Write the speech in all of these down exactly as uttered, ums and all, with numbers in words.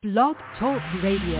Blog Talk Radio.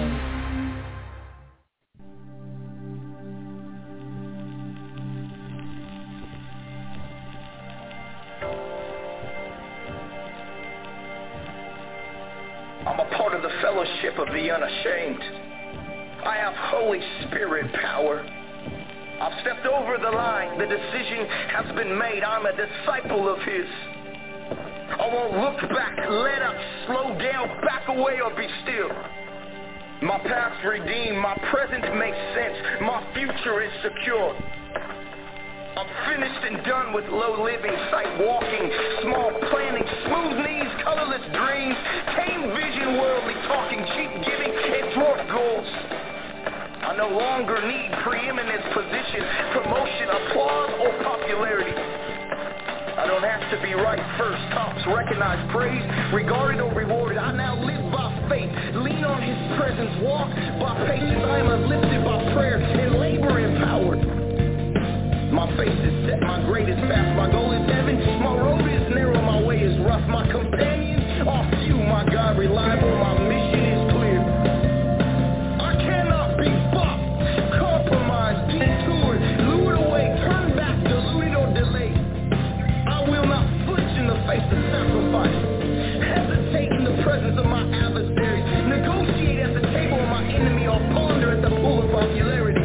I'm a part of the fellowship of the unashamed. I have Holy Spirit power. I've stepped over the line. The decision has been made. I'm a disciple of His. I won't look back, let up, slow down, back away, or be still. My past redeemed. My present makes sense. My future is secure. I'm finished and done with low living, sight walking, small planning, smooth knees, colorless dreams, tame vision, worldly talking, cheap giving, and dwarf goals. I no longer need preeminence, position, promotion, applause, or popularity. I don't have to be right first, tops, recognized, praised, regarded, or rewarded. I now live by faith, lean on His presence, walk by patience. I am uplifted by prayer and labor empowered. My face is set, my grade is fast, my goal is heaven, my road is narrow, my way is rough, my companions are few, my God reliable, my mission is clear. I cannot be bought, compromised, detoured, lured away, turned back, deluded or delayed. I will not flinch in the face of sacrifice, hesitate in the presence of my adversaries, negotiate at the table of my enemy, or ponder at the pool of popularity.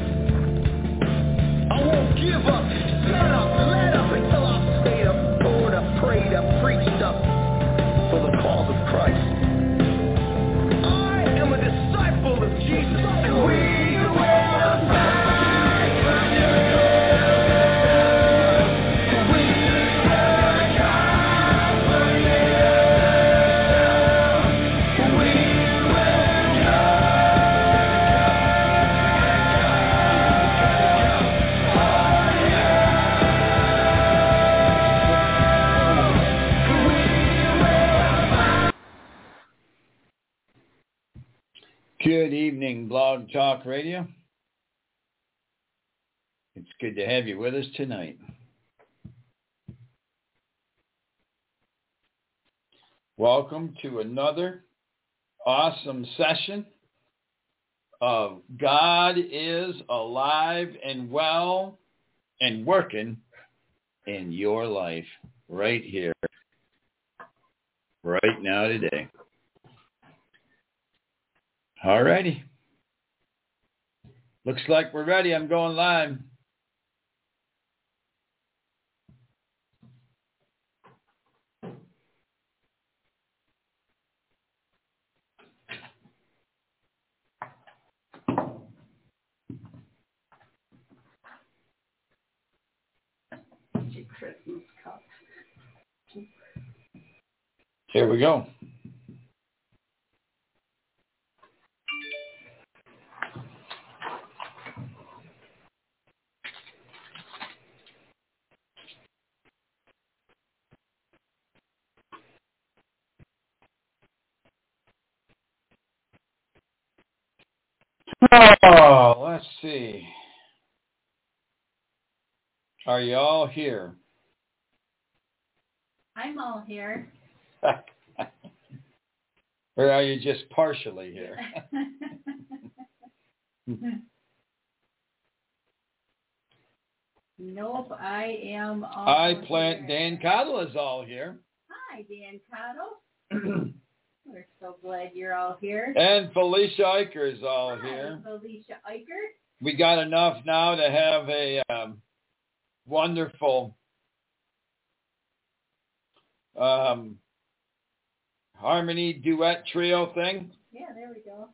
I won't give up, shut up, let up until I've stayed up, poured up, prayed up, preached up for the cause of Christ. I am a disciple of Jesus. We will fight for you. We will come for you. We will Good evening, Blog Talk Radio. It's good to have you with us tonight. Welcome to another awesome session of God is alive and well and working in your life right here, right now today. All righty. Looks like we're ready. I'm going live. Christmas cup. Here we go. Oh, let's see. Are you all here? I'm all here. Or are you just partially here? Nope, I am all I plant here. Dan Cottle is all here. Hi, Dan Cottle. We're so glad you're all here. And Felicia Eicher is all Hi, here. Felicia Eicher. We got enough now to have a um, wonderful um, harmony duet trio thing. Yeah, there we go.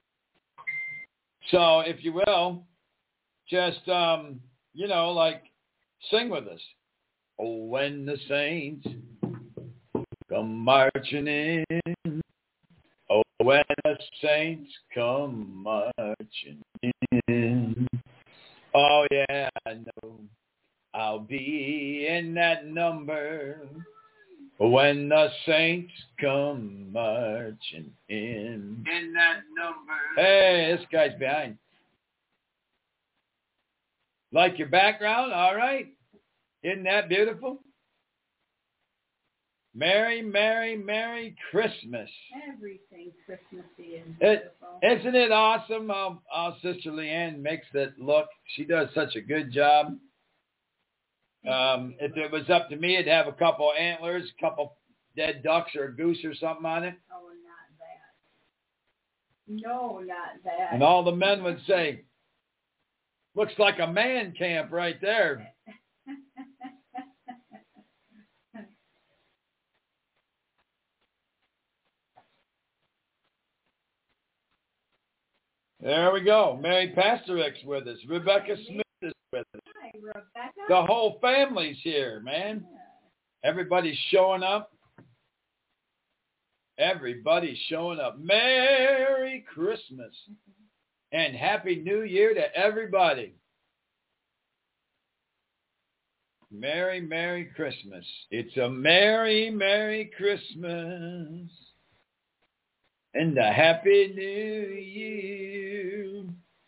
So if you will, just, um, you know, like sing with us. Oh, when the saints come marching in. Oh, when the saints come marching in. Oh, yeah, I know I'll be in that number when the saints come marching in. In that number. Hey, this guy's behind. Like your background? All right. Isn't that beautiful? Merry, Merry, Merry Christmas. Everything Christmassy is It, beautiful. isn't it awesome how, how Sister Leanne makes it look? She does such a good job. Um, if it was up to me, it'd have a couple antlers, a couple dead ducks or a goose or something on it. Oh, not that. No, not that. And all the men would say, looks like a man camp right there. There we go. Mary Pastorick's with us. Rebecca Smith is with us. Hi, Rebecca. The whole family's here, man. Everybody's showing up. Everybody's showing up. Merry Christmas and Happy New Year to everybody. Merry, Merry Christmas. It's a Merry, Merry Christmas and a Happy New Year.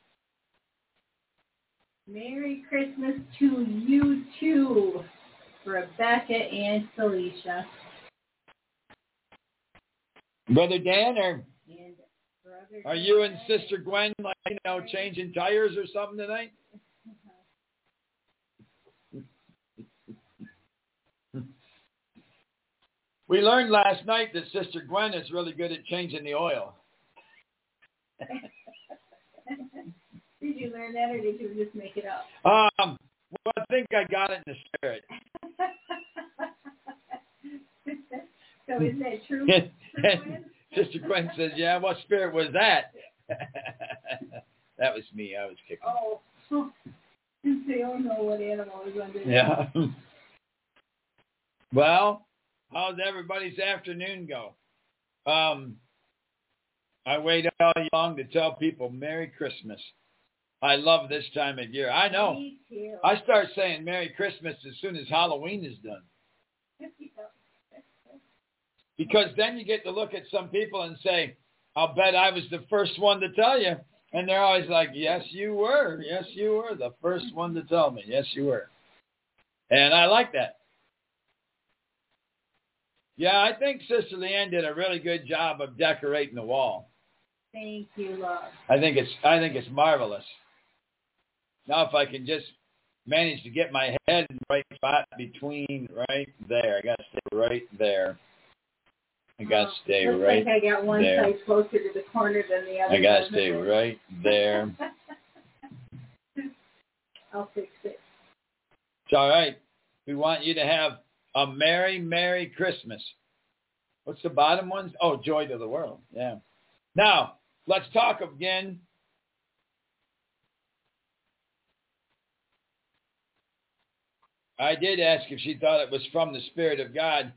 Merry Christmas to you too, Rebecca and Felicia. Brother Dan, are, And Brother are you and Sister Gwen, like, you know, changing tires or something tonight? We learned last night that Sister Gwen is really good at changing the oil. Did you learn that, or did you just make it up? Um, well, I think I got it in the spirit. So is that true? true Gwen? Sister Gwen says, yeah, what spirit was that? That was me. I was kicking. Oh, they don't know what animal is under there. Yeah. Well, how's everybody's afternoon go? Um, I wait all long to tell people Merry Christmas. I love this time of year. I know. Me too. I start saying Merry Christmas as soon as Halloween is done. Because then you get to look at some people and say, I'll bet I was the first one to tell you. And they're always like, yes, you were. Yes, you were the first one to tell me. Yes, you were. And I like that. Yeah, I think Sister Leanne did a really good job of decorating the wall. Thank you, love. I think it's I think it's marvelous. Now, if I can just manage to get my head in the right spot between right there, I got to stay right there. I got to Oh, stay looks right like I got one there. side closer to the corner than the other. I got to stay right there. I'll fix it. It's all right. We want you to have a Merry, Merry Christmas. What's the bottom one? Oh, joy to the world. Yeah. Now, let's talk again. I did ask if she thought it was from the Spirit of God.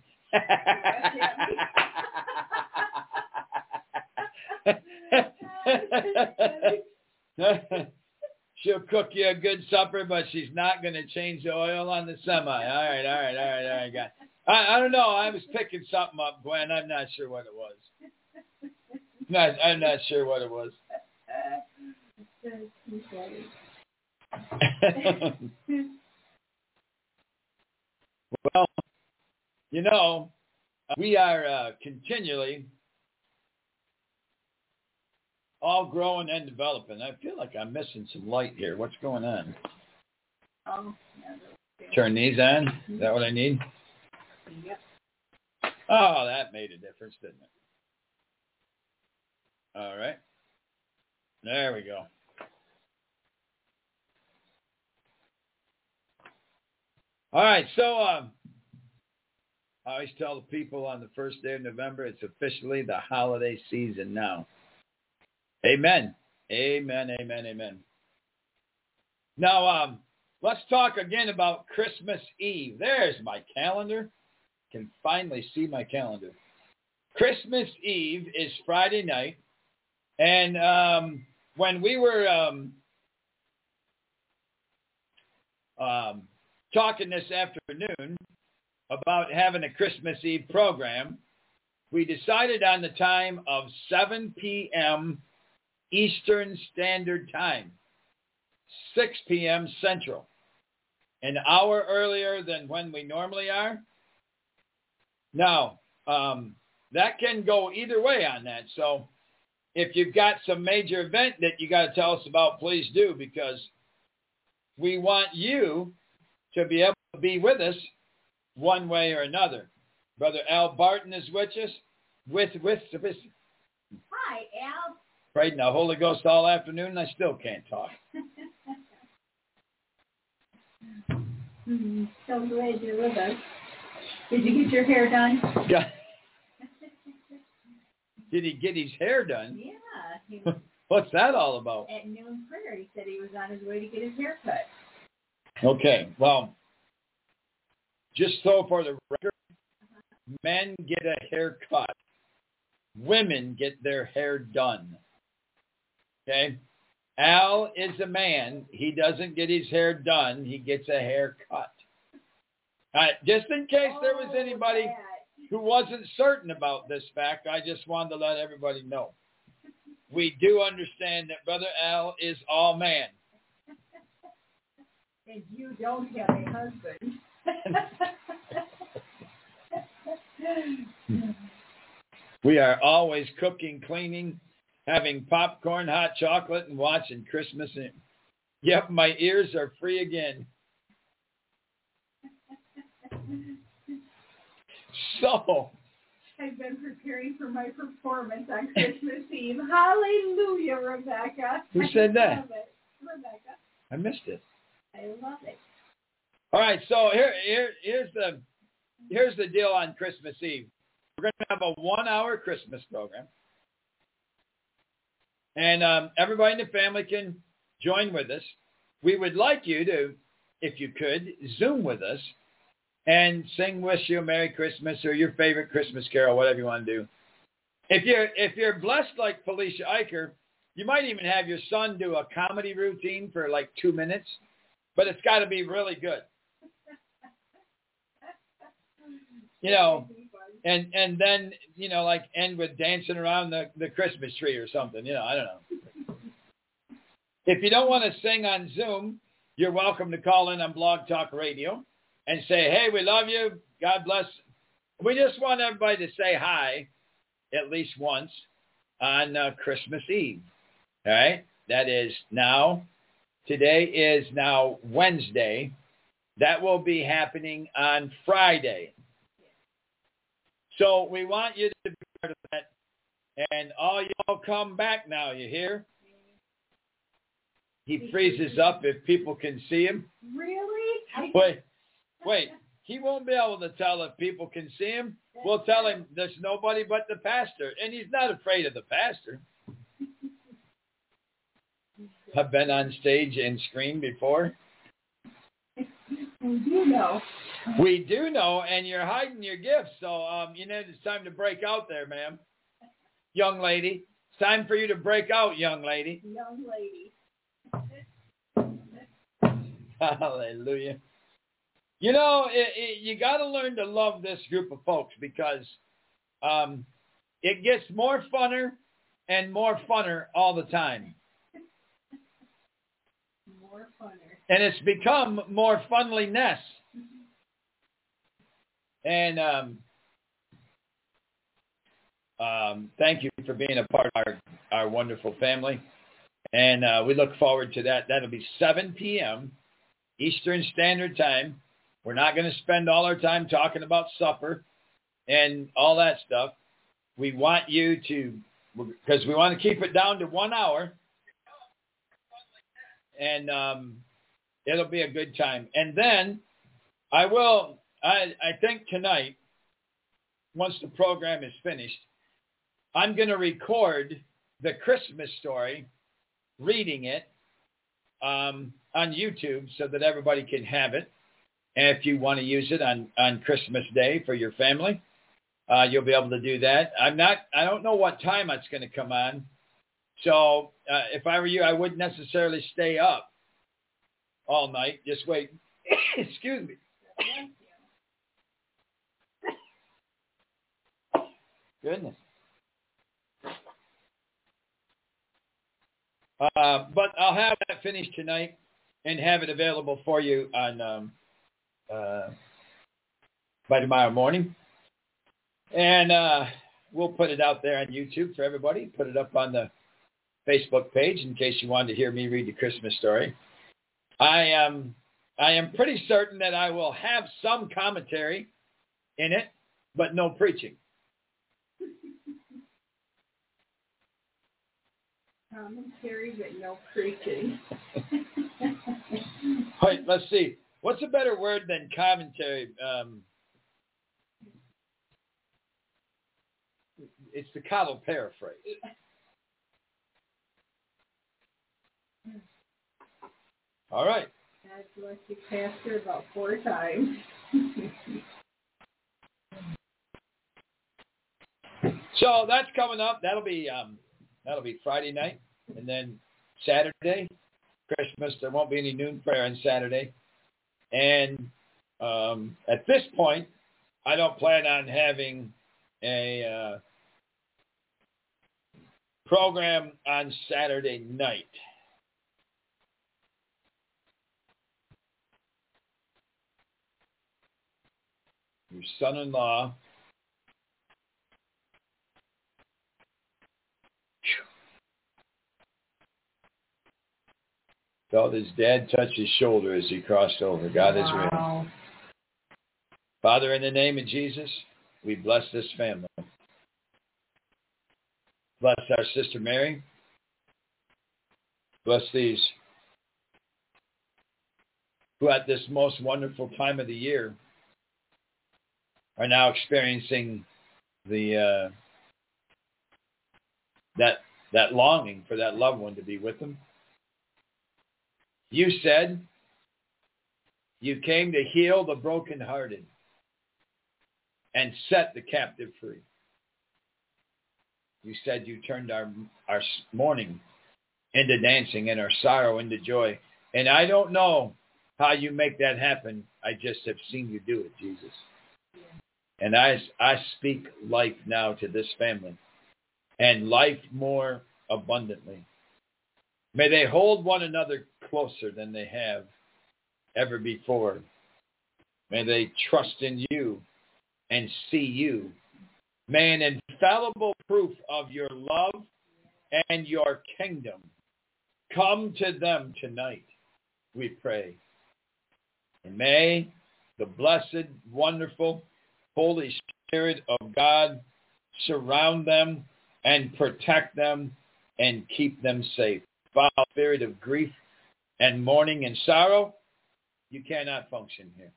She'll cook you a good supper, but she's not going to change the oil on the semi. All right, all right, all right, all right. Got I, I don't know. I was picking something up, Gwen. I'm not sure what it was. Not, I'm not sure what it was. Well, you know, we are uh, continually all growing and developing. I feel like I'm missing some light here. What's going on? Oh, Turn these on? Is that what I need? Yep. Oh, that made a difference, didn't it? All right. There we go. All right, so um, I always tell the people on the first day of November, it's officially the holiday season now. Amen. Amen, amen, amen. Now, um, let's talk again about Christmas Eve. There's my calendar. Can finally see my calendar. Christmas Eve is Friday night. And um, when we were um, um, talking this afternoon about having a Christmas Eve program, we decided on the time of seven p.m. Eastern Standard Time, six p.m. Central, an hour earlier than when we normally are. Now, um, that can go either way on that. So if you've got some major event that you got to tell us about, please do, because we want you to be able to be with us one way or another. Brother Al Barton is with us. With, with, with. Hi, Al. Prayed in the Holy Ghost all afternoon, and I still can't talk. Mm-hmm. So glad you're with us. Did you get your hair done? Yeah. Did he get his hair done? Yeah. He was What's that all about? at noon prayer, he said he was on his way to get his hair cut. Okay, well, just so for the record, men get a haircut. Women get their hair done. Okay? Al is a man. He doesn't get his hair done. He gets a haircut. All right, just in case Oh, there was anybody that. who wasn't certain about this fact, I just wanted to let everybody know. We do understand that Brother Al is all man. And you don't have a husband. We are always cooking, cleaning, having popcorn, hot chocolate, and watching Christmas. And yep, my ears are free again. So, I've been preparing for my performance on Christmas Eve. Hallelujah, Rebecca. Who said that? I love it. Rebecca. I missed it. I love it. All right, so here, here, here's the, here's the deal on Christmas Eve. We're going to have a one-hour Christmas program, and um, everybody in the family can join with us. We would like you to, if you could, Zoom with us and sing "Wish You a Merry Christmas" or your favorite Christmas carol, whatever you want to do. If you're if you're blessed like Felicia Eicher, you might even have your son do a comedy routine for like two minutes, but it's got to be really good. You know, and and then, you know, like end with dancing around the, the Christmas tree or something. You know, I don't know. If you don't want to sing on Zoom, you're welcome to call in on Blog Talk Radio and say, hey, we love you. God bless. We just want everybody to say hi at least once on uh, Christmas Eve. All right? That is now. Today is now Wednesday. That will be happening on Friday. So we want you to be part of that. And all y'all come back now, you hear? He freezes up if people can see him. Really? I Wait, wait. He won't be able to tell if people can see him. We'll tell him there's nobody but the pastor. And he's not afraid of the pastor. I've been on stage and screamed before. We do know. We do know, and you're hiding your gifts. So, um, you know, it's time to break out there, ma'am. Young lady. It's time for you to break out, young lady. Young lady. Hallelujah. You know, it, it, you got to learn to love this group of folks because um, it gets more funner and more funner all the time. More funner. And it's become more funliness. And um, um, thank you for being a part of our, our wonderful family. And uh, we look forward to that. That'll be seven p.m. Eastern Standard Time. We're not going to spend all our time talking about supper and all that stuff. We want you to, because we want to keep it down to one hour. And um, it'll be a good time. And then I will, I, I think tonight, once the program is finished, I'm going to record the Christmas story, reading it um, on YouTube so that everybody can have it. And if you want to use it on, on Christmas Day for your family, uh, you'll be able to do that. I'm not, I don't know what time it's going to come on. So uh, if I were you, I wouldn't necessarily stay up all night. Just wait. Excuse me. Goodness. Uh, but I'll have that finished tonight and have it available for you on um, uh, by tomorrow morning. And uh, we'll put it out there on YouTube for everybody. Put it up on the Facebook page in case you wanted to hear me read the Christmas story. I am, I am pretty certain that I will have some commentary in it, but no preaching. Commentary, but no preaching. Wait, let's see. What's a better word than commentary? Um, it's the Cottle paraphrase. All right. God bless you, Pastor, about four times. So that's coming up. That'll be um, that'll be Friday night, and then Saturday, Christmas. There won't be any noon prayer on Saturday, and um, at this point, I don't plan on having a uh, program on Saturday night. Your son-in-law felt his dad touch his shoulder as he crossed over. God is real. Father, in the name of Jesus, we bless this family. Bless our sister Mary. Bless these who at this most wonderful time of the year are now experiencing the uh, that that longing for that loved one to be with them. You said you came to heal the brokenhearted and set the captive free. You said you turned our our mourning into dancing and our sorrow into joy. And I don't know how you make that happen. I just have seen you do it, Jesus. And I, I speak life now to this family, and life more abundantly. May they hold one another closer than they have ever before. May they trust in you and see you. May an infallible proof of your love and your kingdom come to them tonight, we pray. And may the blessed, wonderful, Holy Spirit of God surround them and protect them and keep them safe. Foul spirit of grief and mourning and sorrow, you cannot function here.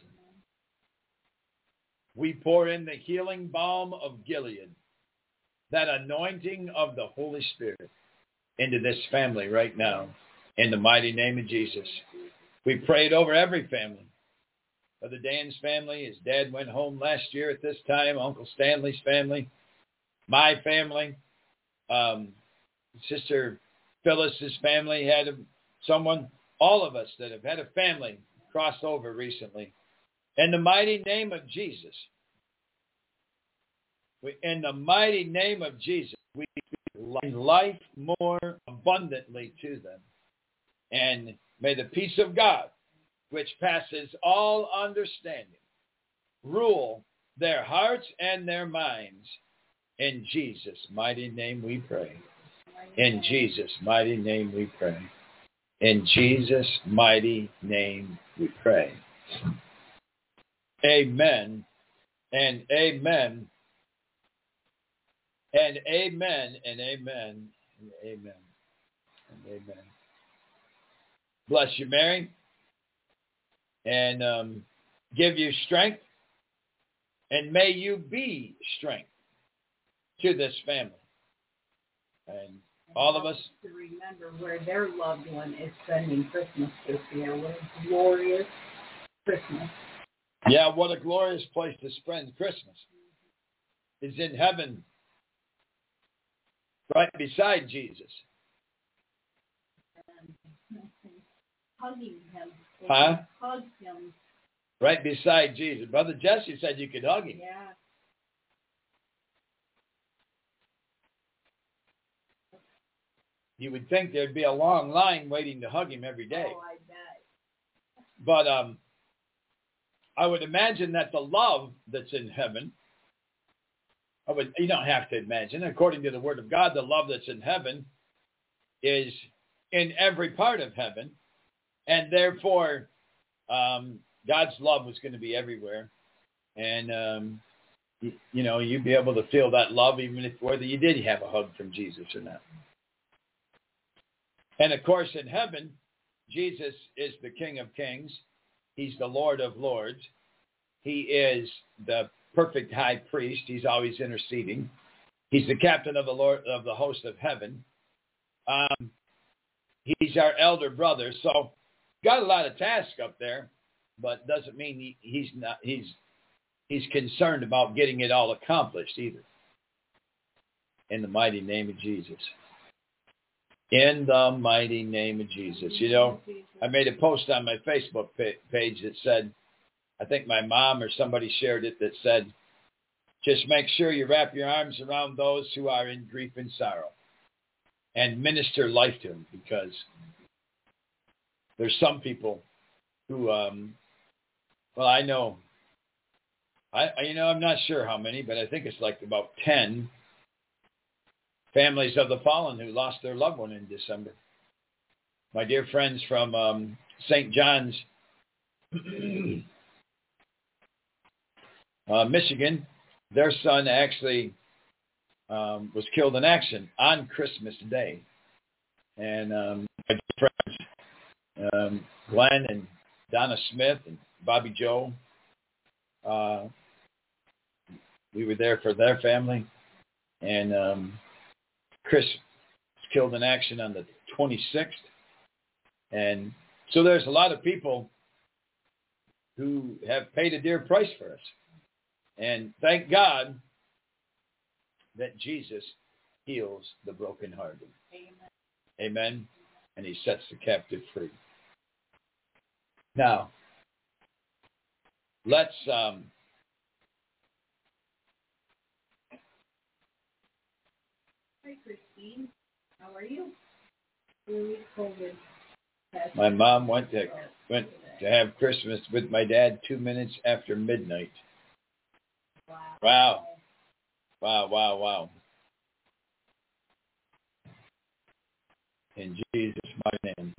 We pour in the healing balm of Gilead, that anointing of the Holy Spirit into this family right now, in the mighty name of Jesus. We prayed over every family. Brother Dan's family, his dad went home last year at this time, Uncle Stanley's family, my family, um, Sister Phyllis's family had a, someone, all of us that have had a family cross over recently. In the mighty name of Jesus, we, in the mighty name of Jesus, we speak life more abundantly to them. And may the peace of God, which passes all understanding, rule their hearts and their minds. In Jesus' mighty name we pray. In Jesus' mighty name we pray. In Jesus' mighty name we pray. Amen and amen and amen and amen and amen and amen. Bless you, Mary, and um, give you strength, and may you be strength to this family. And all of us to remember where their loved one is spending Christmas this year. What a glorious Christmas. Yeah, what a glorious place to spend Christmas. Is in heaven, right beside Jesus. Hugging him. Huh? Hug him. Right beside Jesus. Brother Jesse said you could hug him. Yeah. You would think there'd be a long line waiting to hug him every day. Oh, I bet. But um, I would imagine that the love that's in heaven Oh, but you don't have to imagine. According to the Word of God, the love that's in heaven is in every part of heaven. And therefore, um, God's love was going to be everywhere. And, um, you, you know, you'd be able to feel that love even if whether you did have a hug from Jesus or not. And, of course, in heaven, Jesus is the King of Kings. He's the Lord of Lords. He is the perfect high priest. He's always interceding. He's the captain of the Lord of the host of heaven. Um, he's our elder brother. So got a lot of tasks up there, but doesn't mean he, he's not he's he's concerned about getting it all accomplished either. In the mighty name of Jesus. In the mighty name of Jesus. You know, I made a post on my Facebook page that said, I think my mom or somebody shared it, that said, just make sure you wrap your arms around those who are in grief and sorrow and minister life to them, because there's some people who, um, well, I know, I, I you know, I'm not sure how many, but I think it's like about ten families of the fallen who lost their loved one in December. My dear friends from um, Saint John's, uh, Michigan, their son actually um, was killed in action on Christmas Day. And um, my dear friends, um, Glenn and Donna Smith and Bobby Joe, uh, we were there for their family. And um, Chris was killed in action on the twenty-sixth. And so there's a lot of people who have paid a dear price for us. And thank God that Jesus heals the brokenhearted. Amen. Amen. And he sets the captive free. Now, let's... Um, Hi, Christine. How are you? Really COVID. My mom went to went to have Christmas with my dad two minutes after midnight. Wow. Wow, wow, wow. In Jesus' mighty name.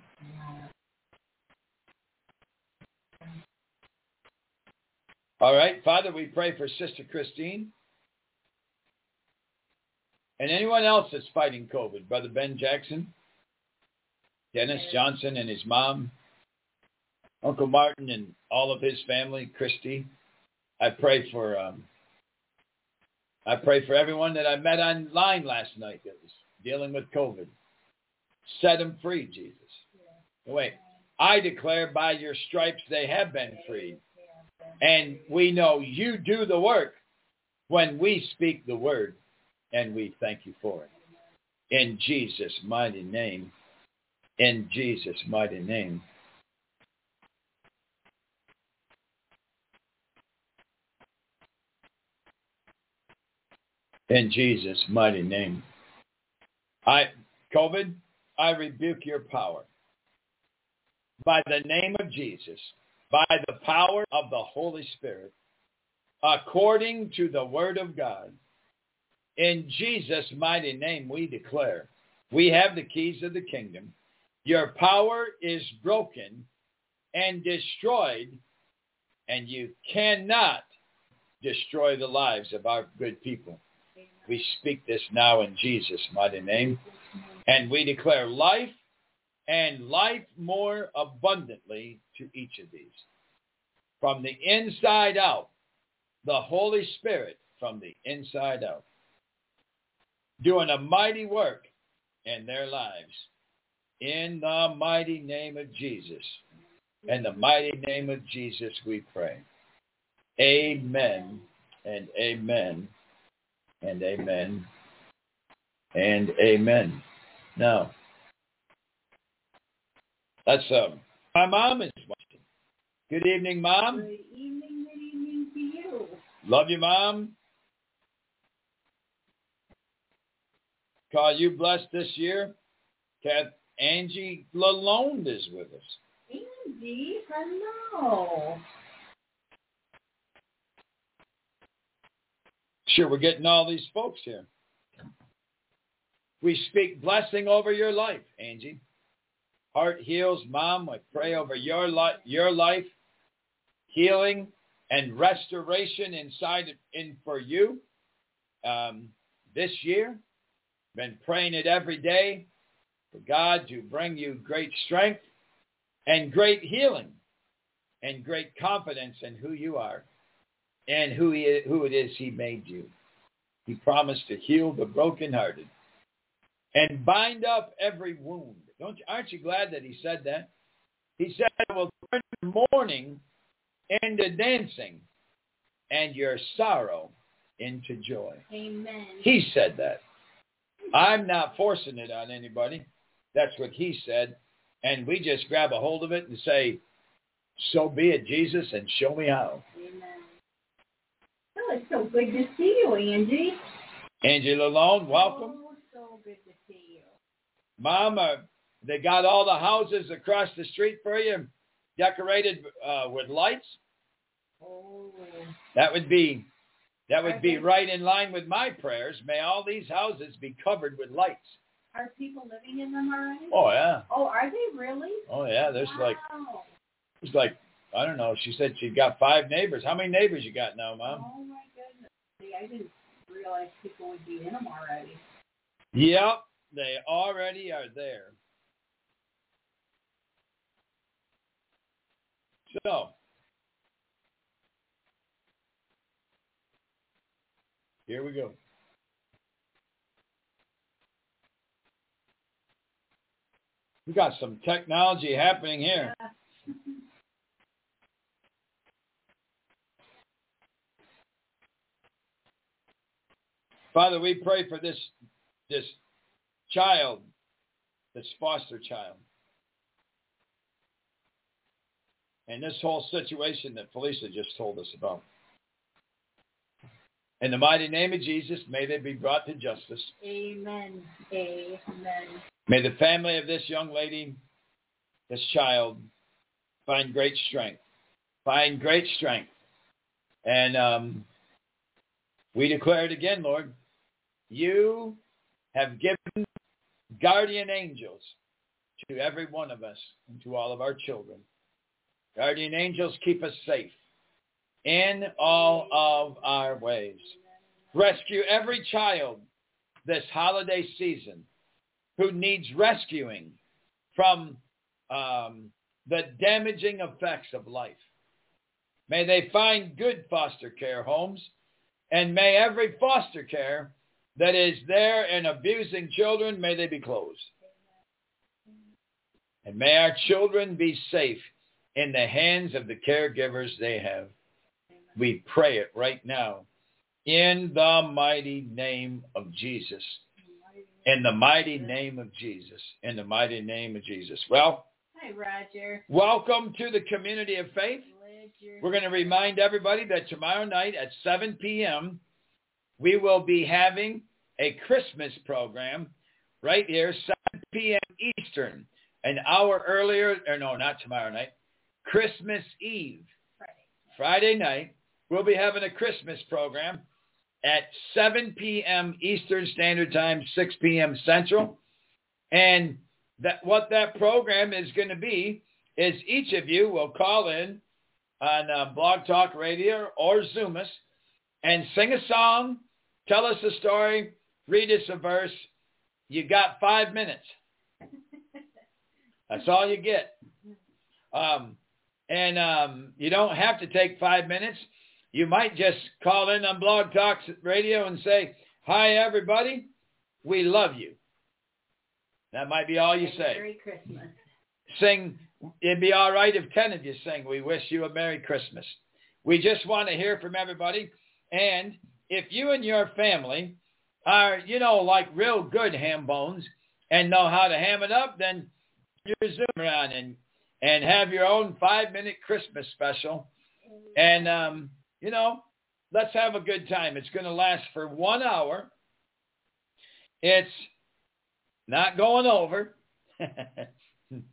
All right, Father, we pray for Sister Christine and anyone else that's fighting COVID. Brother Ben Jackson, Dennis Johnson and his mom, Uncle Martin and all of his family, Christy. I pray for um, I pray for everyone that I met online last night that was dealing with COVID. Set them free, Jesus. Wait, I declare by your stripes they have been freed. And we know you do the work when we speak the word, and we thank you for it. In Jesus' mighty name. In Jesus' mighty name. In Jesus' mighty name. I, COVID, I rebuke your power. By the name of Jesus, by the power of the Holy Spirit, according to the word of God, in Jesus' mighty name we declare, we have the keys of the kingdom. Your power is broken and destroyed, and you cannot destroy the lives of our good people. We speak this now in Jesus' mighty name, and we declare life and life more abundantly to each of these. From the inside out, the Holy Spirit from the inside out, doing a mighty work in their lives. In the mighty name of Jesus. In the mighty name of Jesus we pray. Amen and amen and amen and amen. Now, that's um, my mom is watching. Good evening, Mom. Good evening, good evening to you. Love you, Mom. Call you blessed this year. Cat Angie Lalonde is with us. Angie, hello. Sure, we're getting all these folks here. We speak blessing over your life, Angie. Heart heals, Mom. I pray over your life, your life, healing and restoration inside in for you um, this year. Been praying it every day for God to bring you great strength and great healing and great confidence in who you are and who he, who it is he made you. He promised to heal the brokenhearted and bind up every wound. Don't you, aren't you glad that he said that? He said, I will turn your mourning into dancing and your sorrow into joy. Amen. He said that. I'm not forcing it on anybody. That's what he said. And we just grab a hold of it and say, so be it, Jesus, and show me how. Amen. Oh, it's so good to see you, Angie. Angie Lalone, welcome. Oh, so good to see you. Mom, uh, they got all the houses across the street for you decorated uh, with lights. Oh. That would be that would Are be they- right in line with my prayers. May all these houses be covered with lights. Are people living in them already? Oh yeah. Oh, are they really? Oh yeah. There's wow. like there's like I don't know. She said she got five neighbors. How many neighbors you got now, Mom? Oh my goodness. See, I didn't realize people would be in them already. Yep, they already are there. So, here we go. We got some technology happening here. Yeah. Father, we pray for this this child, this foster child. And this whole situation that Felicia just told us about. In the mighty name of Jesus, may they be brought to justice. Amen. Amen. May the family of this young lady, this child, find great strength. Find great strength. And um, we declare it again, Lord. You have given guardian angels to every one of us and to all of our children. Guardian angels keep us safe in all of our ways. Rescue every child this holiday season who needs rescuing from um, the damaging effects of life. May they find good foster care homes, and may every foster care that is there and abusing children, may they be closed. And may our children be safe in the hands of the caregivers they have. We pray it right now in the mighty name of Jesus. In the mighty name of Jesus. In the mighty name of Jesus. Well, hi, Roger. Welcome to the Community of Faith. We're going to remind everybody that tomorrow night at seven p.m., we will be having a Christmas program right here, seven p.m. Eastern, an hour earlier, or no, not tomorrow night, Christmas Eve, Friday. Friday night. We'll be having a Christmas program at seven p.m. Eastern Standard Time, six p.m. Central. And that what that program is going to be is each of you will call in on uh, Blog Talk Radio or Zoom us and sing a song, tell us a story, read us a verse. You got five minutes. That's all you get. Um, and um, you don't have to take five minutes. You might just call in on Blog Talk Radio and say, hi, everybody. We love you. That might be all you say. Merry Christmas. Sing. It'd be all right if ten of you sing, we wish you a Merry Christmas. We just want to hear from everybody. And if you and your family are, you know, like real good ham bones and know how to ham it up, then you're Zoom around and, and have your own five-minute Christmas special. And, um, you know, let's have a good time. It's going to last for one hour. It's not going over.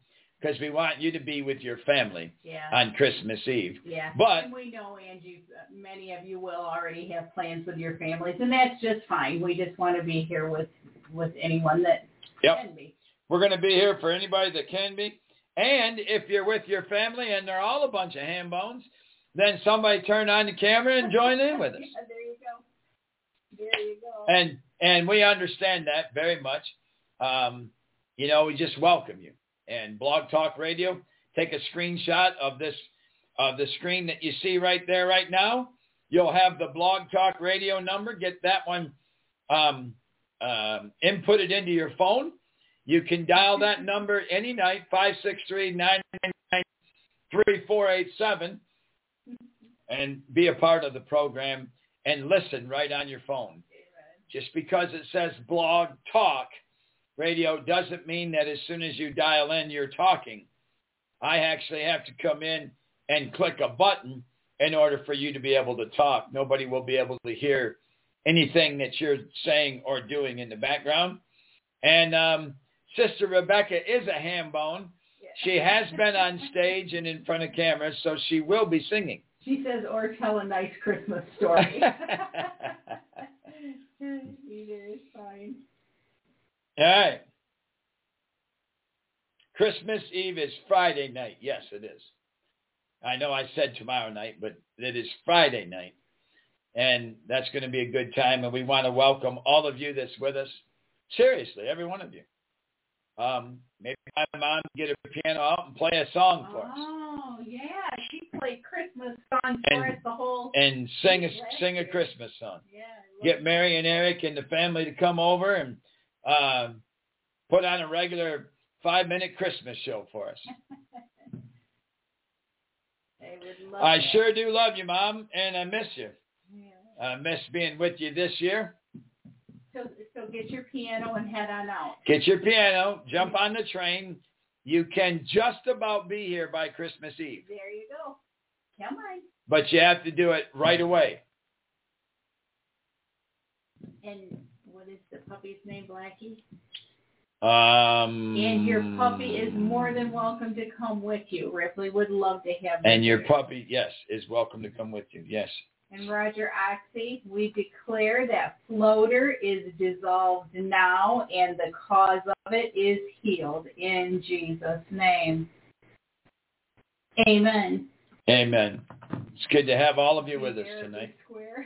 because we want you to be with your family yeah. on Christmas Eve. Yeah, but and we know, Angie, many of you will already have plans with your families, and that's just fine. We just want to be here with, with anyone that yep. can be. We're going to be here for anybody that can be. And if you're with your family and they're all a bunch of ham bones, then somebody turn on the camera and join in with us. Yeah, there you go. There you go. And and we understand that very much. Um, you know, we just welcome you. And Blog Talk Radio, take a screenshot of this of the screen that you see right there right now. You'll have the Blog Talk Radio number. Get that one um, um, inputted into your phone. You can dial that number any night, five six three, nine nine nine, three four eight seven, and be a part of the program and listen right on your phone. Just because it says Blog Talk Radio doesn't mean that as soon as you dial in, you're talking. I actually have to come in and click a button in order for you to be able to talk. Nobody will be able to hear anything that you're saying or doing in the background. And um, Sister Rebecca is a ham bone. Yeah. She has been on stage and in front of cameras, so she will be singing. She says, or tell a nice Christmas story. Either is fine. All right. Christmas Eve is Friday night. Yes, it is. I know I said tomorrow night, but it is Friday night. And that's going to be a good time. And we want to welcome all of you that's with us. Seriously, every one of you. Um, maybe my mom get a piano out and play a song for us. Oh, yeah. She played Christmas songs and, for us the whole... And sing a, sing a Christmas song. Yeah. Get Mary and Eric and the family to come over and uh, put on a regular five-minute Christmas show for us. They would love I that. sure do love you, Mom, and I miss you. Yeah. I miss being with you this year. So, so get your piano and head on out. Get your piano, jump on the train. You can just about be here by Christmas Eve. There you go. Come on. But you have to do it right away. And what is the puppy's name, Blackie? Um, and your puppy is more than welcome to come with you. Ripley would love to have you. And your here. puppy, yes, is welcome to come with you. Yes. And Roger Oxy, we declare that floater is dissolved now and the cause of it is healed in Jesus' name. Amen. Amen. It's good to have all of you with us Therapy tonight. Square.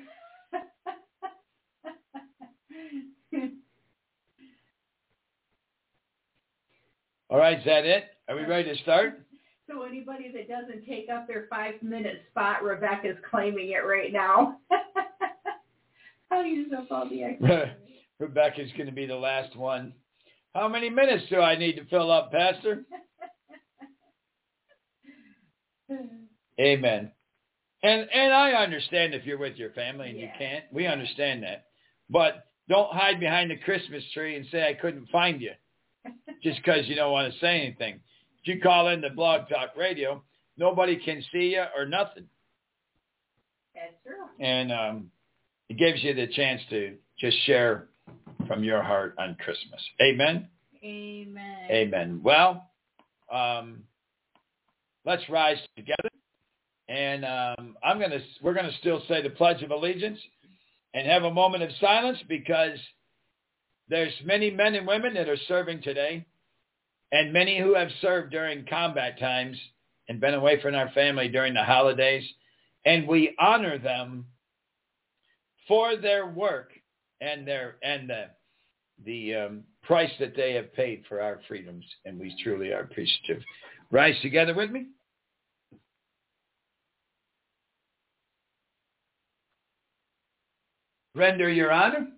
All right, is that it? Are we ready to start? So anybody that doesn't take up their five-minute spot, Rebecca's claiming it right now. I'll use up all the extra. Rebecca's going to be the last one. How many minutes do I need to fill up, Pastor? Amen. And and I understand if you're with your family and yeah. you can't. We understand that. But don't hide behind the Christmas tree and say I couldn't find you just because you don't want to say anything. If you call in the Blog Talk Radio, nobody can see you or nothing. That's true. And um, it gives you the chance to just share from your heart on Christmas. Amen? Amen. Amen. Well, um, let's rise together. And um, I'm gonna, we're going to still say the Pledge of Allegiance and have a moment of silence because there's many men and women that are serving today and many who have served during combat times and been away from our family during the holidays. And we honor them for their work and their and the, the um, price that they have paid for our freedoms. And we truly are appreciative. Rise together with me. Render your honor.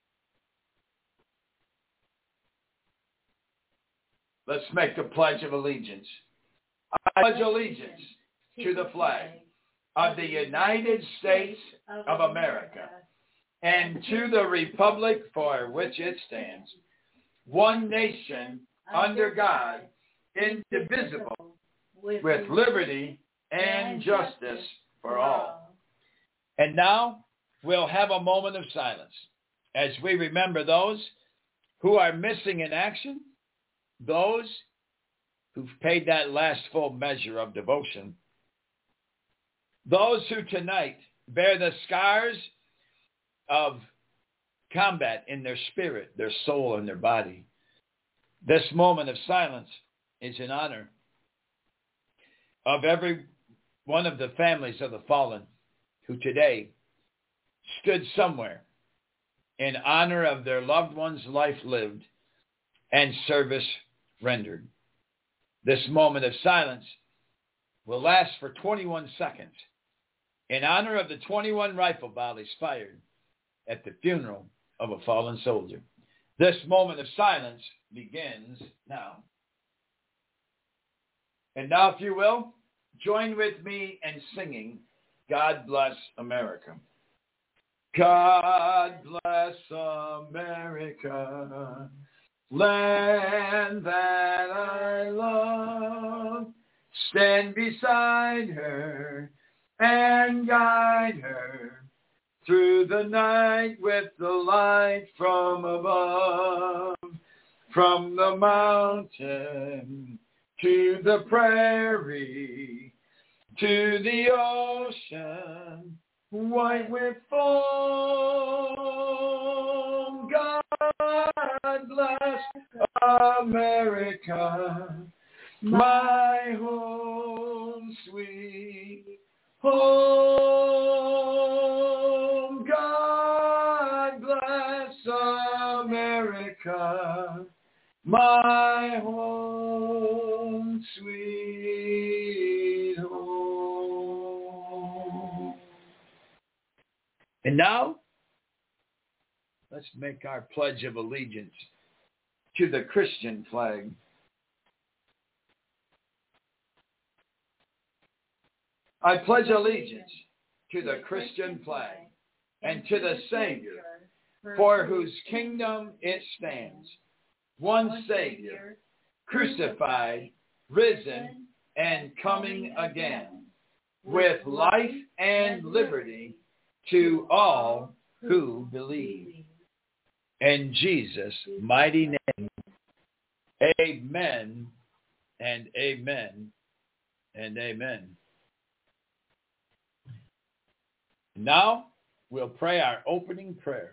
Let's make the Pledge of Allegiance. I pledge allegiance to the flag of the United States of America and to the republic for which it stands, one nation under God, indivisible, with liberty and justice for all. And now we'll have a moment of silence as we remember those who are missing in action, those who've paid that last full measure of devotion. Those who tonight bear the scars of combat in their spirit, their soul, and their body. This moment of silence is in honor of every one of the families of the fallen who today stood somewhere in honor of their loved one's life lived and service rendered. This moment of silence will last for twenty-one seconds in honor of the twenty-one rifle volleys fired at the funeral of a fallen soldier. This moment of silence begins now. And now, if you will, join with me in singing God Bless America. God bless America, land that I love. Stand beside her and guide her through the night with the light from above. From the mountain to the prairie, to the ocean, white with foam. God bless America, my home, sweet home. God bless America, my home, sweet home. And now, let's make our pledge of allegiance to the Christian flag. I pledge allegiance to the Christian flag and to the Savior, for whose kingdom it stands, one Savior, crucified, risen, and coming again, with life and liberty to all who believe. In Jesus' mighty name, amen and amen and amen. Now, we'll pray our opening prayer.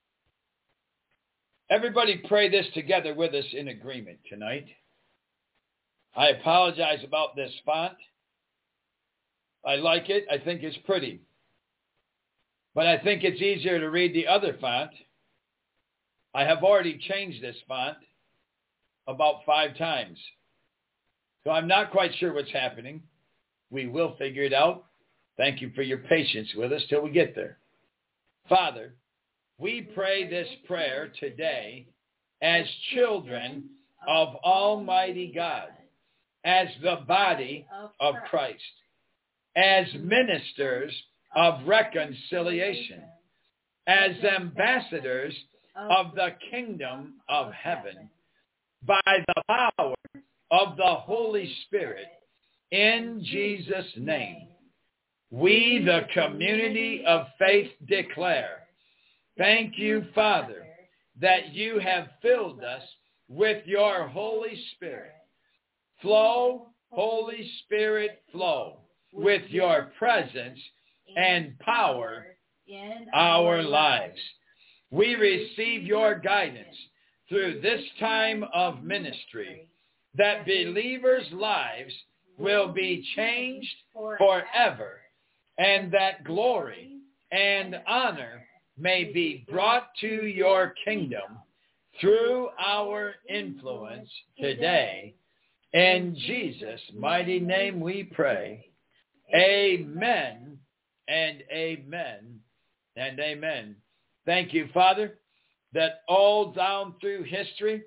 Everybody pray this together with us in agreement tonight. I apologize about this font. I like it. I think it's pretty. But I think it's easier to read the other font. I have already changed this font about five times. So I'm not quite sure what's happening. We will figure it out. Thank you for your patience with us till we get there. Father, we pray this prayer today as children of Almighty God, as the body of Christ, as ministers of reconciliation, as ambassadors of the kingdom of heaven, by the power of the Holy Spirit, in Jesus' name. We, the community of faith, declare, thank you, Father, that you have filled us with your Holy Spirit. Flow, Holy Spirit, flow with your presence and power in our lives. We receive your guidance through this time of ministry, that believers' lives will be changed forever, and that glory and honor may be brought to your kingdom through our influence today. In Jesus' mighty name we pray. Amen and amen and amen. Thank you, Father, that all down through history,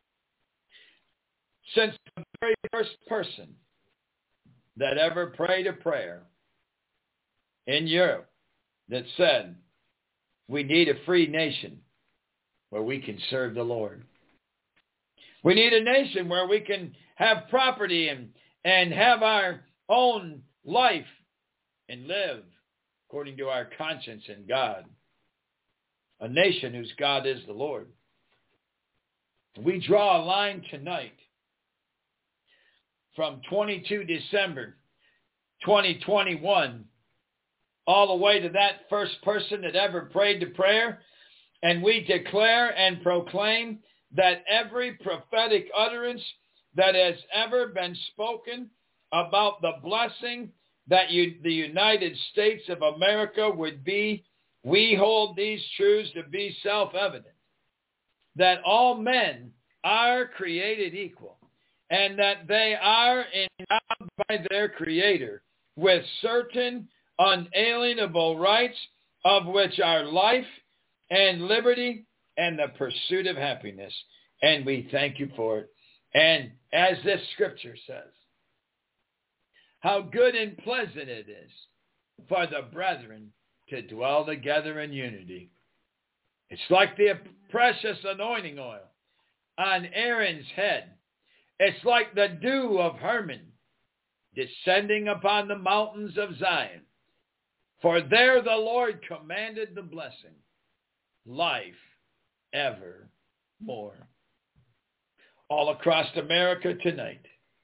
since the very first person that ever prayed a prayer in Europe that said, we need a free nation where we can serve the Lord. We need a nation where we can have property and, and have our own life and live according to our conscience in God. A nation whose God is the Lord. We draw a line tonight from twenty-two December twenty twenty-one all the way to that first person that ever prayed the prayer. And we declare and proclaim that every prophetic utterance that has ever been spoken about the blessing that you, the United States of America would be, we hold these truths to be self-evident, that all men are created equal, and that they are endowed by their Creator with certain unalienable rights, of which are life and liberty and the pursuit of happiness. And we thank you for it. And as this scripture says, how good and pleasant it is for the brethren to dwell together in unity. It's like the precious anointing oil on Aaron's head. It's like the dew of Hermon descending upon the mountains of Zion. For there the Lord commanded the blessing, life evermore. All across America tonight,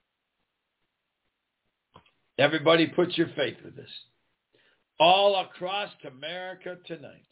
everybody put your faith with us. All across America tonight,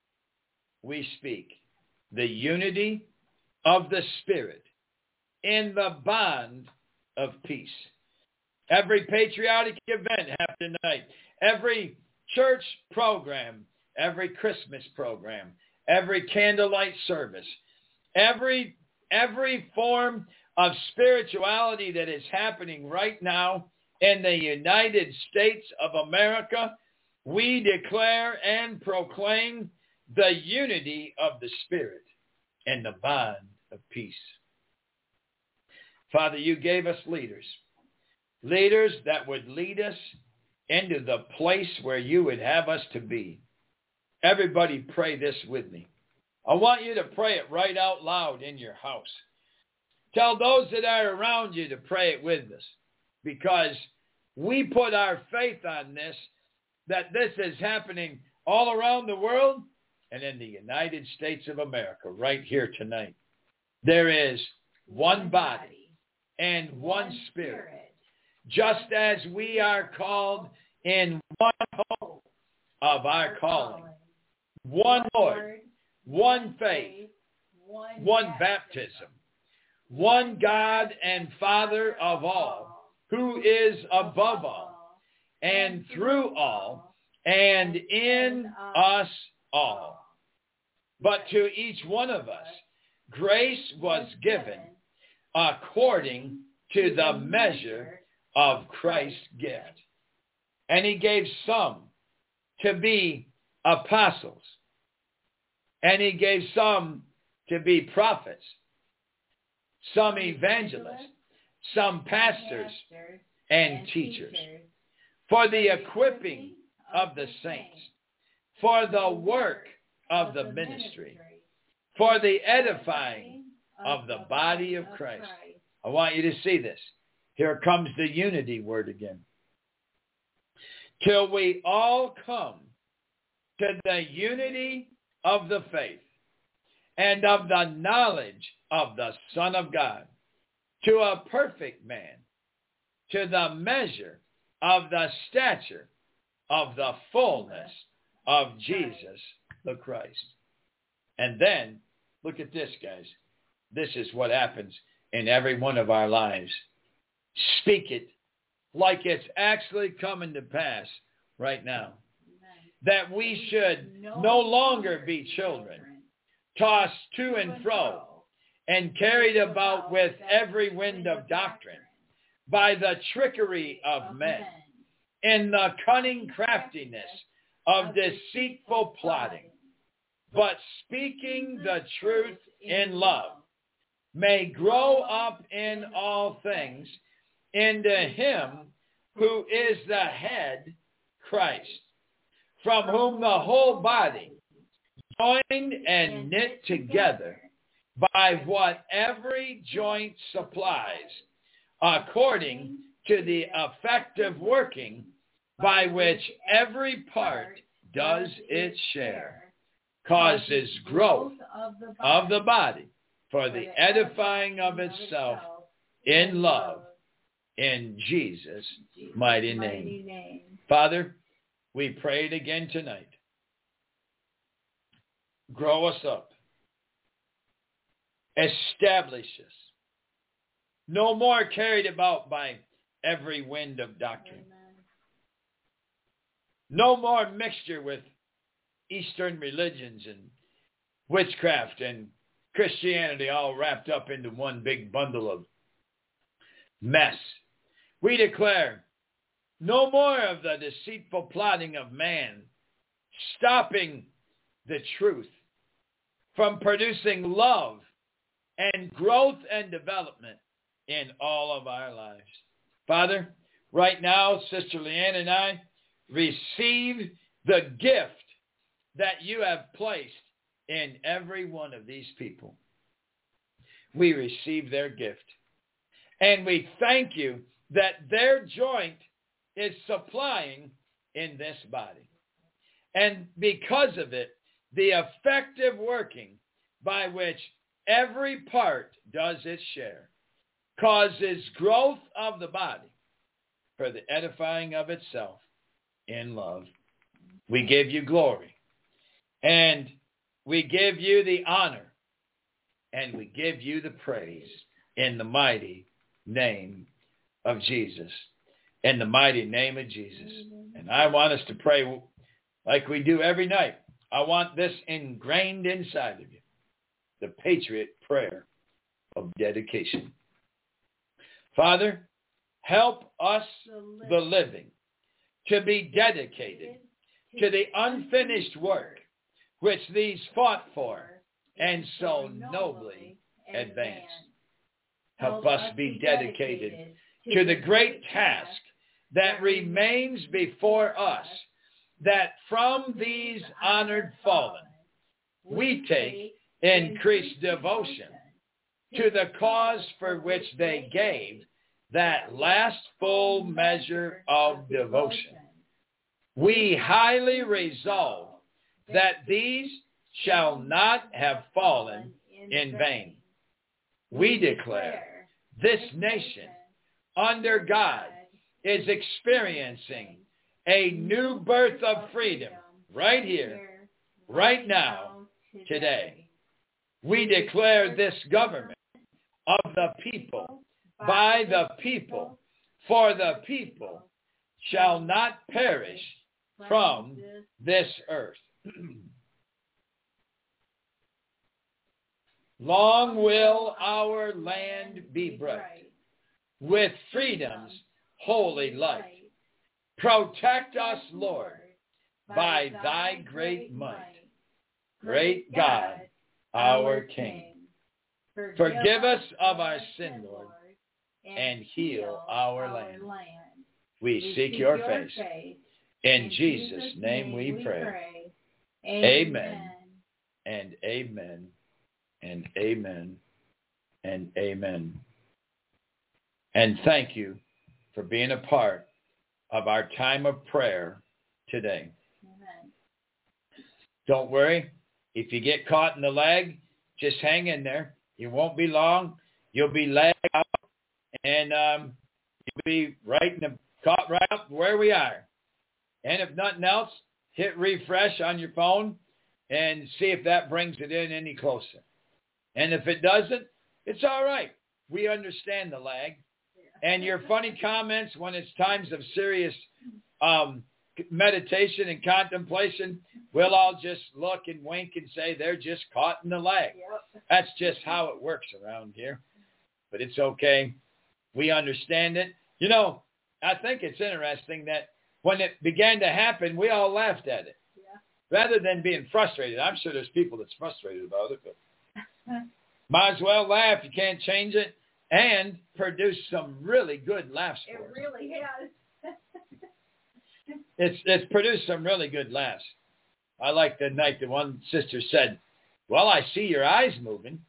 we speak the unity of the Spirit in the bond of peace. Every patriotic event happening tonight, every church program, every Christmas program, every candlelight service, every every form of spirituality that is happening right now in the United States of America, we declare and proclaim the unity of the Spirit and the bond of peace. Father, you gave us leaders, leaders that would lead us into the place where you would have us to be. Everybody pray this with me. I want you to pray it right out loud in your house. Tell those that are around you to pray it with us, because we put our faith on this, that this is happening all around the world and in the United States of America right here tonight. There is one body and one Spirit, just as we are called in one hope of our calling, one Lord, one faith, one baptism, one God and Father of all, who is above all, and through all, and in us all. But to each one of us, grace was given according to the measure of Christ's gift. And he gave some to be apostles, and he gave some to be prophets, some evangelists, some pastors and teachers, for the equipping of the saints, for the work of the ministry, for the edifying of the body of Christ. I want you to see this. Here comes the unity word again. Till we all come to the unity of the faith and of the knowledge of the Son of God, to a perfect man, to the measure of the stature of the fullness of Jesus the Christ. And then, look at this, guys. This is what happens in every one of our lives. Speak it like it's actually coming to pass right now. That we should no longer be children, tossed to and fro, and carried about with every wind of doctrine, by the trickery of men, in the cunning craftiness of deceitful plotting, but speaking the truth in love, may grow up in all things into him who is the head, Christ, from whom the whole body, joined and knit together by what every joint supplies, according to the effective working by which every part does its share, causes growth of the body for the edifying of itself in love, in Jesus' Jesus' mighty, mighty name. name. Father, we pray it again tonight. Grow us up. Establish us. No more carried about by every wind of doctrine. Amen. No more mixture with Eastern religions and witchcraft and Christianity all wrapped up into one big bundle of mess. We declare no more of the deceitful plotting of man, stopping the truth from producing love and growth and development in all of our lives. Father, right now, Sister Leanne and I receive the gift that you have placed in every one of these people. We receive their gift. And we thank you that their joint is supplying in this body. And because of it, the effective working by which every part does its share causes growth of the body for the edifying of itself in love. We give you glory. And we give you the honor. And we give you the praise in the mighty name of Jesus. In the mighty name of Jesus. And I want us to pray like we do every night. I want this ingrained inside of you. The Patriot Prayer of dedication. Father, help us, the living, to be dedicated to the unfinished work which these fought for and so nobly advanced. Help us be dedicated to the great task that remains before us, that from these honored fallen we take increased devotion to the cause for which they gave that last full measure of devotion. We highly resolve that these shall not have fallen in vain. We declare this nation under God is experiencing a new birth of freedom right here, right now, today. We declare this government of the people, by the people, for the people, shall not perish from this earth. Long will our land be bright with freedom's holy light. Protect us, Lord, by thy great might. Great God, our King. Forgive us of our sin, Lord, and heal our land. We seek your face. In Jesus' name we pray. Amen and amen and amen and amen. And thank you for being a part of our time of prayer today. Amen. Don't worry. If you get caught in the lag, just hang in there. You won't be long. You'll be lagged out, and um, you'll be right in the, caught right up where we are. And if nothing else, hit refresh on your phone and see if that brings it in any closer. And if it doesn't, it's all right. We understand the lag. And your funny comments when it's times of serious um, meditation and contemplation, we'll all just look and wink and say they're just caught in the lag. Yep. That's just how it works around here. But it's okay. We understand it. You know, I think it's interesting that when it began to happen, we all laughed at it. Yeah. Rather than being frustrated. I'm sure there's people that's frustrated about it, but might as well laugh. You can't change it. And produce some really good laughs for us. It really has. It's it's produced some really good laughs. I like the night the one sister said, well, I see your eyes moving.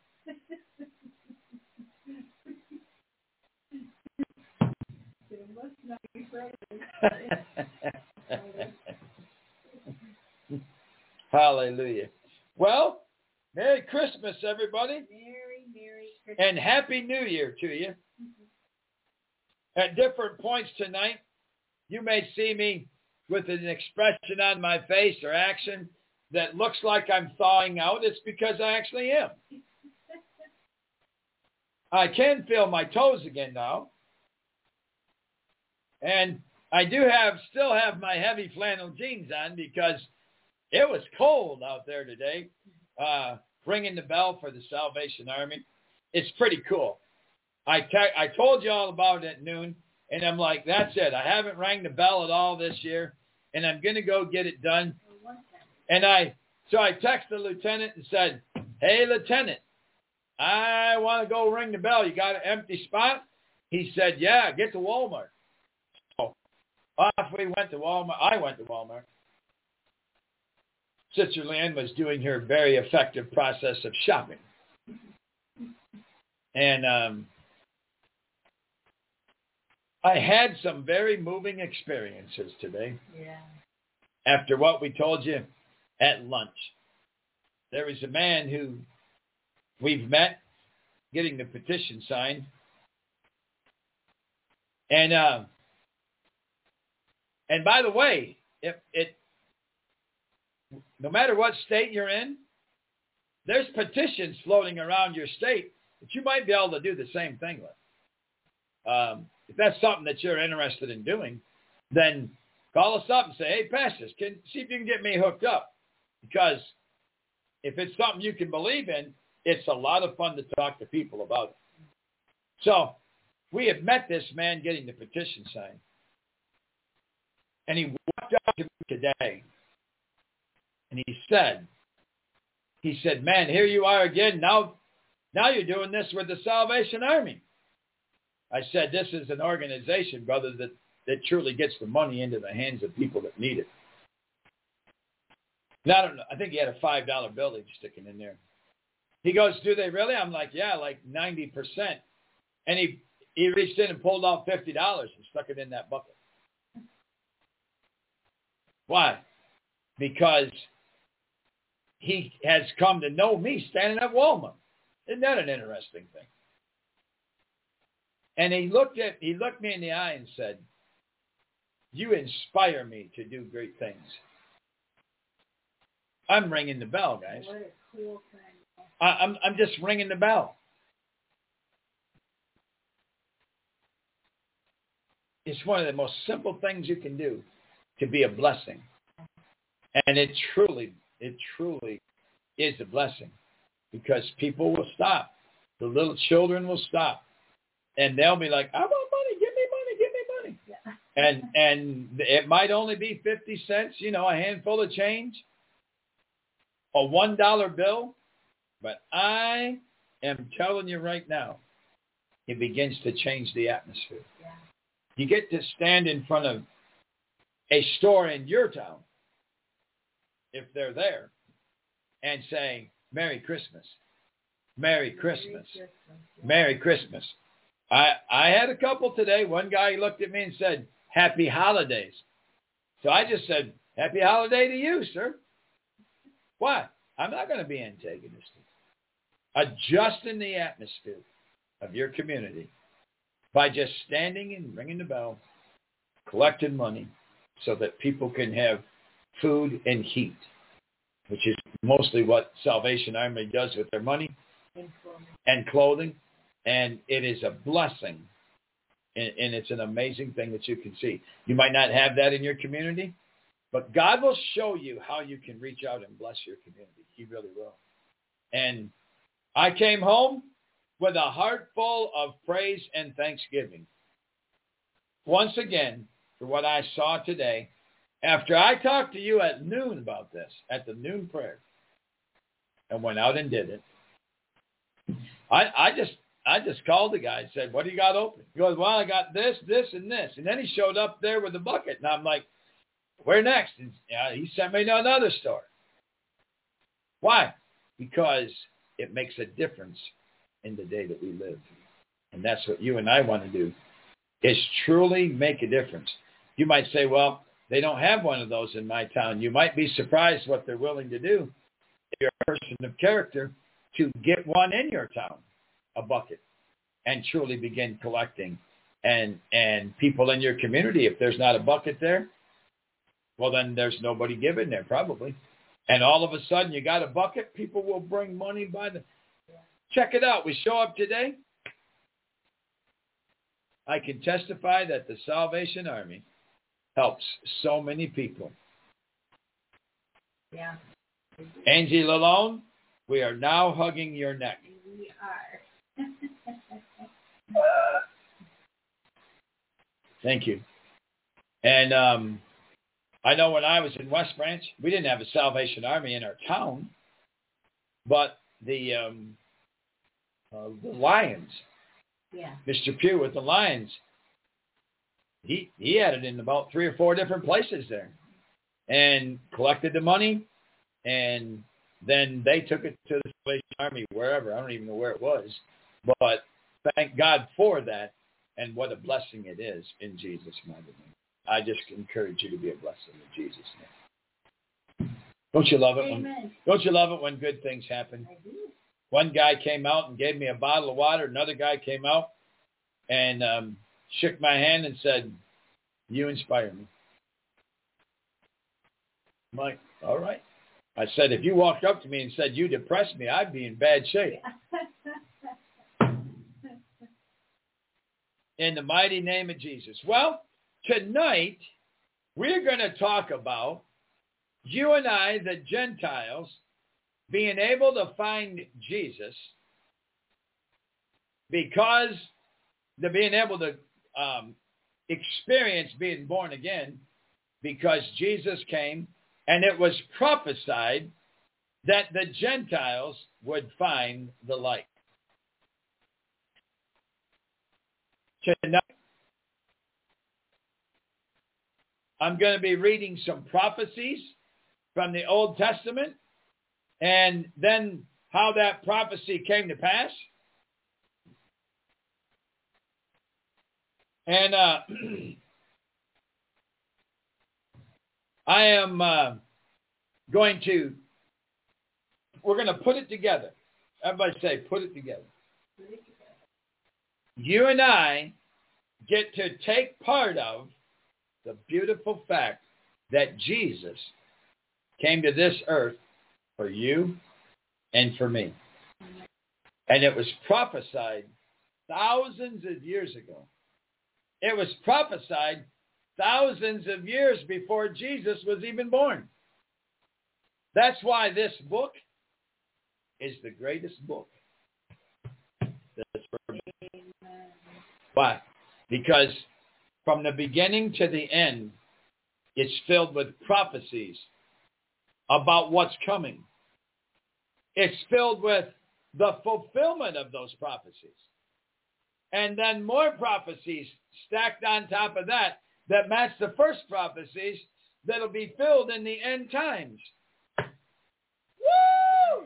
Hallelujah. Well, Merry Christmas, everybody. Merry, Merry Christmas. And Happy New Year to you. At different points tonight, you may see me with an expression on my face or action that looks like I'm thawing out. It's because I actually am. I can feel my toes again now. And I do have, still have my heavy flannel jeans on because it was cold out there today, uh, ringing the bell for the Salvation Army. It's pretty cool. I te- I told you all about it at noon, and I'm like, that's it. I haven't rang the bell at all this year, and I'm going to go get it done. And I, so I texted the lieutenant and said, hey, Lieutenant, I want to go ring the bell. You got an empty spot? He said, yeah, get to Walmart. So off we went to Walmart. I went to Walmart. Sister Lynn was doing her very effective process of shopping. And um, I had some very moving experiences today. Yeah. After what we told you at lunch. There was a man who we've met getting the petition signed. And uh, and by the way, if it no matter what state you're in, there's petitions floating around your state that you might be able to do the same thing with. Um, if that's something that you're interested in doing, then call us up and say, hey, pastors, can see if you can get me hooked up. Because if it's something you can believe in, it's a lot of fun to talk to people about it. So we had met this man getting the petition signed. And he walked up to me today. And he said, he said, man, here you are again. Now, now you're doing this with the Salvation Army. I said, this is an organization, brother, that, that truly gets the money into the hands of people that need it. Now, I don't know. I think he had a five dollar bill he was sticking in there. He goes, do they really? I'm like, yeah, like ninety percent. And he, he reached in and pulled out fifty dollars and stuck it in that bucket. Why? Because he has come to know me standing at Walmart. Isn't that an interesting thing? And he looked at he looked me in the eye and said, you inspire me to do great things. I'm ringing the bell, guys. What a cool thing. I, I'm I'm just ringing the bell. It's one of the most simple things you can do to be a blessing. And it truly, it truly is a blessing because people will stop. The little children will stop. And they'll be like, I want money, give me money, give me money. Yeah. And and it might only be fifty cents, you know, a handful of change, a one dollar bill. But I am telling you right now, it begins to change the atmosphere. Yeah. You get to stand in front of a store in your town, if they're there, and say, Merry Christmas. Merry Christmas. Merry Christmas. I, I had a couple today. One guy looked at me and said, Happy Holidays. So I just said, Happy Holiday to you, sir. Why? I'm not going to be antagonistic. Adjusting the atmosphere of your community by just standing and ringing the bell, collecting money so that people can have food and heat, which is mostly what Salvation Army does with their money and clothing. And, clothing. And it is a blessing, and, and it's an amazing thing that you can see. You might not have that in your community, but God will show you how you can reach out and bless your community. He really will. And I came home with a heart full of praise and thanksgiving. Once again, for what I saw today, after I talked to you at noon about this, at the noon prayer, and went out and did it, I, I just I just called the guy and said, what do you got open? He goes, well, I got this, this, and this. And then he showed up there with a bucket. And I'm like, where next? And yeah, he sent me to another store. Why? Because it makes a difference in the day that we live. And that's what you and I want to do, is truly make a difference. You might say, well, they don't have one of those in my town. You might be surprised what they're willing to do if you're a person of character to get one in your town, a bucket, and truly begin collecting and and people in your community. If there's not a bucket there, well, then there's nobody giving there probably. And all of a sudden you got a bucket, people will bring money by the... Check it out. We show up today. I can testify that the Salvation Army helps so many people. Yeah. Angie Lalone, we are now hugging your neck. We are. Thank you. And um, I know when I was in West Branch, we didn't have a Salvation Army in our town, but the um, uh, the Lions, yeah. Mister Pugh with the Lions, he he had it in about three or four different places there, and collected the money, and then they took it to the Salvation Army wherever. I don't even know where it was, but thank God for that, and what a blessing it is in Jesus' mighty name. I just encourage you to be a blessing in Jesus' name. Don't you love it? Amen. When, don't you love it when good things happen? I do. One guy came out and gave me a bottle of water. Another guy came out and um, shook my hand and said, "You inspire me." I'm like, all right. I said, if you walked up to me and said, "You depress me," I'd be in bad shape. In the mighty name of Jesus. Well, tonight we're going to talk about you and I, the Gentiles, being able to find Jesus because they're being able to um, experience being born again because Jesus came, and it was prophesied that the Gentiles would find the light. Tonight, I'm going to be reading some prophecies from the Old Testament, and then how that prophecy came to pass. And uh, I am uh, going to, we're going to put it together. Everybody say, put it together. Put it together. You and I get to take part of the beautiful fact that Jesus came to this earth for you and for me. And it was prophesied thousands of years ago. It was prophesied thousands of years before Jesus was even born. That's why this book is the greatest book. That's for me. Why? Because from the beginning to the end, it's filled with prophecies about what's coming. It's filled with the fulfillment of those prophecies. And then more prophecies stacked on top of that that match the first prophecies that'll be filled in the end times. Woo!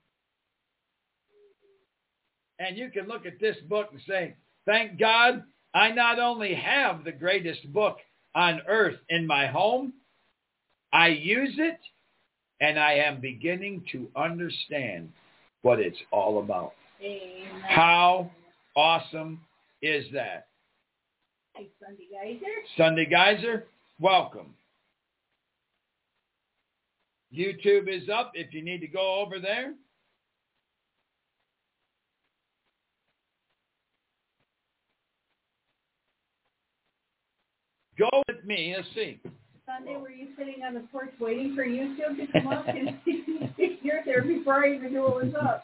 And you can look at this book and say, thank God I not only have the greatest book on earth in my home, I use it, and I am beginning to understand what it's all about. Amen. How awesome is that? Hi, Sunday Geyser. Sunday Geyser, welcome. YouTube is up if you need to go over there. Go with me. Let's see. Sunday, were you sitting on the porch waiting for YouTube to come up and you're there before I even knew it was up?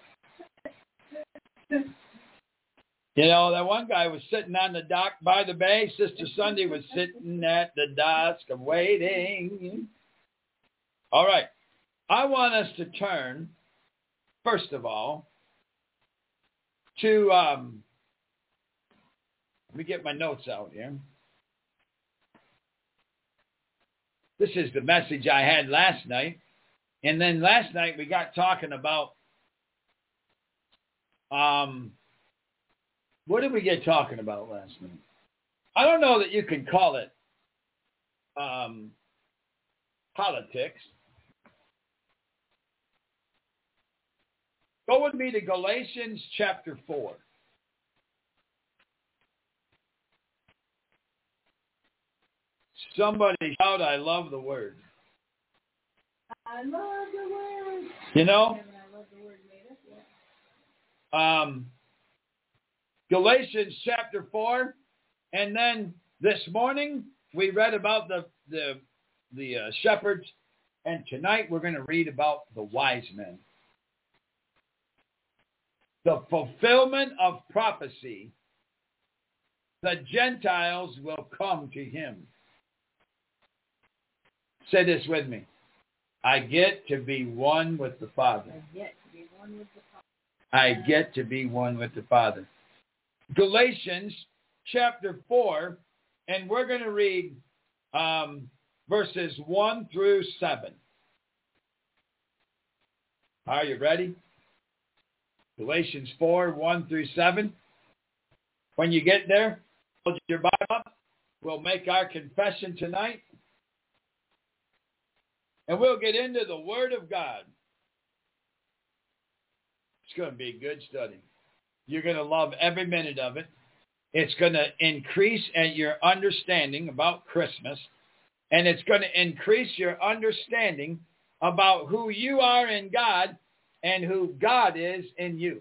You know, that one guy was sitting on the dock by the bay. Sister Sunday was sitting at the desk waiting. All right. I want us to turn, first of all, to, um, let me get my notes out here. This is the message I had last night. And then last night we got talking about, um, what did we get talking about last night? I don't know that you can call it um, politics. Go with me to Galatians chapter four. Somebody shout, I love the word. I love the word. You know? I love the word made us, yeah. Um, Galatians chapter four. And then this morning we read about the, the, the uh, shepherds. And tonight we're going to read about the wise men. The fulfillment of prophecy. The Gentiles will come to him. Say this with me. I get to be one with the Father. I get to be one with the Father. I get to be one with the Father. Galatians chapter four, and we're going to read um, verses one through seven. Are you ready? Galatians four, one through seven. When you get there, hold your Bible up. We'll make our confession tonight. And we'll get into the Word of God. It's going to be a good study. You're going to love every minute of it. It's going to increase your understanding about Christmas. And it's going to increase your understanding about who you are in God and who God is in you.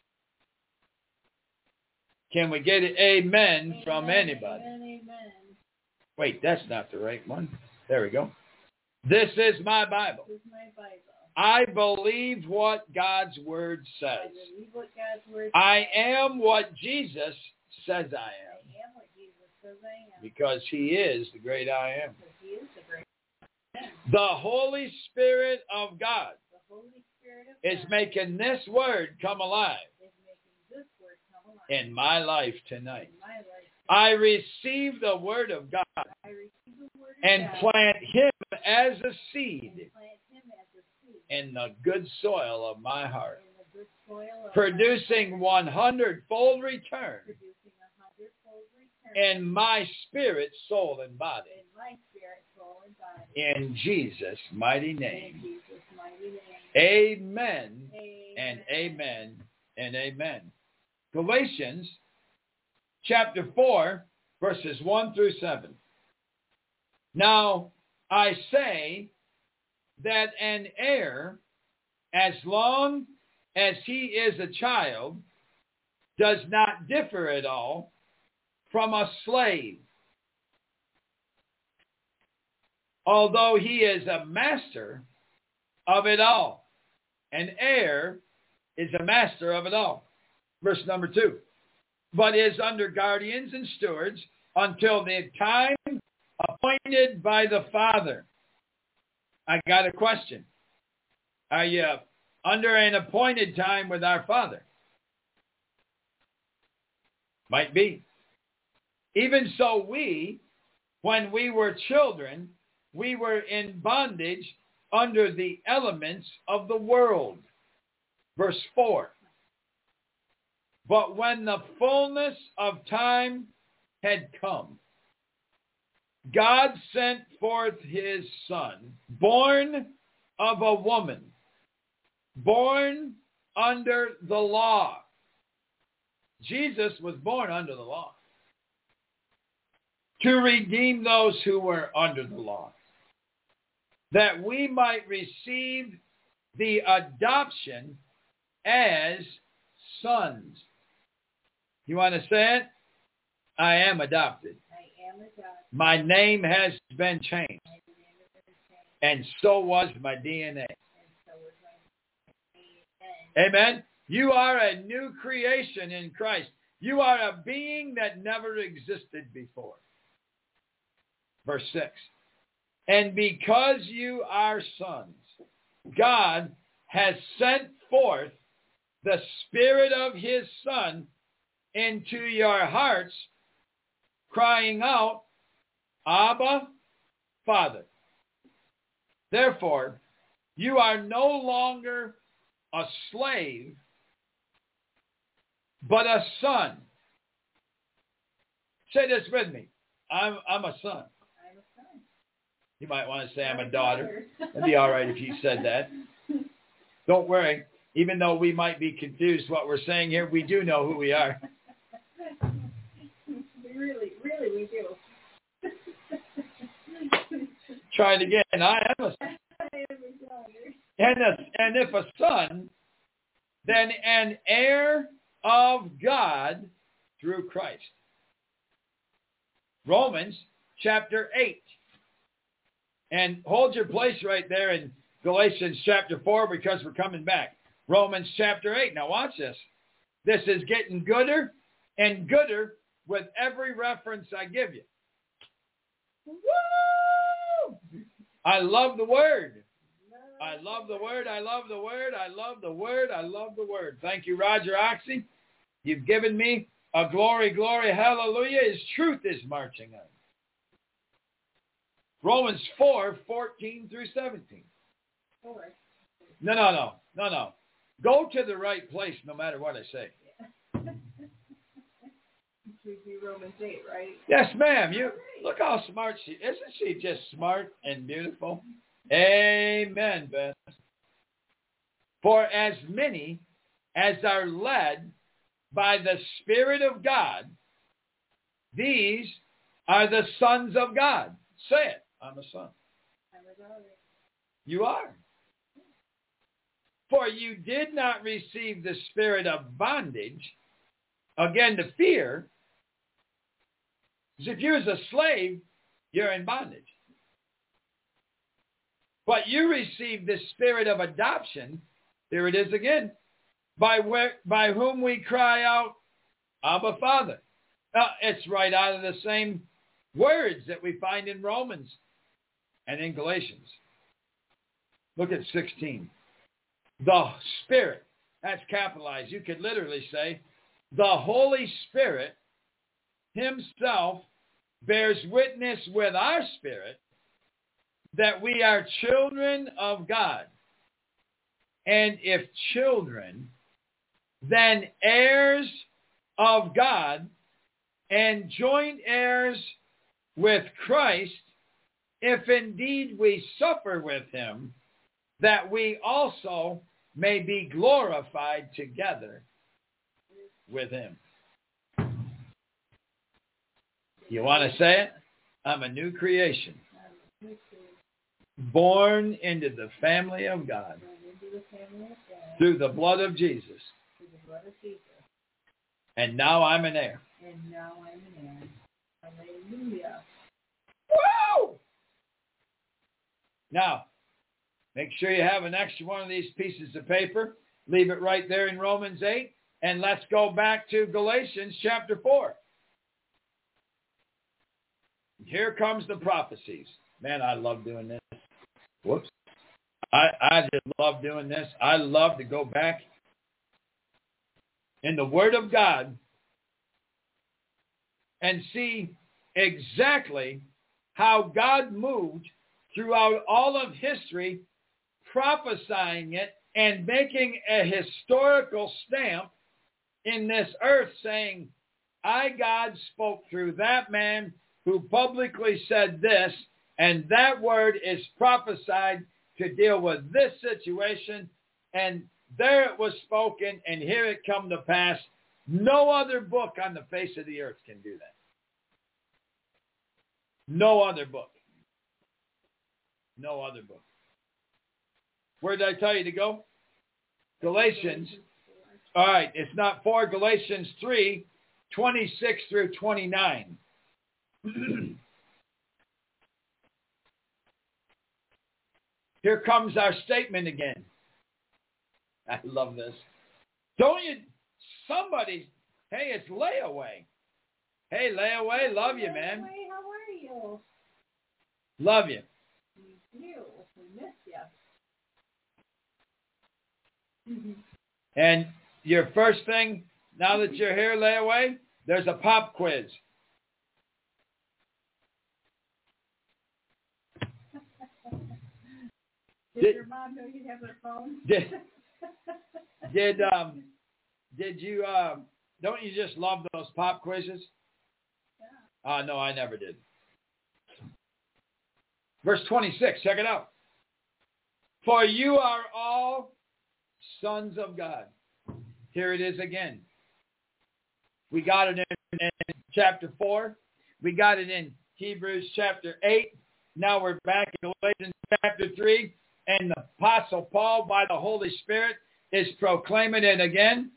Can we get an amen, amen from anybody? Amen, amen. Wait, that's not the right one. There we go. This is my Bible. This is my Bible. I believe what God's Word says. I believe what God's Word says. I am what Jesus says I am. I am what Jesus says I am. Because he is the great I am. Because he is the great I am. The Holy Spirit of God the Holy Spirit of is God making this Word come alive is making this Word come alive in my life tonight. in my life. I receive the Word of God I receive the Word of and God plant him as a and seed plant him as a seed in the good soil of my heart, in the good soil of producing one hundred-fold return producing a hundredfold return in my spirit, soul, and body. in my spirit, soul, and body. In Jesus' mighty In name. Jesus' mighty name. Amen, Amen. and amen and amen. Galatians chapter four, verses one through seven. Now, I say that an heir, as long as he is a child, does not differ at all from a slave, although he is a master of it all. An heir is a master of it all. Verse number two. But is under guardians and stewards until the time appointed by the Father. I got a question. Are you under an appointed time with our Father? Might be. Even so, we, when we were children, we were in bondage under the elements of the world. Verse four. But when the fullness of time had come, God sent forth his Son, born of a woman, born under the law. Jesus was born under the law, to redeem those who were under the law, that we might receive the adoption as sons. You want to say it? I am adopted. I am adopted. My name has been changed. My name has been changed. And so was my D N A. And so was my D N A. Amen. You are a new creation in Christ. You are a being that never existed before. Verse six. And because you are sons, God has sent forth the Spirit of his Son into your hearts, crying out, Abba, Father. Therefore, you are no longer a slave, but a son. Say this with me. I'm, I'm a son. I'm a son. You might want to say I'm a daughter. It'd be all right if you said that. Don't worry. Even though we might be confused what we're saying here, we do know who we are. We really, really, we do. Try it again. I am a son. And, a, and if a son, then an heir of God through Christ. Romans chapter eight. And hold your place right there in Galatians chapter four because we're coming back. Romans chapter eight. Now watch this. This is getting gooder and gooder with every reference I give you. Woo! I love the word. I love the word. I love the word. I love the word. I love the word. Thank you, Roger Oxy. You've given me a glory, glory, hallelujah. His truth is marching on. Romans four, fourteen through seventeen. Four. No, no, no, no, no. Go to the right place no matter what I say. Yeah. Should be Romans eight, right? Yes, ma'am. You look how smart she is. Isn't she just smart and beautiful? Amen, Beth. For as many as are led by the Spirit of God, these are the sons of God. Say it. I'm a son. I'm a daughter. You are. For you did not receive the spirit of bondage, again to fear. Because if you was a slave, you're in bondage. But you received the spirit of adoption, here it is again, by where, by whom we cry out, Abba, Father. Now, it's right out of the same words that we find in Romans and in Galatians. Look at sixteen. The Spirit, that's capitalized. You could literally say, the Holy Spirit himself bears witness with our spirit that we are children of God. And if children, then heirs of God and joint heirs with Christ, if indeed we suffer with him, that we also may be glorified together with him. You want to say it? I'm a new creation. Born into the family of God. Through the blood of Jesus. And now I'm an heir. And now I'm an heir. Hallelujah. Woo! Now, make sure you have an extra one of these pieces of paper. Leave it right there in Romans eight. And let's go back to Galatians chapter four. Here comes the prophecies. Man, I love doing this. Whoops. I, I just love doing this. I love to go back in the Word of God and see exactly how God moved throughout all of history, prophesying it and making a historical stamp in this earth saying, I, God, spoke through that man who publicly said this, and that word is prophesied to deal with this situation, and there it was spoken, and here it come to pass. No other book on the face of the earth can do that. No other book. No other book. Where did I tell you to go? Galatians. All right, it's not four. Galatians three, twenty-six through twenty-nine. Here comes our statement again. I love this. Don't you, somebody, hey, it's Layaway. Hey, Layaway, love you, man. Layaway, how are you? Love you. Me too. We miss you. Mm-hmm. And your first thing, now that you're here, Layaway, there's a pop quiz. Did, did your mom know you'd have her phone? Did, did, um, did you, uh, don't you just love those pop quizzes? Yeah. Uh, no, I never did. Verse twenty-six, check it out. For you are all sons of God. Here it is again. We got it in, in chapter four. We got it in Hebrews chapter eight. Now we're back in Galatians chapter three, and the Apostle Paul, by the Holy Spirit, is proclaiming it again.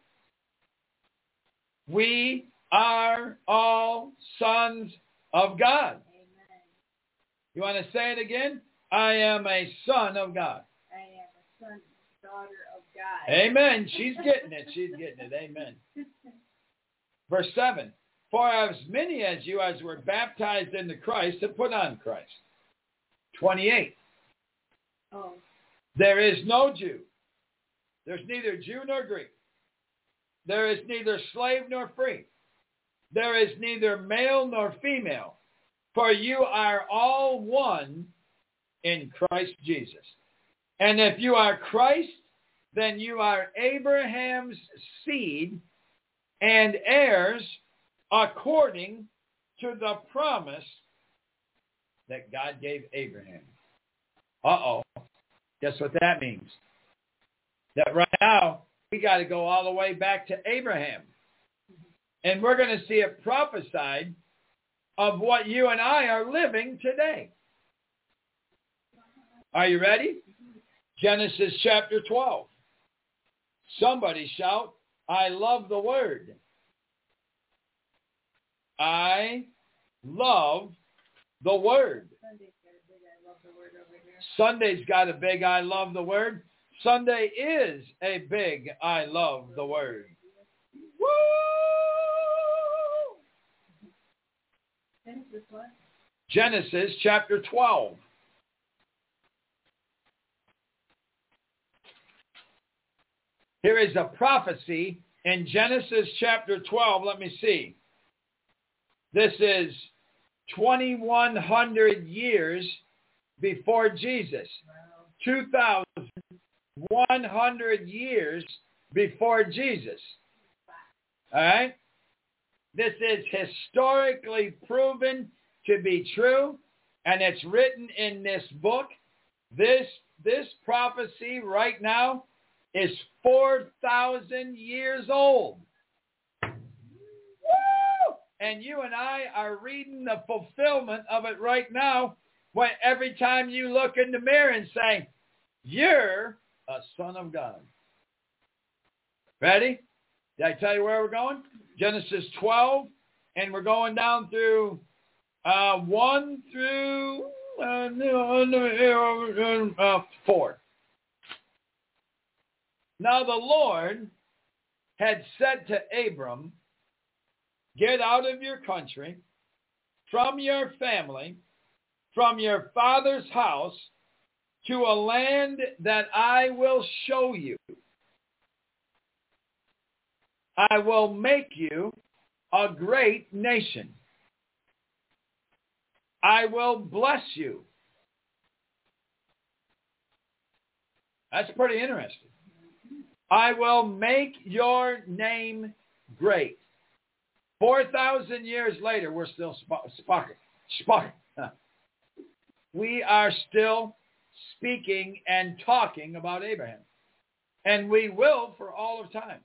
We are all sons of God. Amen. You want to say it again? I am a son of God. I am a son, daughter of God. Amen. She's getting it. She's getting it. Amen. Verse seven. For as many as you as were baptized into Christ have put on Christ. twenty-eight. Oh. There is no Jew. There's neither Jew nor Greek. There is neither slave nor free. There is neither male nor female. For you are all one in Christ Jesus. And if you are Christ, then you are Abraham's seed and heirs according to the promise that God gave Abraham. Uh-oh. Guess what that means? That right now, we got to go all the way back to Abraham. And we're going to see it prophesied of what you and I are living today. Are you ready? Genesis chapter twelve. Somebody shout, I love the word. I love the word. Sunday's got a big I love the word. Sunday is a big I love the word. Woo! Genesis what? Genesis chapter twelve. Here is a prophecy in Genesis chapter twelve. Let me see. This is twenty-one hundred years before Jesus. two thousand one hundred years before Jesus. All right? This is historically proven to be true, and it's written in this book. This, this prophecy right now is four thousand years old. Woo! And you and I are reading the fulfillment of it right now when every time you look in the mirror and say, you're a son of God. Ready? Did I tell you where we're going? Genesis twelve, and we're going down through uh, one through uh, uh, four. Now the Lord had said to Abram, get out of your country, from your family, from your father's house, to a land that I will show you. I will make you a great nation. I will bless you. That's pretty interesting. I will make your name great. Four thousand years later, we're still speaking. Sp- we are still speaking and talking about Abraham. And we will for all of time.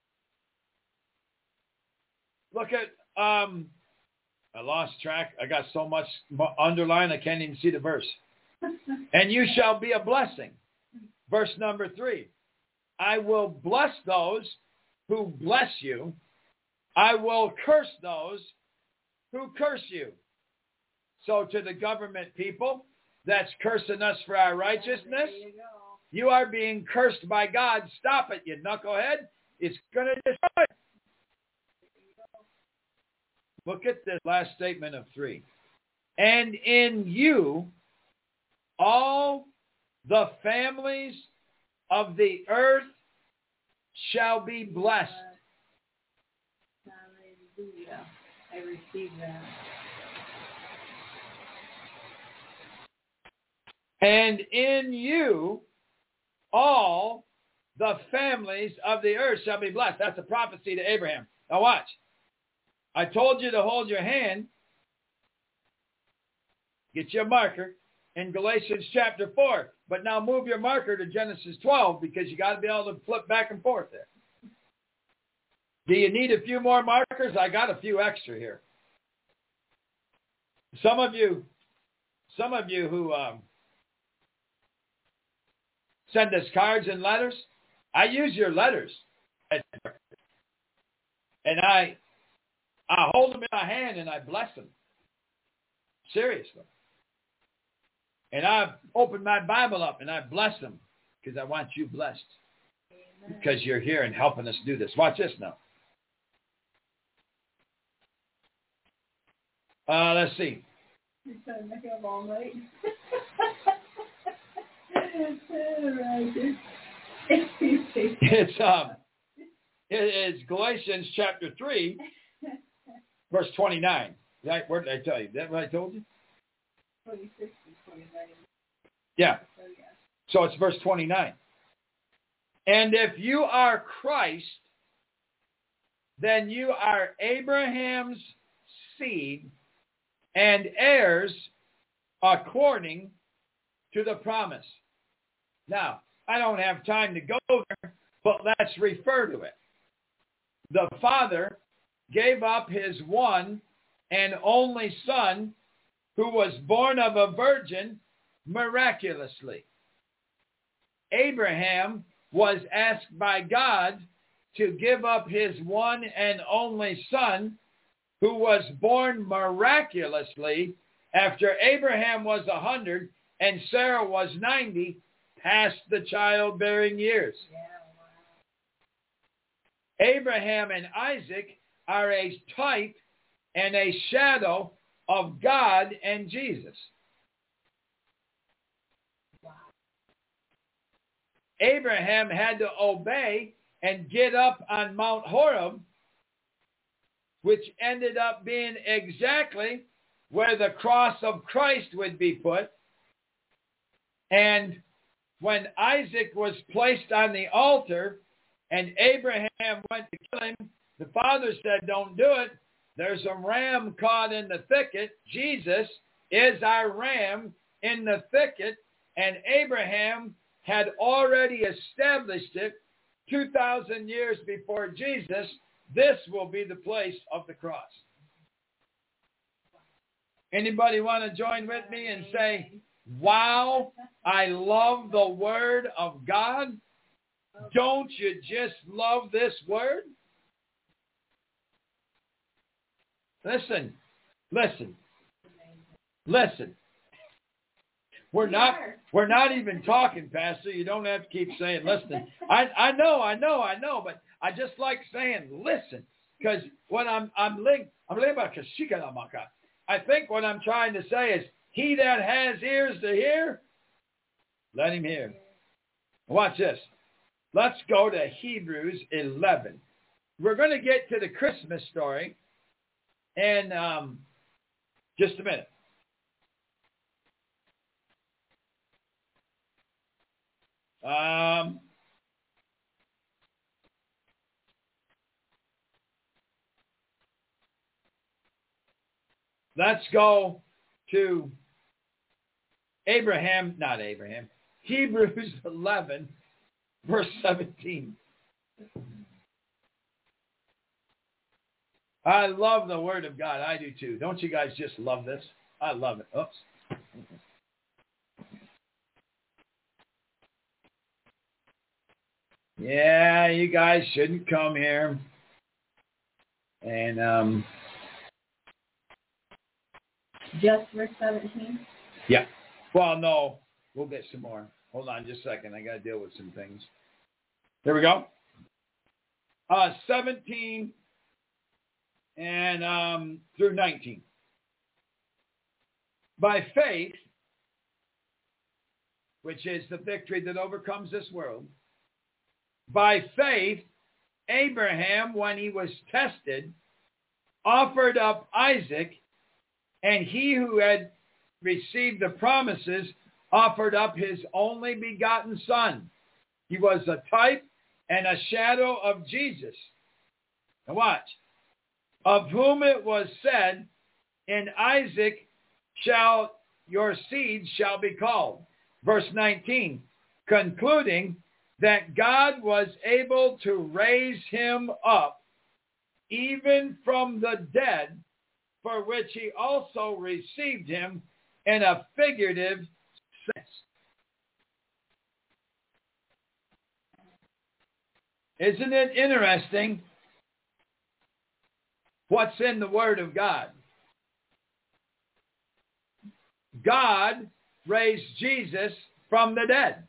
Look at, um, I lost track. I got so much underlined, I can't even see the verse. And you shall be a blessing. Verse number three. I will bless those who bless you. I will curse those who curse you. So to the government people that's cursing us for our righteousness, you are being cursed by God. Stop it, you knucklehead. It's going to destroy. Look at this last statement of three. And in you, all the families of the earth shall be blessed. Hallelujah. I receive that. And in you, all the families of the earth shall be blessed. That's a prophecy to Abraham. Now watch. I told you to hold your hand. Get your marker in Galatians chapter four. But now move your marker to Genesis twelve because you got to be able to flip back and forth there. Do you need a few more markers? I got a few extra here. Some of you, some of you who um, send us cards and letters, I use your letters. And I, I hold them in my hand and I bless them. Seriously. And I open my Bible up and I bless them because I want you blessed. Amen. Because you're here and helping us do this. Watch this now. Uh, let's see. You're trying to make up all night. It's um, it is Galatians chapter three, verse twenty-nine. Right? Where did I tell you? Is that what I told you? twenty-six and twenty-nine. Yeah. So it's verse twenty-nine. And if you are Christ, then you are Abraham's seed and heirs according to the promise. Now, I don't have time to go there, but let's refer to it. The Father gave up his one and only Son, who was born of a virgin miraculously. Abraham was asked by God to give up his one and only Son, who was born miraculously after Abraham was a hundred and Sarah was ninety, past the childbearing years. Yeah, wow. Abraham and Isaac are a type and a shadow of God and Jesus. Wow. Abraham had to obey and get up on Mount Horeb, which ended up being exactly where the cross of Christ would be put. And when Isaac was placed on the altar and Abraham went to kill him, the father said, don't do it. There's a ram caught in the thicket. Jesus is our ram in the thicket. And Abraham had already established it two thousand years before Jesus. This will be the place of the cross. Anybody want to join with me and say, wow, I love the word of God? Don't you just love this word? Listen, listen, listen. We're not, we're not even talking, Pastor. You don't have to keep saying listen. I, I know, I know, I know, but I just like saying listen, because what I'm, I'm linked, I'm linked about Kashikalamaka. I think what I'm trying to say is, he that has ears to hear, let him hear. Watch this. Let's go to Hebrews eleven. We're going to get to the Christmas story in um, just a minute. Um, let's go to Abraham, not Abraham, Hebrews eleven, verse seventeen. I love the word of God. I do too. Don't you guys just love this? I love it. Oops. Yeah, you guys shouldn't come here. And um just verse seventeen? Yeah. Well, no, we'll get some more. Hold on just a second. I got to deal with some things. Here we go. Uh, seventeen and um, through nineteen. By faith, which is the victory that overcomes this world, by faith, Abraham, when he was tested, offered up Isaac, and he who had received the promises offered up his only begotten son. He was a type and a shadow of Jesus. Now watch. Of whom it was said, in Isaac shall your seed shall be called. Verse nineteen, concluding that God was able to raise him up even from the dead, for which he also received him, in a figurative sense. Isn't it interesting what's in the Word of God? God raised Jesus from the dead.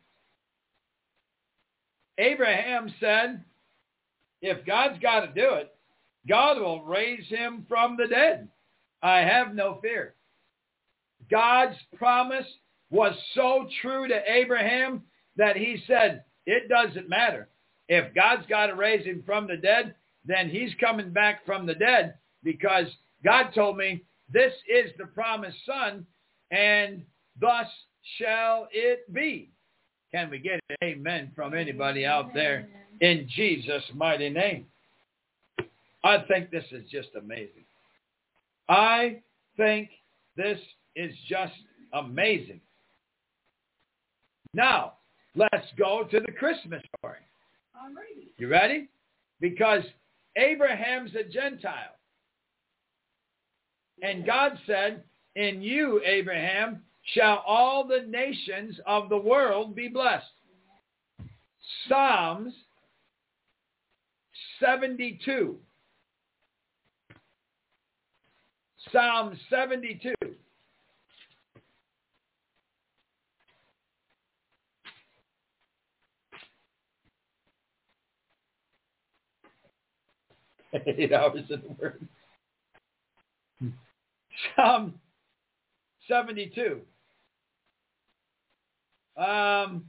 Abraham said, if God's got to do it, God will raise him from the dead. I have no fear. God's promise was so true to Abraham that he said, it doesn't matter. If God's got to raise him from the dead, then he's coming back from the dead because God told me this is the promised son and thus shall it be. Can we get an amen from anybody out there in Jesus' mighty name? I think this is just amazing. I think this is just amazing. Now, let's go to the Christmas story. Alrighty. You ready? Because Abraham's a Gentile. And God said, in you, Abraham, shall all the nations of the world be blessed. Psalms seventy-two. Psalm seventy-two. Eight hours in the Word. Psalm seventy-two. Um,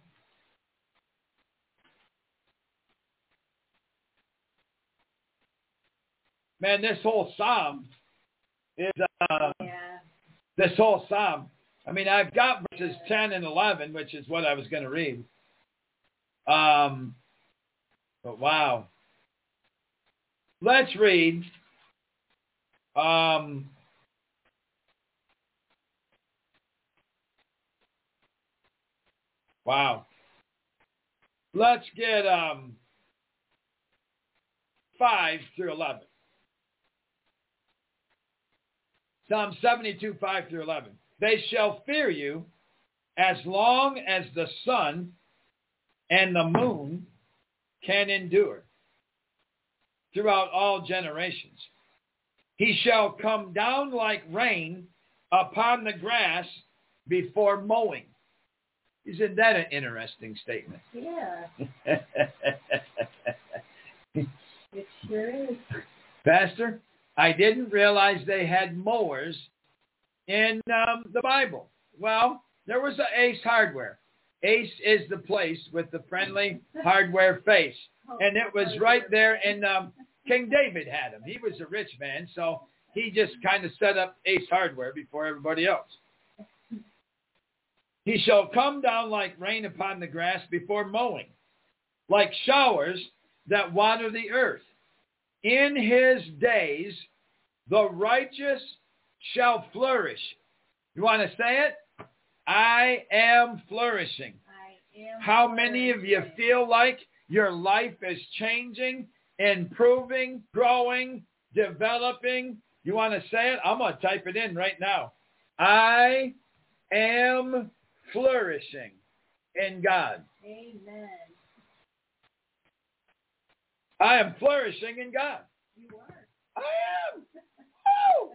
man, this whole psalm is uh, Yeah. this whole psalm. I mean, I've got verses ten and eleven, which is what I was going to read. Um, but wow. Let's read. Um, wow. Let's get um, five through eleven. Psalm seventy-two, five through eleven. They shall fear you as long as the sun and the moon can endure throughout all generations. He shall come down like rain upon the grass before mowing. Isn't that an interesting statement? Yeah. It sure is. Pastor, I didn't realize they had mowers in um, the Bible. Well, there was a Ace Hardware. Ace is the place with the friendly hardware face. And it was right there in, um, King David had him. He was a rich man, so he just kind of set up Ace Hardware before everybody else. He shall come down like rain upon the grass before mowing, like showers that water the earth. In his days, the righteous shall flourish. You want to say it? I am flourishing. I am How flourishing. many of you feel like your life is changing, improving, growing, developing? You want to say it? I'm going to type it in right now. I am flourishing in God. Amen. I am flourishing in God. You are. I am. Woo!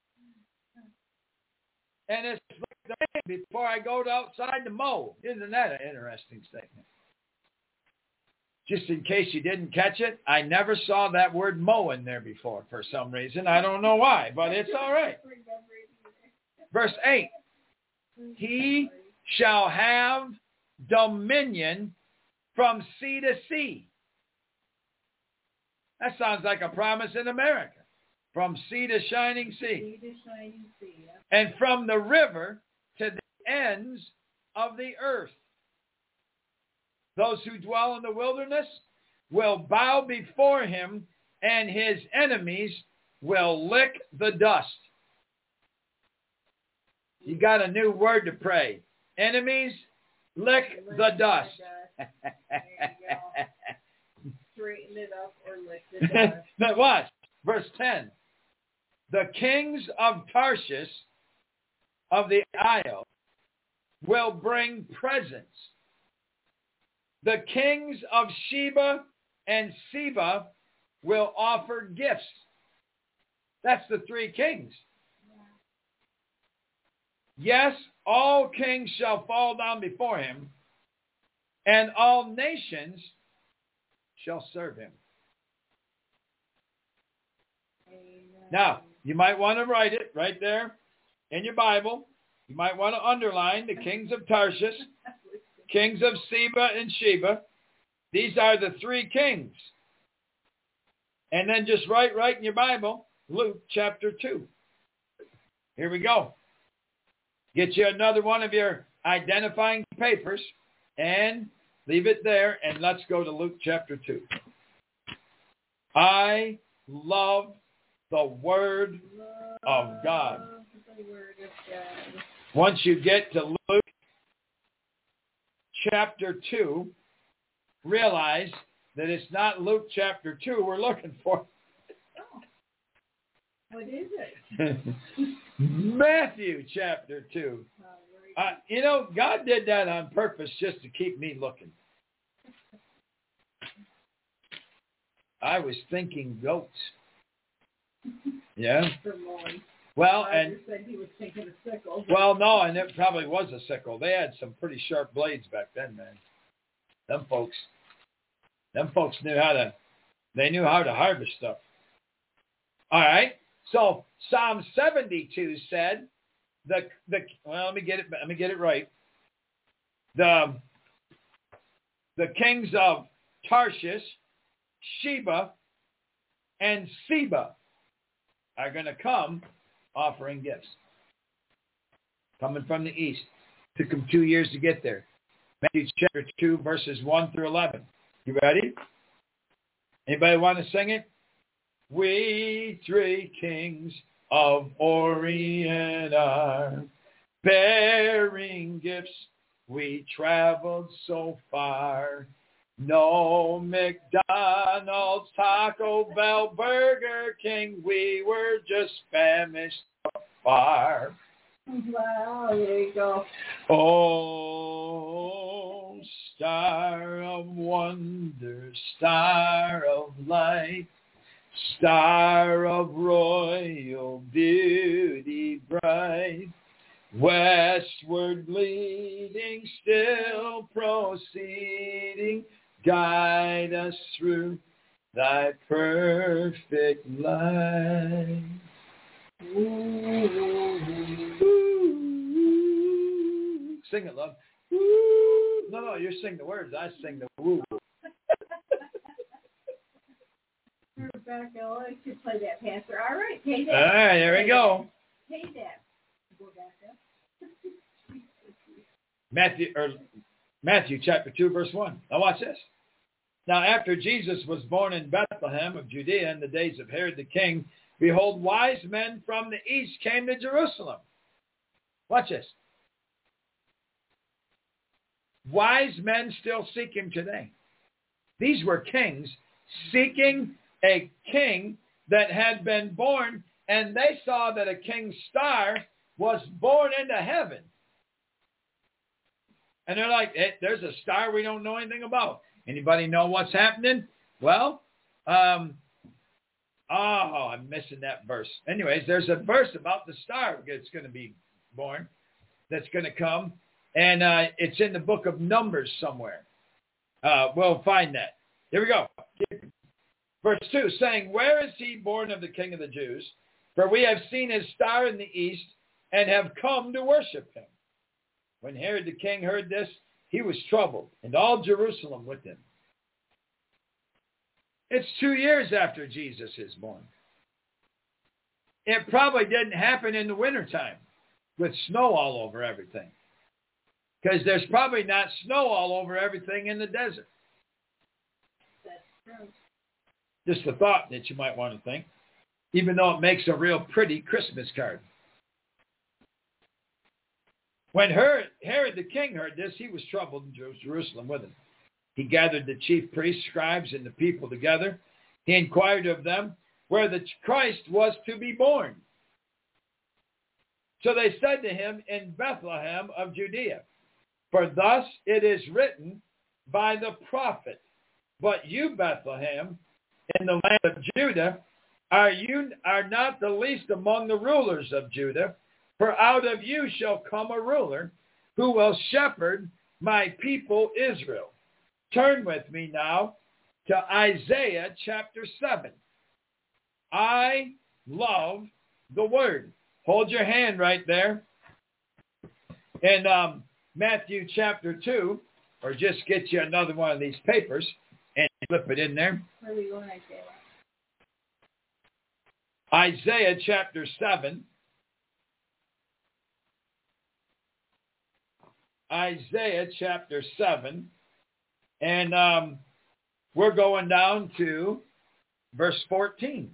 And it's like the rain before I go outside to mow. Isn't that an interesting statement? Just in case you didn't catch it, I never saw that word mow in there before for some reason. I don't know why, but it's all right. Verse eight. He shall have dominion from sea to sea. That sounds like a promise in America. From sea to shining sea. Sea to shining sea. Yeah. And from the river to the ends of the earth. Those who dwell in the wilderness will bow before him, and his enemies will lick the dust. You got a new word to pray. Enemies, lick, lick the dust. The dust. There you go. Straighten it up or lick the dust. But watch. Verse ten. The kings of Tarshish of the isle will bring presents. The kings of Sheba and Seba will offer gifts. That's the three kings. Yes, all kings shall fall down before him, and all nations shall serve him. Amen. Now, you might want to write it right there in your Bible. You might want to underline the kings of Tarshish, kings of Seba and Sheba. These are the three kings. And then just write right in your Bible, Luke chapter two. Here we go. Get you another one of your identifying papers and leave it there, and let's go to Luke chapter two. I love the Word of God. The Word of God. Once you get to Luke chapter two, realize that it's not Luke chapter two we're looking for. Oh. What is it? Matthew chapter two. Uh, you know, God did that on purpose just to keep me looking. I was thinking goats. Yeah. Well, and said he was thinking a sickle. Well, no, and it probably was a sickle. They had some pretty sharp blades back then, man. Them folks, them folks knew how to. They knew how to harvest stuff. All right. So Psalm seventy-two said, the the well, let me get it. Let me get it right. The the kings of Tarshish, Sheba, and Seba are going to come offering gifts, coming from the east. Took them two years to get there. Matthew chapter two, verses one through eleven. You ready? Anybody want to sing it? We three kings of Orient are bearing gifts. We traveled so far. No McDonald's, Taco Bell, Burger King. We were just famished afar. Wow, there you go. Oh, star of wonder, star of light, star of royal beauty bright, westward leading, still proceeding, guide us through thy perfect light. Ooh. Sing it, love. Ooh. No, no, you sing the words. I sing the woo. Rebecca, I'll let you play that, Pastor. All right, pay that. All right, there we go. Pay that. Go back up. Matthew, or Matthew chapter two, verse one. Now watch this. Now after Jesus was born in Bethlehem of Judea in the days of Herod the king, behold, wise men from the east came to Jerusalem. Watch this. Wise men still seek him today. These were kings seeking a king that had been born, and they saw that a king's star was born into heaven. And they're like, hey, there's a star we don't know anything about. Anybody know what's happening? Well, um, oh, I'm missing that verse. Anyways, there's a verse about the star that's going to be born, that's going to come. And uh, it's in the book of Numbers somewhere. Uh, we'll find that. Here we go. Verse two, saying, where is he born of the King of the Jews? For we have seen his star in the east and have come to worship him. When Herod the king heard this, he was troubled, and all Jerusalem with him. It's two years after Jesus is born. It probably didn't happen in the wintertime with snow all over everything, because there's probably not snow all over everything in the desert. That's true. Just a thought that you might want to think, even though it makes a real pretty Christmas card. When Herod, Herod the king heard this, he was troubled, in Jerusalem with him. He gathered the chief priests, scribes, and the people together. He inquired of them where the Christ was to be born. So they said to him, in Bethlehem of Judea, for thus it is written by the prophet, but you, Bethlehem, in the land of Judah, are you are not the least among the rulers of Judah, for out of you shall come a ruler who will shepherd my people Israel. Turn with me now to Isaiah chapter seven. I love the word. Hold your hand right there. In um, Matthew chapter two, or just get you another one of these papers and flip it in there. Where are we going, Isaiah? Isaiah chapter seven. Isaiah chapter seven. And um, we're going down to verse fourteen.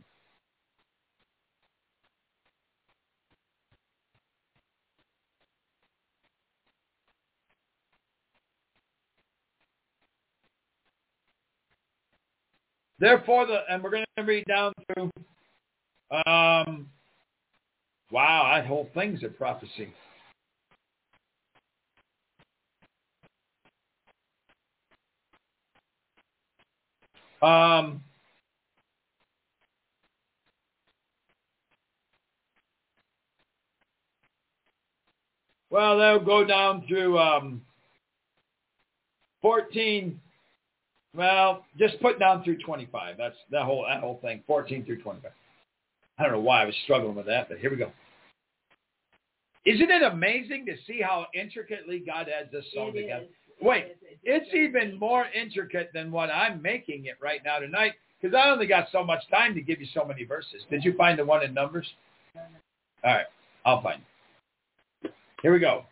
Therefore, the and we're going to read down through, um, wow, that whole thing's a prophecy. Um, well, they'll go down through um, fourteen. Well, just put down through twenty-five. That's that whole that whole thing, fourteen through twenty-five. I don't know why I was struggling with that, but here we go. Isn't it amazing to see how intricately God adds this song It together? is. Wait, It is. it's even more intricate than what I'm making it right now tonight, because I only got so much time to give you so many verses. Did you find the one in Numbers? All right, I'll find it. Here we go.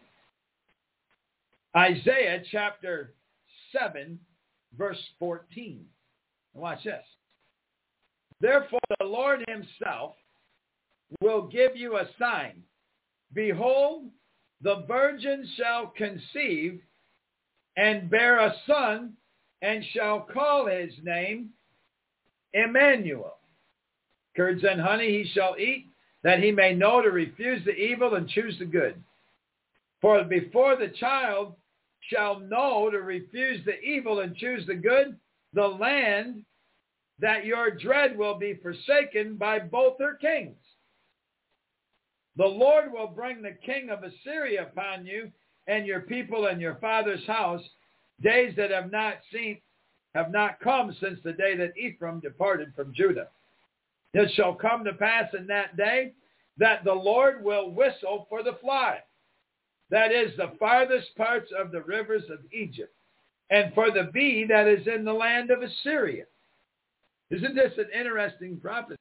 Isaiah chapter seven, verse fourteen. Watch this. Therefore the Lord himself will give you a sign. Behold, the virgin shall conceive and bear a son, and shall call his name Emmanuel. Curds and honey he shall eat, that he may know to refuse the evil and choose the good. For before the child shall know to refuse the evil and choose the good, the land that your dread will be forsaken by both her kings. The Lord will bring the king of Assyria upon you and your people and your father's house, days that have not seen, have not come since the day that Ephraim departed from Judah. It shall come to pass in that day that the Lord will whistle for the fly, that is the farthest parts of the rivers of Egypt, and for the bee that is in the land of Assyria. Isn't this an interesting prophecy?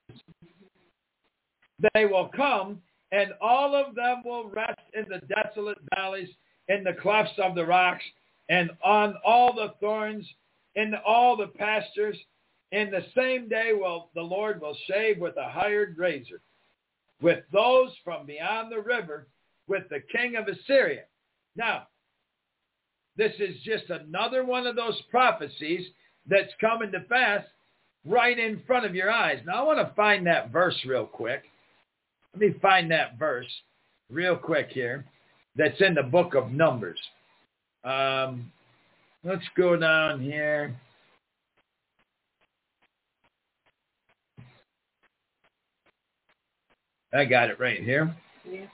They will come, and all of them will rest in the desolate valleys, in the clefts of the rocks, and on all the thorns, in all the pastures. In the same day will the Lord will shave with a hired razor, with those from beyond the river, with the king of Assyria. Now, this is just another one of those prophecies that's coming to pass right in front of your eyes. Now, I want to find that verse real quick. Let me find that verse real quick here that's in the book of Numbers. Um, let's go down here. I got it right here. Yeah.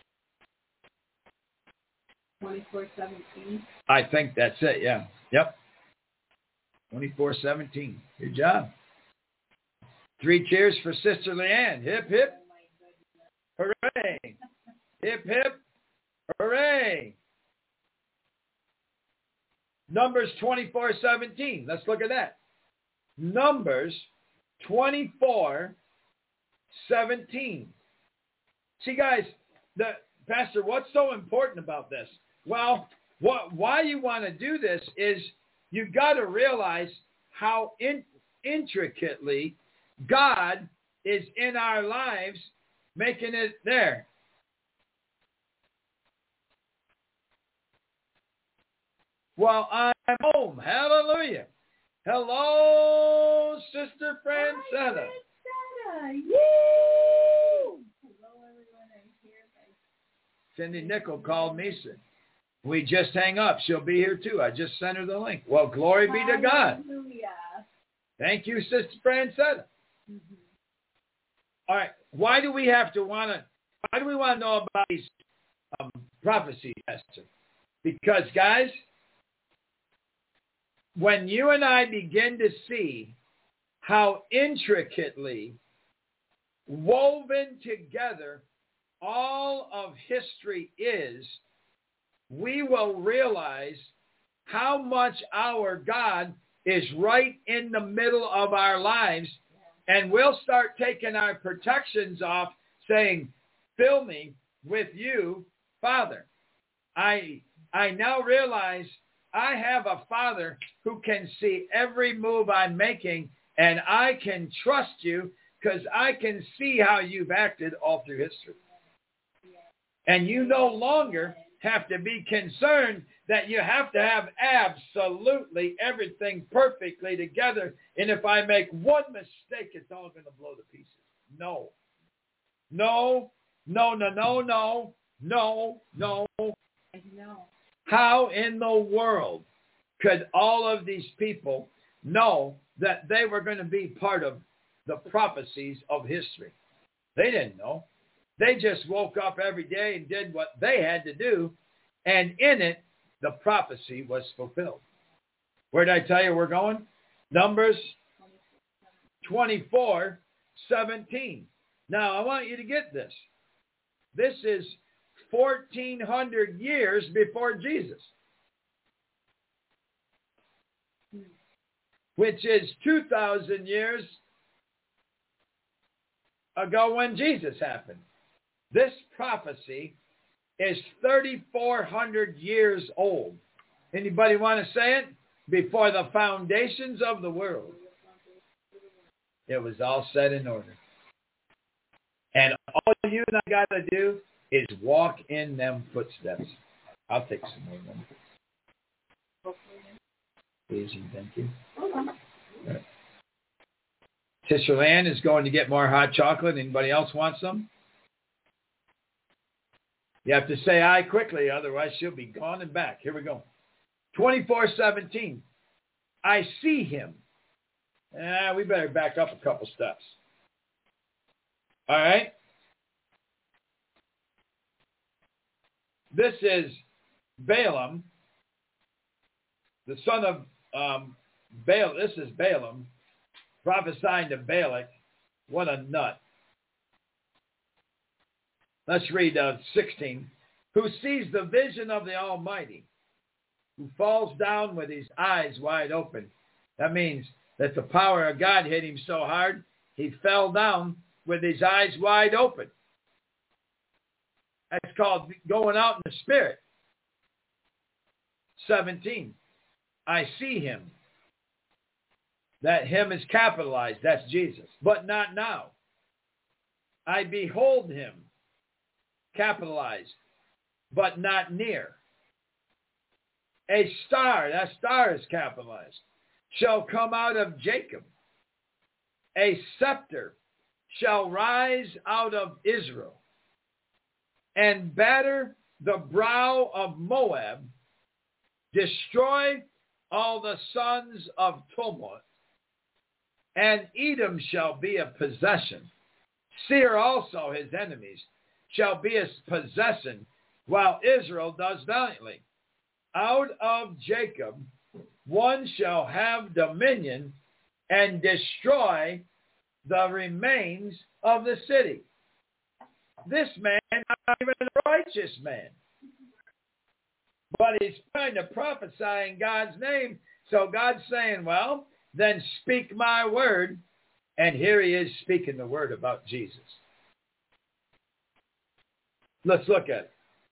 twenty-four seventeen. I think that's it, yeah. Yep. twenty-four seventeen. Good job. Three cheers for Sister Leanne. Hip, hip. Hooray. Hip, hip. Hooray. Numbers twenty-four seventeen. Let's look at that. Numbers twenty-four seventeen. See, guys, the Pastor, what's so important about this? Well, what, why you want to do this is you've got to realize how in, intricately God is in our lives, making it there. Well, I'm home. Hallelujah. Hello, Sister Francetta. Francetta. Yay! Hello, everyone. I'm here. Cindy Nickel called me. Said, we just hang up. She'll be here too. I just sent her the link. Well, glory be to God. Hallelujah. Thank you, Sister Francetta. Mm-hmm. All right. Why do we have to want to, why do we want to know about these um, prophecies, Esther? Because, guys, when you and I begin to see how intricately woven together all of history is, we will realize how much our God is right in the middle of our lives, and we'll start taking our protections off, saying, fill me with you, Father. I I now realize I have a Father who can see every move I'm making, and I can trust you because I can see how you've acted all through history. And you no longer have to be concerned that you have to have absolutely everything perfectly together. And if I make one mistake, it's all going to blow to pieces. No. No, no, no, no, no, no, no. No. How in the world could all of these people know that they were going to be part of the prophecies of history? They didn't know. They just woke up every day and did what they had to do, and in it, the prophecy was fulfilled. Where did I tell you we're going? Numbers twenty-four seventeen. Now, I want you to get this. This is fourteen hundred years before Jesus, which is two thousand years ago when Jesus happened. This prophecy is thirty-four hundred years old. Anybody want to say it? Before the foundations of the world, it was all set in order. And all you and I got to do is walk in them footsteps. I'll take some more of them. Please and thank you. Right. Sister Lan is going to get more hot chocolate. Anybody else want some? You have to say aye quickly, otherwise she'll be gone and back. Here we go. twenty-four seventeen. I see him. Ah, we better back up a couple steps. All right. This is Balaam, the son of um, Baal. This is Balaam prophesying to Balak. What a nut. Let's read uh, sixteen. Who sees the vision of the Almighty, who falls down with his eyes wide open. That means that the power of God hit him so hard, he fell down with his eyes wide open. That's called going out in the Spirit. seventeen. I see him. That him is capitalized. That's Jesus. But not now. I behold him. Capitalized. But not near. A star. That star is capitalized. Shall come out of Jacob. A scepter shall rise out of Israel, and batter the brow of Moab, destroy all the sons of Tumult, and Edom shall be a possession. Seir also, his enemies, shall be his possession, while Israel does valiantly. Out of Jacob one shall have dominion, and destroy the remains of the city. This man is not even a righteous man, but he's trying to prophesy in God's name. So God's saying, well, then speak my word. And here he is speaking the word about Jesus. Let's look at it.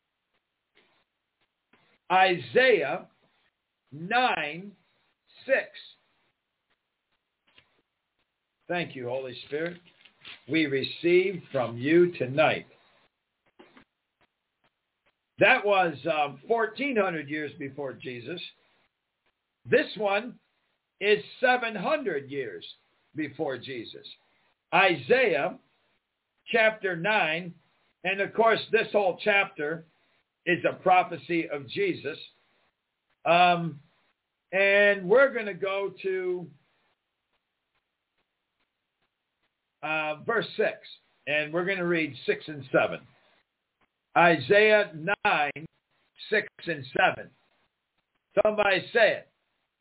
Isaiah nine six. Thank you, Holy Spirit. We receive from you tonight. That was um, fourteen hundred years before Jesus. This one is seven hundred years before Jesus. Isaiah chapter nine, And of course, this whole chapter is a prophecy of Jesus. Um, and we're going to go to uh, verse six, and we're going to read six and seven. Isaiah nine, six and seven. Somebody say it.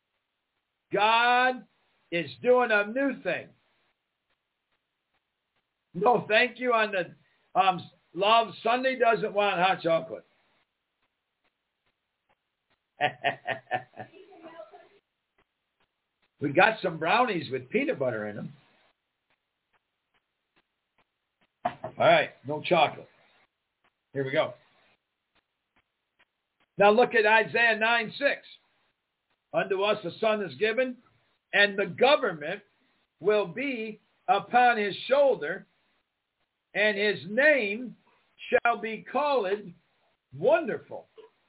God is doing a new thing. No, thank you on the um, Love Sunday doesn't want hot chocolate. We got some brownies with peanut butter in them. All right, no chocolate. Here we go. Now look at Isaiah nine six. Unto us a son is given, and the government will be upon his shoulder, and his name shall be called Wonderful.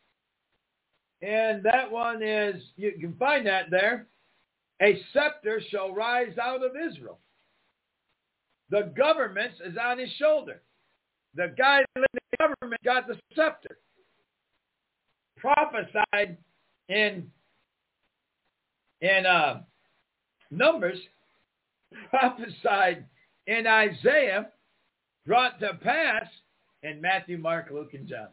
And that one is, you can find that there. A scepter shall rise out of Israel. The government is on his shoulder. The guy in the government got the scepter. Prophesied in in uh, Numbers, prophesied in Isaiah, brought to pass in Matthew, Mark, Luke, and John.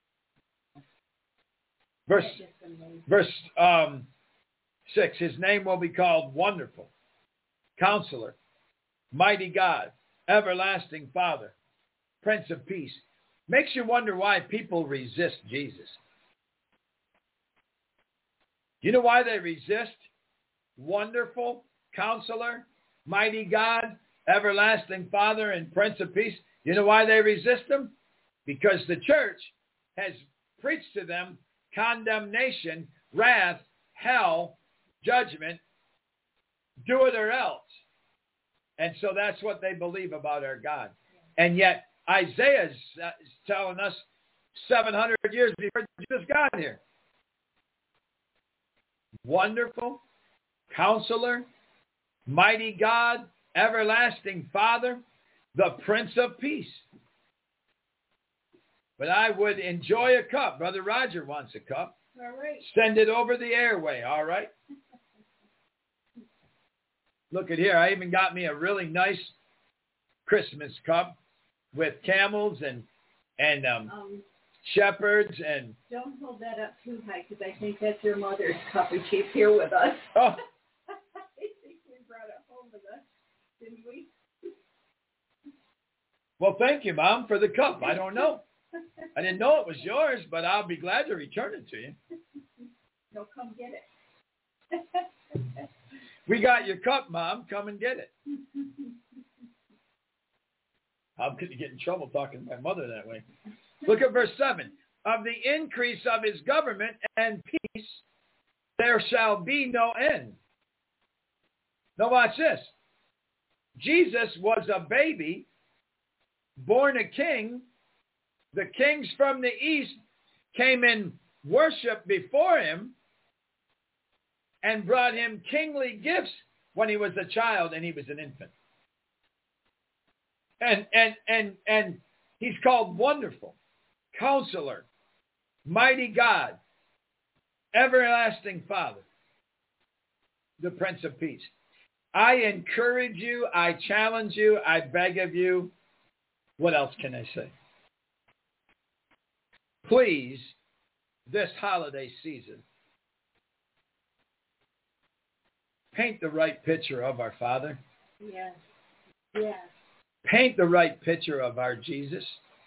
Verse, verse um, six, his name will be called Wonderful, Counselor, Mighty God, Everlasting Father, Prince of Peace. Makes you wonder why people resist Jesus. You know why they resist? Wonderful, Counselor, Mighty God, Everlasting Father, and Prince of Peace. You know why they resist him? Because the church has preached to them condemnation, wrath, hell, judgment, do it or else. And so that's what they believe about our God. And yet Isaiah is telling us seven hundred years before Jesus got here. Wonderful, Counselor, Mighty God, Everlasting Father, the Prince of Peace. But I would enjoy a cup. Brother Roger wants a cup. All right. Send it over the airway, all right? Look at here. I even got me a really nice Christmas cup with camels and and um, um, shepherds. And don't hold that up too high, because I think that's your mother's cup, and she's here with us. Oh. I think we brought it home with us, didn't we? Well, thank you, Mom, for the cup. I don't know. I didn't know it was yours, but I'll be glad to return it to you. No, come get it. We got your cup, Mom. Come and get it. I'm going to get in trouble talking to my mother that way. Look at verse seven. Of the increase of his government and peace, there shall be no end. Now watch this. Jesus was a baby, born a king. The kings from the east came in worship before him and brought him kingly gifts when he was a child and he was an infant. And and and and he's called Wonderful, Counselor, Mighty God, Everlasting Father, the Prince of Peace. I encourage you, I challenge you, I beg of you. What else can I say? Please, this holiday season, paint the right picture of our Father. Yes. Yes. Paint the right picture of our Jesus.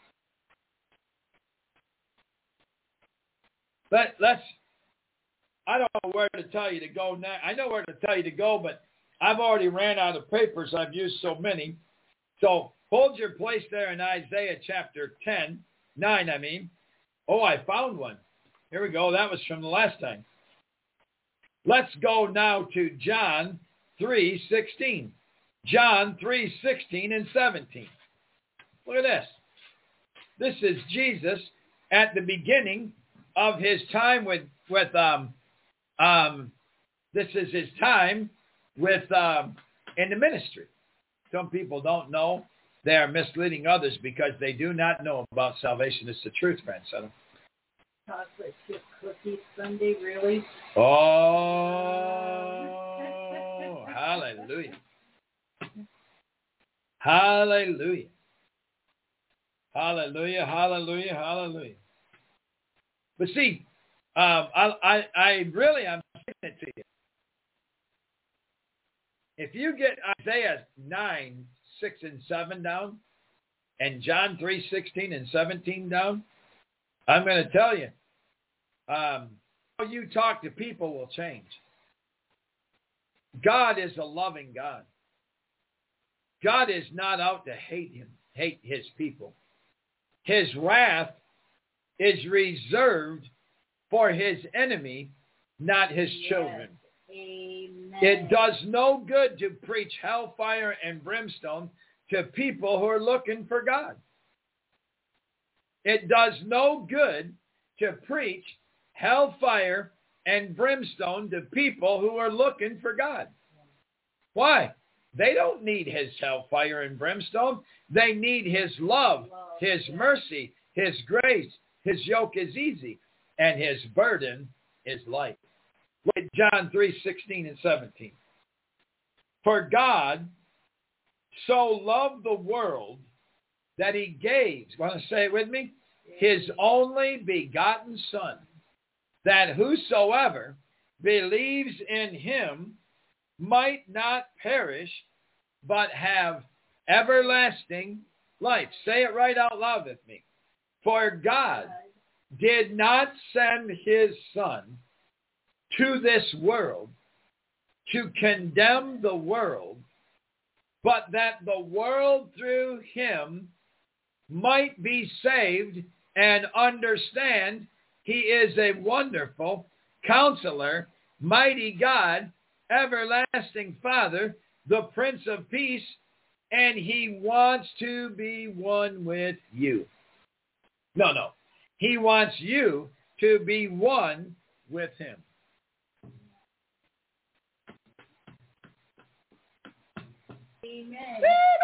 Let, let's, I don't know where to tell you to go now. I know where to tell you to go, but I've already ran out of papers. I've used so many. So hold your place there in Isaiah chapter ten, nine, I mean. Oh, I found one. Here we go. That was from the last time. Let's go now to John three sixteen. John three sixteen and seventeen. Look at this. This is Jesus at the beginning of his time with, with um, um, this is his time with, um, in the ministry. Some people don't know they are misleading others because they do not know about salvation. It's the truth, friends. Chocolate chip cookies Sunday, really? Oh, hallelujah. Hallelujah. Hallelujah, hallelujah, hallelujah. But see, um, I, I, I really, I'm saying it to you. If you get Isaiah nine, six, and seven down, and John three, sixteen, and seventeen down, I'm going to tell you, um, how you talk to people will change. God is a loving God. God is not out to hate him, hate his people. His wrath is reserved for his enemy, not his Yes. children. Amen. It does no good to preach hellfire and brimstone to people who are looking for God. It does no good to preach hellfire and brimstone to people who are looking for God. Why? They don't need his hellfire and brimstone. They need his love, his mercy, his grace. His yoke is easy, and his burden is light. Look at John three, sixteen and seventeen. For God so loved the world that he gave, want to say it with me? His only begotten Son, that whosoever believes in him might not perish, but have everlasting life. Say it right out loud with me. For God did not send his Son to this world to condemn the world, but that the world through him might be saved and understand he is a wonderful counselor, mighty God, everlasting Father, the Prince of Peace, and he wants to be one with you. No, no. He wants you to be one with him. Amen.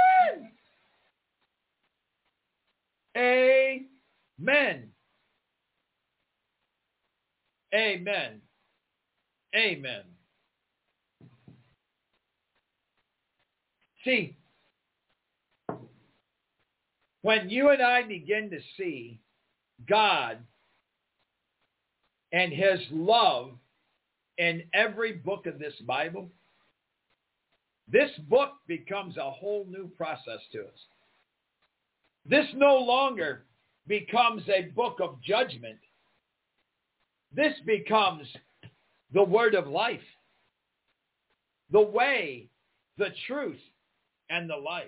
Amen. Amen. Amen. See, when you and I begin to see God and his love in every book of this Bible, this book becomes a whole new process to us. This no longer becomes a book of judgment. This becomes the word of life, the way, the truth, and the life.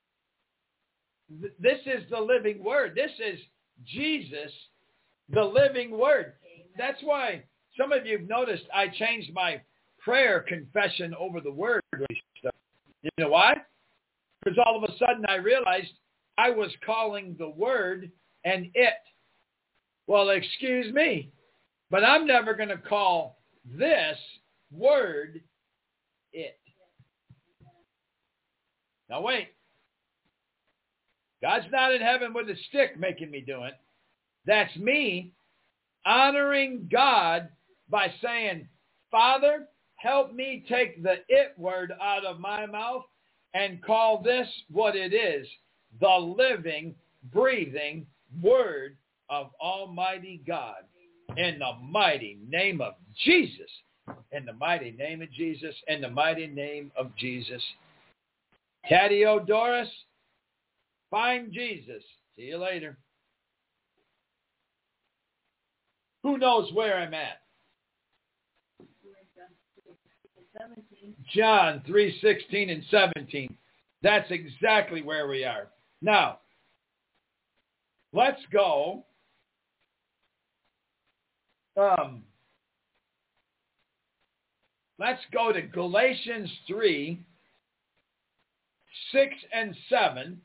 This is the living word. This is Jesus, the living word. That's why some of you have noticed I changed my prayer confession over the word. You know why? Because all of a sudden I realized I was calling the word an it. Well, excuse me, but I'm never going to call this word it. Now wait. God's not in heaven with a stick making me do it. That's me honoring God by saying, Father, help me take the it word out of my mouth and call this what it is, the living, breathing word of Almighty God. In the mighty name of Jesus. In the mighty name of Jesus. In the mighty name of Jesus. Caddy Doris, find Jesus. See you later. Who knows where I'm at? John three, sixteen and seventeen. That's exactly where we are. Now, let's go. Um, let's go to Galatians three, six and seven.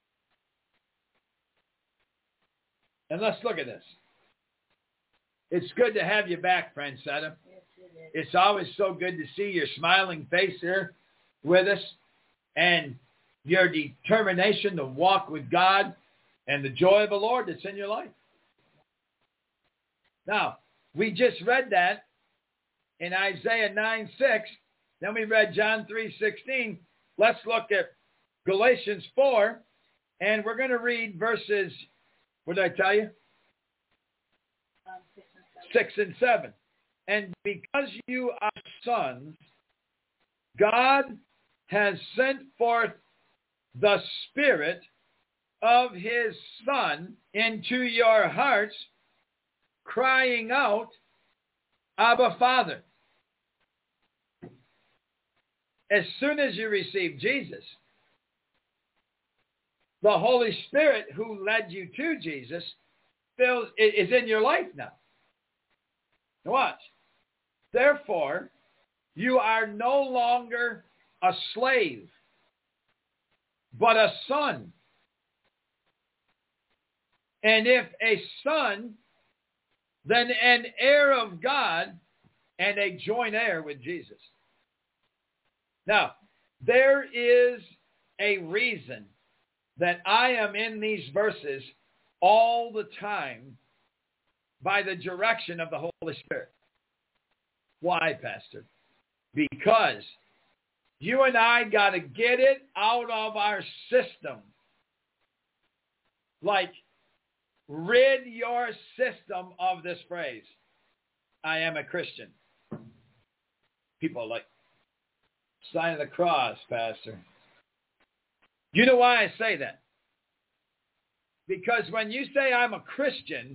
And let's look at this. It's good to have you back, Francetta. Yes, it is. It's always so good to see your smiling face here with us. And your determination to walk with God and the joy of the Lord that's in your life. Now, we just read that in Isaiah nine six. Then we read John three sixteen. Let's look at Galatians four, and we're going to read verses, what did I tell you? Um, six, and six and seven. And because you are sons, God has sent forth the Spirit of his Son into your hearts, crying out, Abba, Father. As soon as you receive Jesus, the Holy Spirit who led you to Jesus fills, is in your life now. Now watch. Therefore, you are no longer a slave, but a son. And if a son, then an heir of God and a joint heir with Jesus. Now, there is a reason that I am in these verses all the time by the direction of the Holy Spirit. Why, Pastor? Because you and I got to get it out of our system. Like, rid your system of this phrase, I am a Christian. People are like, sign of the cross, Pastor. You know why I say that? Because when you say I'm a Christian,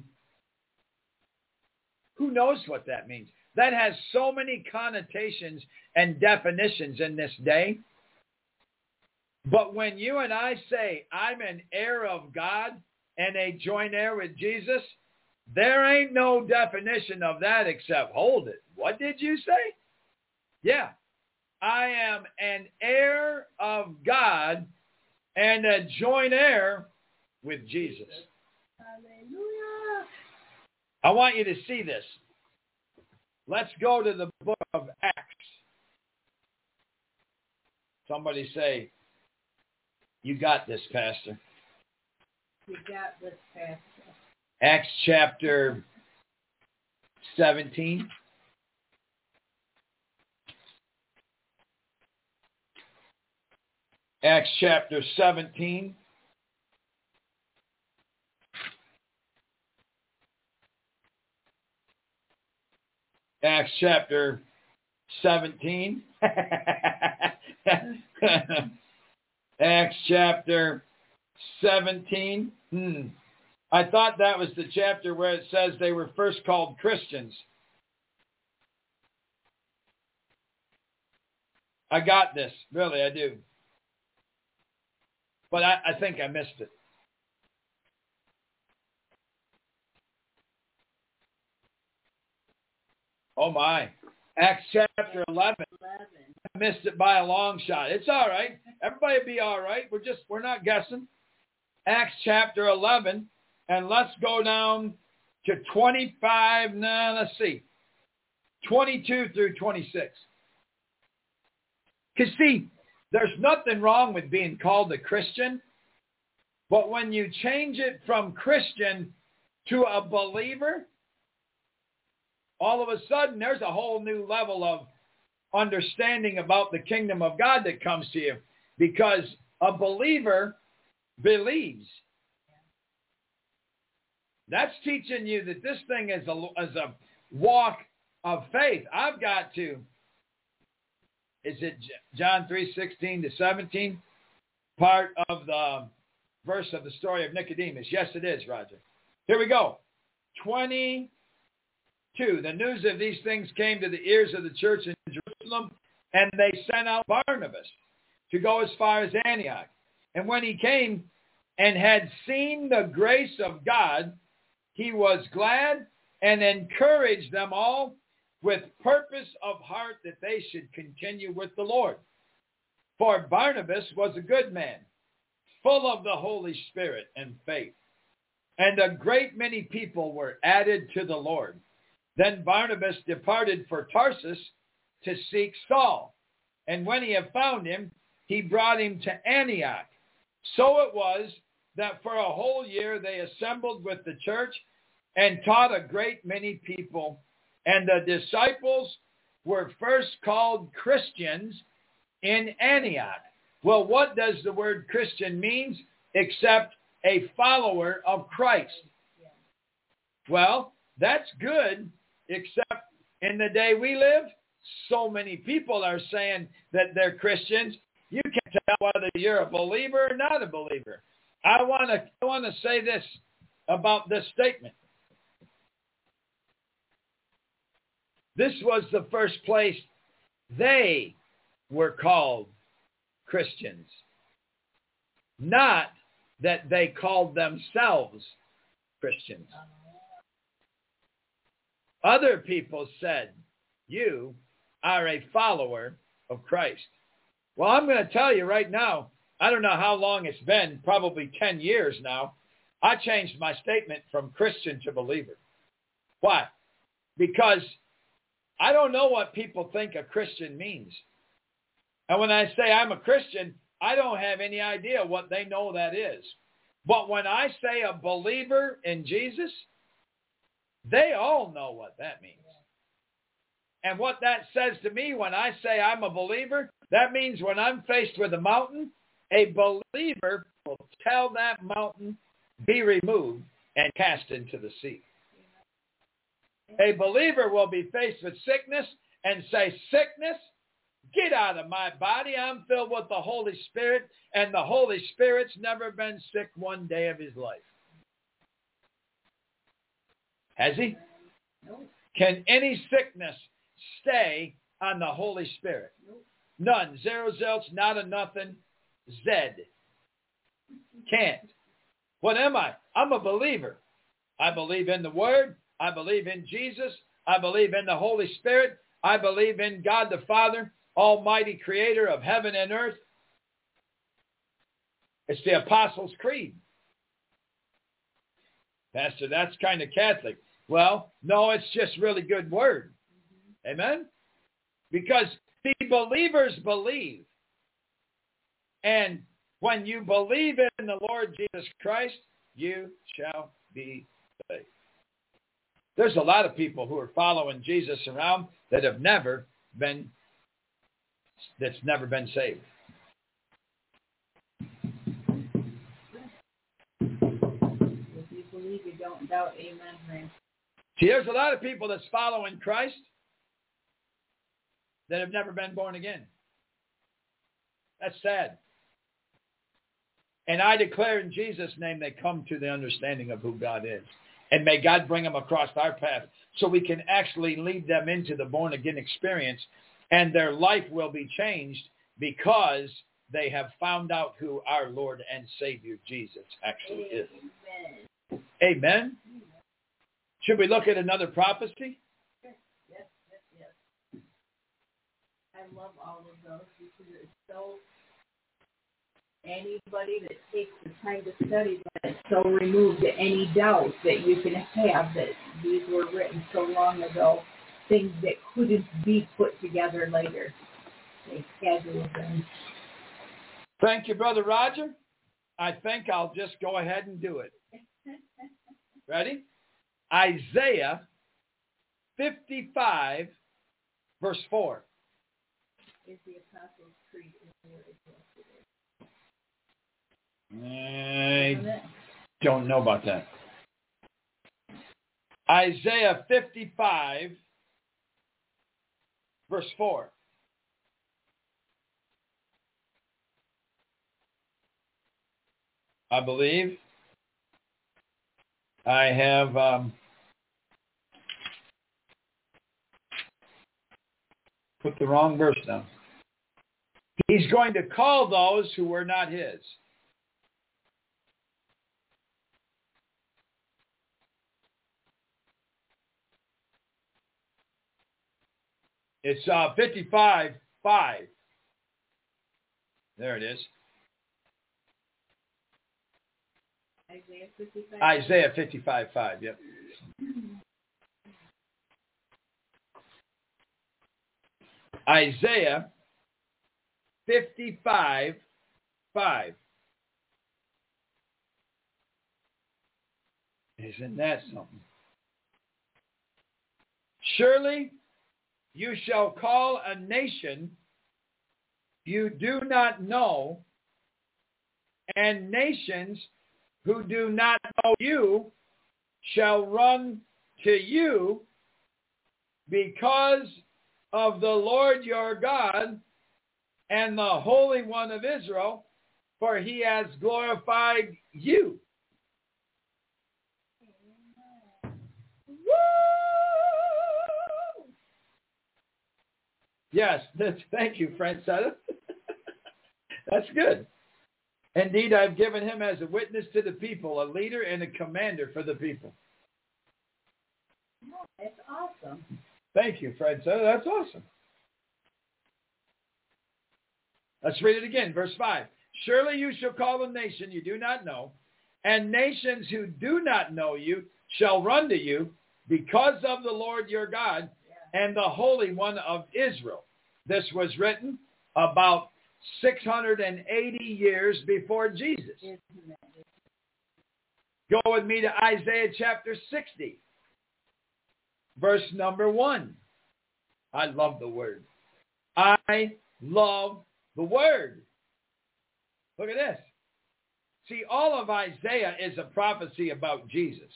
who knows what that means? That has so many connotations and definitions in this day. But when you and I say I'm an heir of God and a joint heir with Jesus, there ain't no definition of that except, hold it, what did you say? Yeah, I am an heir of God and a joint heir with Jesus. Hallelujah. I want you to see this. Let's go to the book of Acts. Somebody say, you got this, Pastor. You got this, Pastor. Acts chapter seventeen. Acts chapter seventeen. Acts chapter seventeen. Acts chapter seventeen. Hmm. I thought that was the chapter where it says they were first called Christians. I got this. Really, I do. But I, I think I missed it. Oh, my. Acts chapter eleven. I missed it by a long shot. It's all right. Everybody will be all right. We're just, we're not guessing. Acts chapter eleven. And let's go down to twenty-five. Now, let's see. twenty-two through twenty-six. Because, see, there's nothing wrong with being called a Christian. But when you change it from Christian to a believer, all of a sudden there's a whole new level of understanding about the kingdom of God that comes to you. Because a believer believes. That's teaching you that this thing is a, is a walk of faith. I've got to, is it John three sixteen to seventeen? Part of the verse of the story of Nicodemus. Yes, it is, Roger. Here we go. twenty-two. The news of these things came to the ears of the church in Jerusalem, and they sent out Barnabas to go as far as Antioch. And when he came and had seen the grace of God, he was glad and encouraged them all with purpose of heart that they should continue with the Lord. For Barnabas was a good man, full of the Holy Spirit and faith. And a great many people were added to the Lord. Then Barnabas departed for Tarsus to seek Saul. And when he had found him, he brought him to Antioch. So it was that for a whole year they assembled with the church and taught a great many people. And the disciples were first called Christians in Antioch. Well, what does the word Christian mean except a follower of Christ? Well, that's good, except in the day we live, so many people are saying that they're Christians. You can't tell whether you're a believer or not a believer. I want to I want to say this about this statement. This was the first place they were called Christians. Not that they called themselves Christians. Other people said, you are a follower of Christ. Well, I'm going to tell you right now, I don't know how long it's been, probably ten years now. I changed my statement from Christian to believer. Why? Because I don't know what people think a Christian means. And when I say I'm a Christian, I don't have any idea what they know that is. But when I say a believer in Jesus, they all know what that means. And what that says to me when I say I'm a believer, that means when I'm faced with a mountain, a believer will tell that mountain, be removed and cast into the sea. A believer will be faced with sickness and say, sickness, get out of my body. I'm filled with the Holy Spirit, and the Holy Spirit's never been sick one day of his life. Has he? No. Can any sickness stay on the Holy Spirit? Nope. None. Zero zilch, not a nothing. Zed. Can't. What am I? I'm a believer. I believe in the Word. I believe in Jesus. I believe in the Holy Spirit. I believe in God the Father, Almighty Creator of heaven and earth. It's the Apostles' Creed. Pastor, that's kind of Catholic. Well, no, it's just really good word. Amen? Because the believers believe. And when you believe in the Lord Jesus Christ, you shall be saved. There's a lot of people who are following Jesus around that have never been, that's never been saved. If you believe, you don't doubt. Amen, man. See, there's a lot of people that's following Christ that have never been born again. That's sad. And I declare in Jesus' name they come to the understanding of who God is. And may God bring them across our path so we can actually lead them into the born-again experience, and their life will be changed because they have found out who our Lord and Savior Jesus actually is. Amen. Amen. Should we look at another prophecy? Yes, yes, yes, yes. I love all of those because it's so, anybody that takes the time to study that, it's so removed to any doubt that you can have that these were written so long ago, things that couldn't be put together later. They had to have been. Thank you, Brother Roger. I think I'll just go ahead and do it. Ready? Isaiah fifty-five, verse four. Is the Apostles' Creed in the I don't know about that. Isaiah fifty-five, verse four. I believe I have um, put the wrong verse down. He's going to call those who were not his. It's uh, fifty-five five. There it is. Isaiah fifty-five. Isaiah fifty-five five, yep. Isaiah fifty-five, five. Isn't that something? Surely you shall call a nation you do not know, and nations who do not know you shall run to you because of the Lord your God and the Holy One of Israel, for he has glorified you. Woo! Yes, that's, thank you, Francetta. That's good. Indeed, I've given him as a witness to the people, a leader and a commander for the people. Oh, that's awesome. Thank you, Francetta. That's awesome. Let's read it again. Verse five. Surely you shall call a nation you do not know, and nations who do not know you shall run to you because of the Lord your God and the Holy One of Israel. This was written about six hundred eighty years before Jesus. Go with me to Isaiah chapter sixty, verse number one. I love the word. I love the word. Look at this. See, all of Isaiah is a prophecy about Jesus.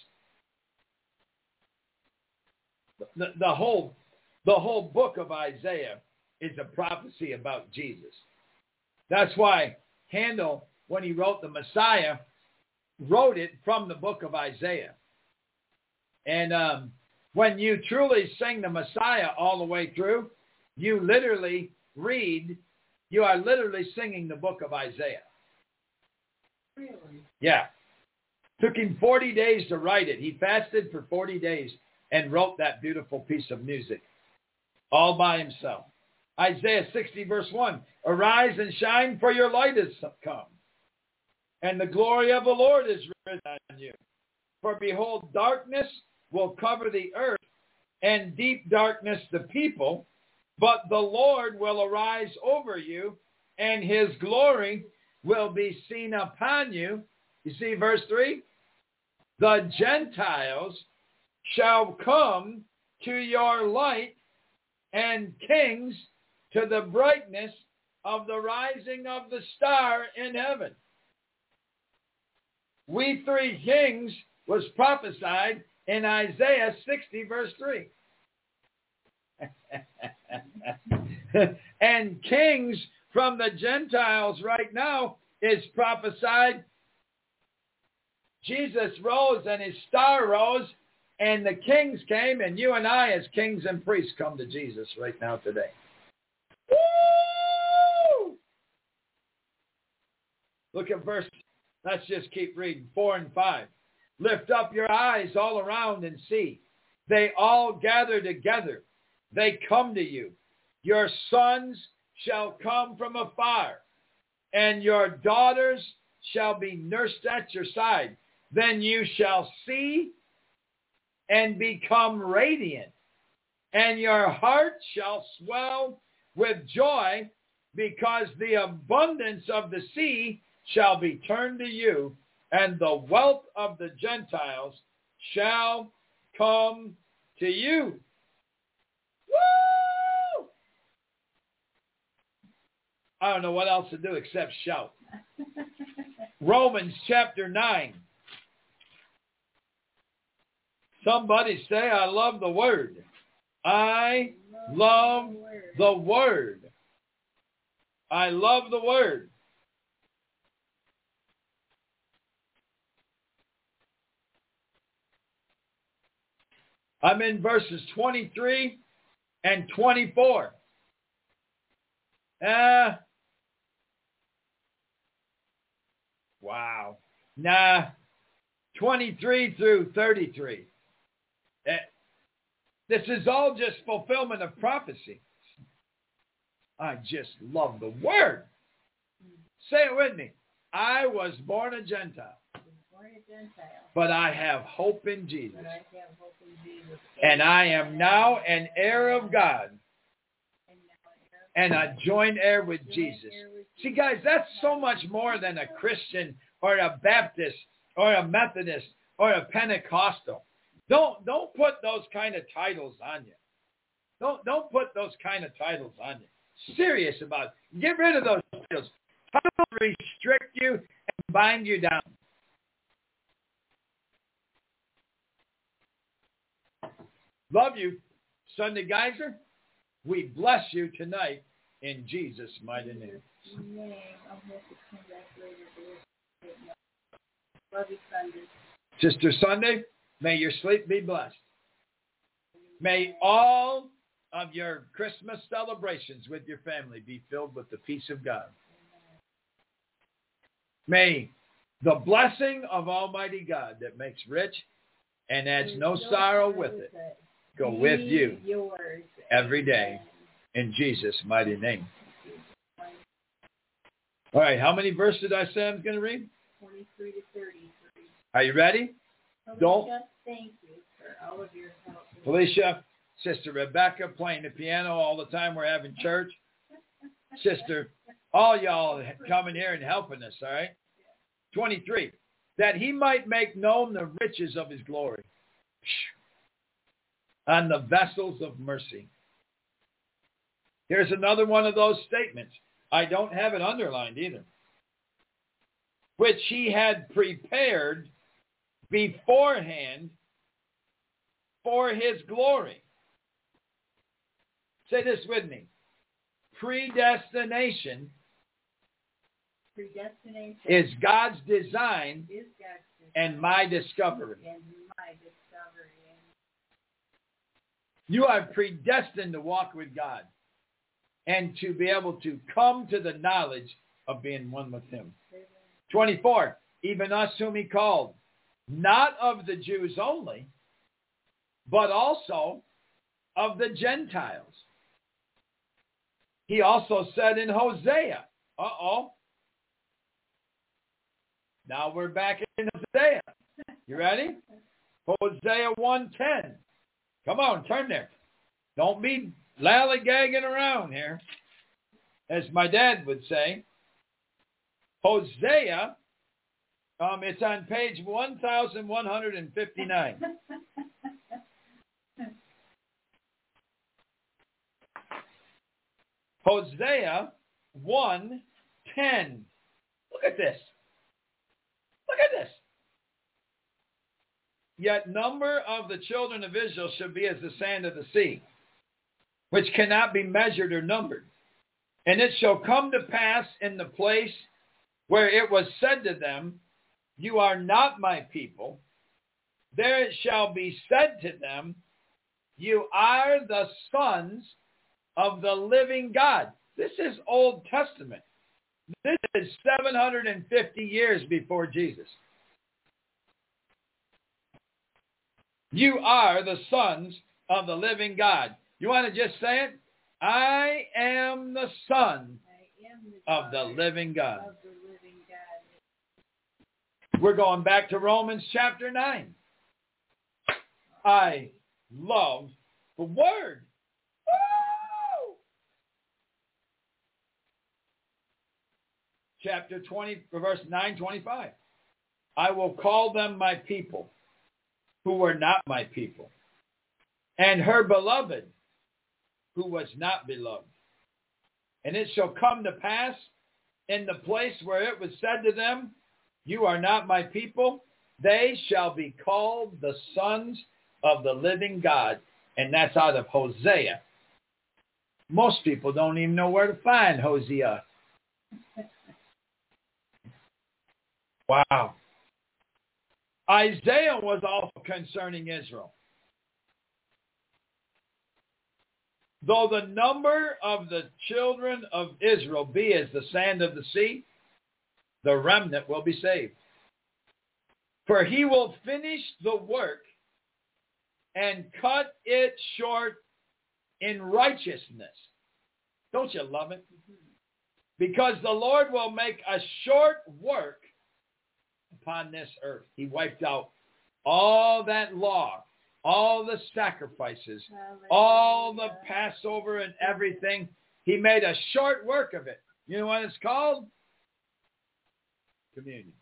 The, the whole the whole book of Isaiah is a prophecy about Jesus. That's why Handel, when he wrote the Messiah, wrote it from the book of Isaiah. And um, when you truly sing the Messiah all the way through, you literally read, you are literally singing the book of Isaiah. Really? Yeah. Took him forty days to write it. He fasted for forty days and wrote that beautiful piece of music all by himself. Isaiah sixty, verse one. Arise and shine, for your light is come, and the glory of the Lord is risen on you. For behold, darkness will cover the earth, and deep darkness the people, but the Lord will arise over you, and his glory will be seen upon you. You see verse three? The Gentiles shall come to your light, and kings to the brightness of the rising of the star in heaven. We three kings was prophesied in Isaiah sixty, verse three. And kings from the Gentiles right now is prophesied. Jesus rose and his star rose, and the kings came, and you and I as kings and priests come to Jesus right now today. Woo! Look at verse, let's just keep reading, four and five. Lift up your eyes all around and see. They all gather together. They come to you. Your sons shall come from afar, and your daughters shall be nursed at your side. Then you shall see and become radiant, and your heart shall swell with joy, because the abundance of the sea shall be turned to you, and the wealth of the Gentiles shall come to you. Woo! I don't know what else to do except shout. Romans chapter nine. Somebody say, I love the word. I love the word. I love the word. I'm in verses twenty-three and twenty-four. Uh, wow. Nah, twenty-three through thirty-three. Uh, this is all just fulfillment of prophecy. I just love the word. Say it with me. I was born a Gentile. Born a Gentile. But I have hope in Jesus. But I have hope in Jesus. And I am now an heir of God. And now an heir and a joint heir with Jesus. See, guys, that's so much more than a Christian or a Baptist or a Methodist or a Pentecostal. Don't don't put those kind of titles on you. Don't don't put those kind of titles on you. Serious about it. Get rid of those titles. Titles restrict you and bind you down. Love you, Sunday Geyser. We bless you tonight in Jesus' mighty name. Love you, Sunday. Sister Sunday, may your sleep be blessed. May all of your Christmas celebrations with your family be filled with the peace of God. May the blessing of Almighty God that makes rich and adds no sorrow with it go with you every day in Jesus' mighty name. All right, how many verses did I say I'm going to read? twenty-three to thirty. Are you ready? Felicia, Don't. Thank you for all of your help. Felicia, Sister Rebecca playing the piano all the time we're having church. Sister, all y'all coming here and helping us, all right? twenty-three, that he might make known the riches of his glory on the vessels of mercy. Here's another one of those statements. I don't have it underlined either. Which he had prepared beforehand for his glory. Say this with me. Predestination, Predestination is God's design is God's design and my discovery. and my discovery. You are predestined to walk with God and to be able to come to the knowledge of being one with him. twenty-four, even us whom he called, not of the Jews only, but also of the Gentiles. He also said in Hosea, uh-oh, now we're back in Hosea. You ready? Hosea one ten. Come on, turn there. Don't be lollygagging around here, as my dad would say. Hosea, um, it's on page one thousand one hundred fifty-nine. Hosea one ten. Look at this. Look at this. Yet number of the children of Israel shall be as the sand of the sea, which cannot be measured or numbered. And it shall come to pass in the place where it was said to them, you are not my people, there it shall be said to them, you are the sons of the living God. This is Old Testament. This is seven hundred fifty years before Jesus. You are the sons of the living God. You want to just say it? I am the son am the of the living God. Of the living God. We're going back to Romans chapter nine. I love the word. Woo! Chapter twenty, verse nine twenty-five. I will call them my people, who were not my people, and her beloved, who was not beloved. And it shall come to pass in the place where it was said to them, you are not my people, they shall be called the sons of the living God. And that's out of Hosea. Most people don't even know where to find Hosea. Wow. Isaiah was also concerning Israel. Though the number of the children of Israel be as the sand of the sea, the remnant will be saved. For he will finish the work and cut it short in righteousness. Don't you love it? Because the Lord will make a short work upon this earth. He wiped out all that law, all the sacrifices, all the Passover and everything. He made a short work of it. You know what it's called? Communion.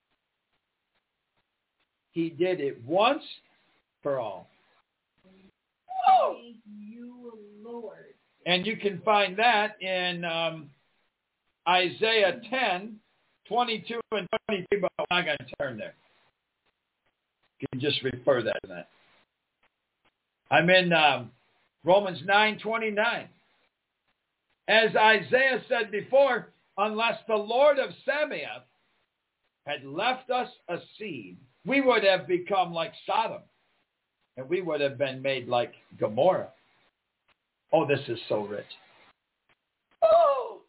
He did it once for all. Thank you, Lord. And you can find that in um, Isaiah ten, twenty-two and twenty-three, but I'm not going to turn there. You can just refer that to that. I'm in um, Romans nine, twenty-nine. As Isaiah said before, unless the Lord of Sabaoth had left us a seed, we would have become like Sodom, and we would have been made like Gomorrah. Oh, this is so rich. Oh!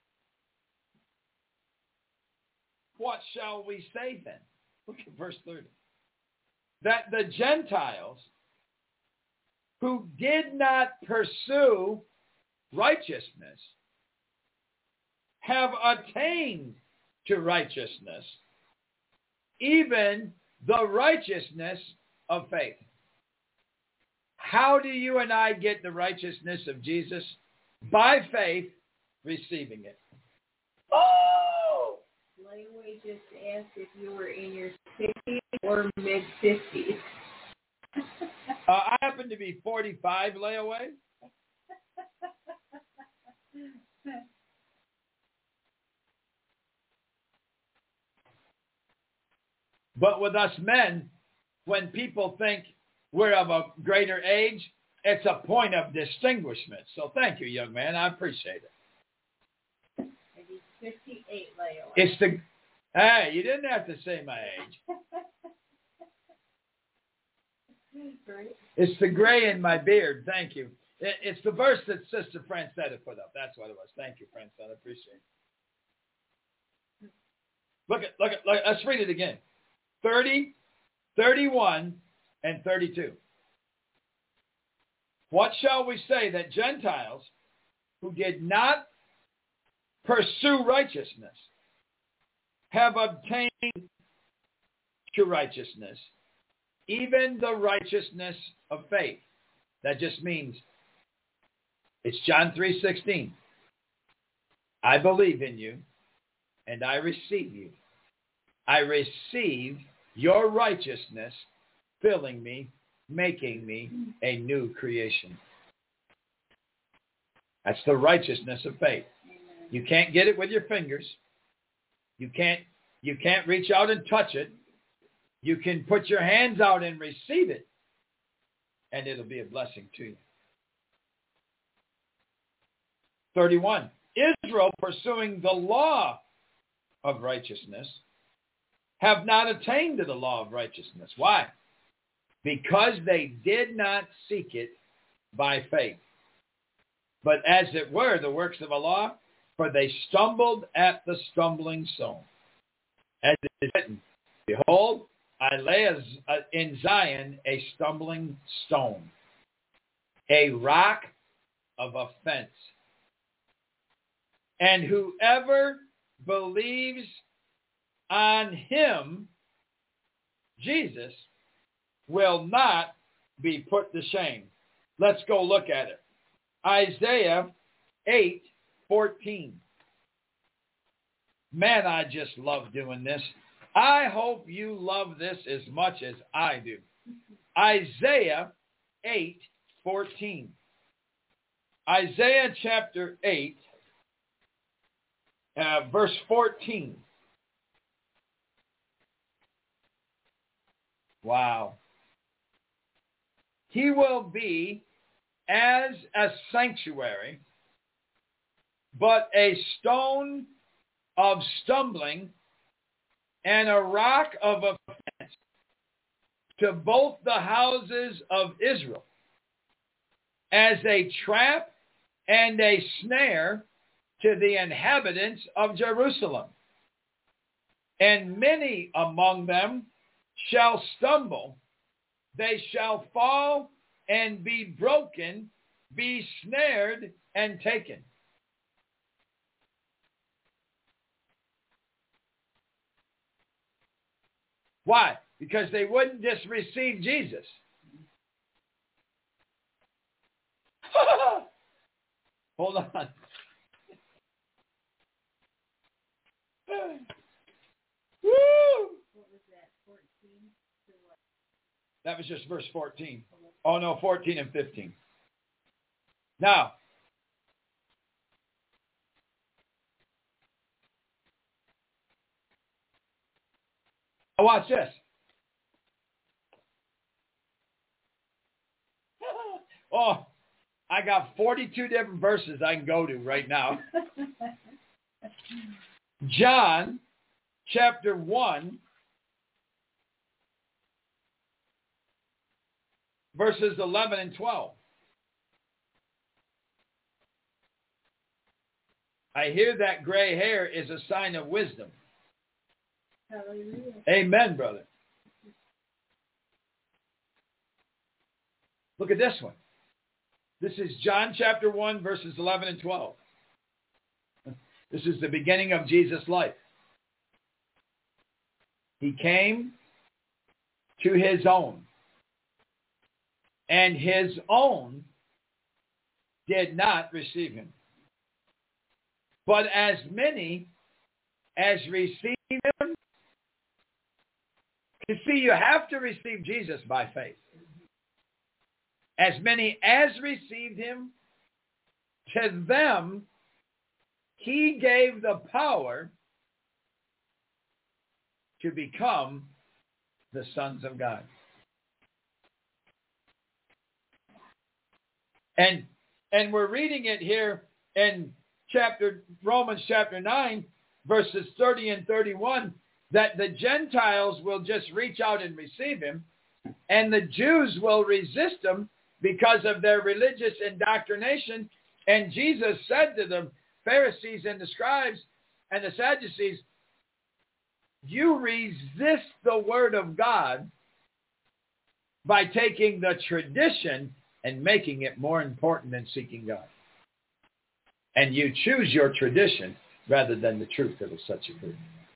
What shall we say then? Look at verse thirty. That the Gentiles who did not pursue righteousness have attained to righteousness, even the righteousness of faith. How do you and I get the righteousness of Jesus? By faith, receiving it. Oh! Layaway just asked if you were in your sixties or mid-fifties. uh, I happen to be forty-five, Layaway. But with us men, when people think we're of a greater age, it's a point of distinguishment. So thank you, young man. I appreciate it. Maybe fifty-eight, Layaway. It's the, hey, you didn't have to say my age. Right. It's the gray in my beard. Thank you. It, it's the verse that Sister Francetta put up. That's what it was. Thank you, Francetta. I appreciate it. Look at, look at, look at, let's read it again. thirty, thirty-one, and thirty-two. What shall we say that Gentiles who did not pursue righteousness have obtained to righteousness, even the righteousness of faith? That just means it's John three sixteen. I believe in you and I receive you. I receive your righteousness, filling me, making me a new creation. That's the righteousness of faith. You can't get it with your fingers. You can't, you can't reach out and touch it. You can put your hands out and receive it, and it'll be a blessing to you. thirty-one. Israel, pursuing the law of righteousness, have not attained to the law of righteousness. Why? Because they did not seek it by faith, but as it were the works of a law, for they stumbled at the stumbling stone. As it is written, behold, I lay in Zion a stumbling stone, a rock of offense. And whoever believes on him, Jesus, will not be put to shame. Let's go look at it. Isaiah eight fourteen. Man, I just love doing this. I hope you love this as much as I do. Isaiah eight fourteen. Isaiah chapter eight, uh, verse fourteen. Wow. He will be as a sanctuary, but a stone of stumbling and a rock of offense to both the houses of Israel, as a trap and a snare to the inhabitants of Jerusalem. And many among them shall stumble, they shall fall and be broken, be snared and taken. Why? Because they wouldn't just receive Jesus. Hold on. Woo! What was that, fourteen to what? That was just verse fourteen. Oh, no, fourteen and fifteen. Now, watch this. Oh, I got forty-two different verses I can go to right now. John chapter one, verses eleven and twelve. I hear that gray hair is a sign of wisdom. Hallelujah. Amen, brother. Look at this one. This is John chapter one, verses eleven and twelve. This is the beginning of Jesus' life. He came to his own, and his own did not receive him. But as many as received him, you see, you have to receive Jesus by faith. As many as received him, to them he gave the power to become the sons of God. And and we're reading it here in chapter Romans chapter nine, verses thirty and thirty-one, that the Gentiles will just reach out and receive him, and the Jews will resist him because of their religious indoctrination. And Jesus said to the Pharisees and the scribes and the Sadducees, you resist the word of God by taking the tradition and making it more important than seeking God. And you choose your tradition rather than the truth that will set you free.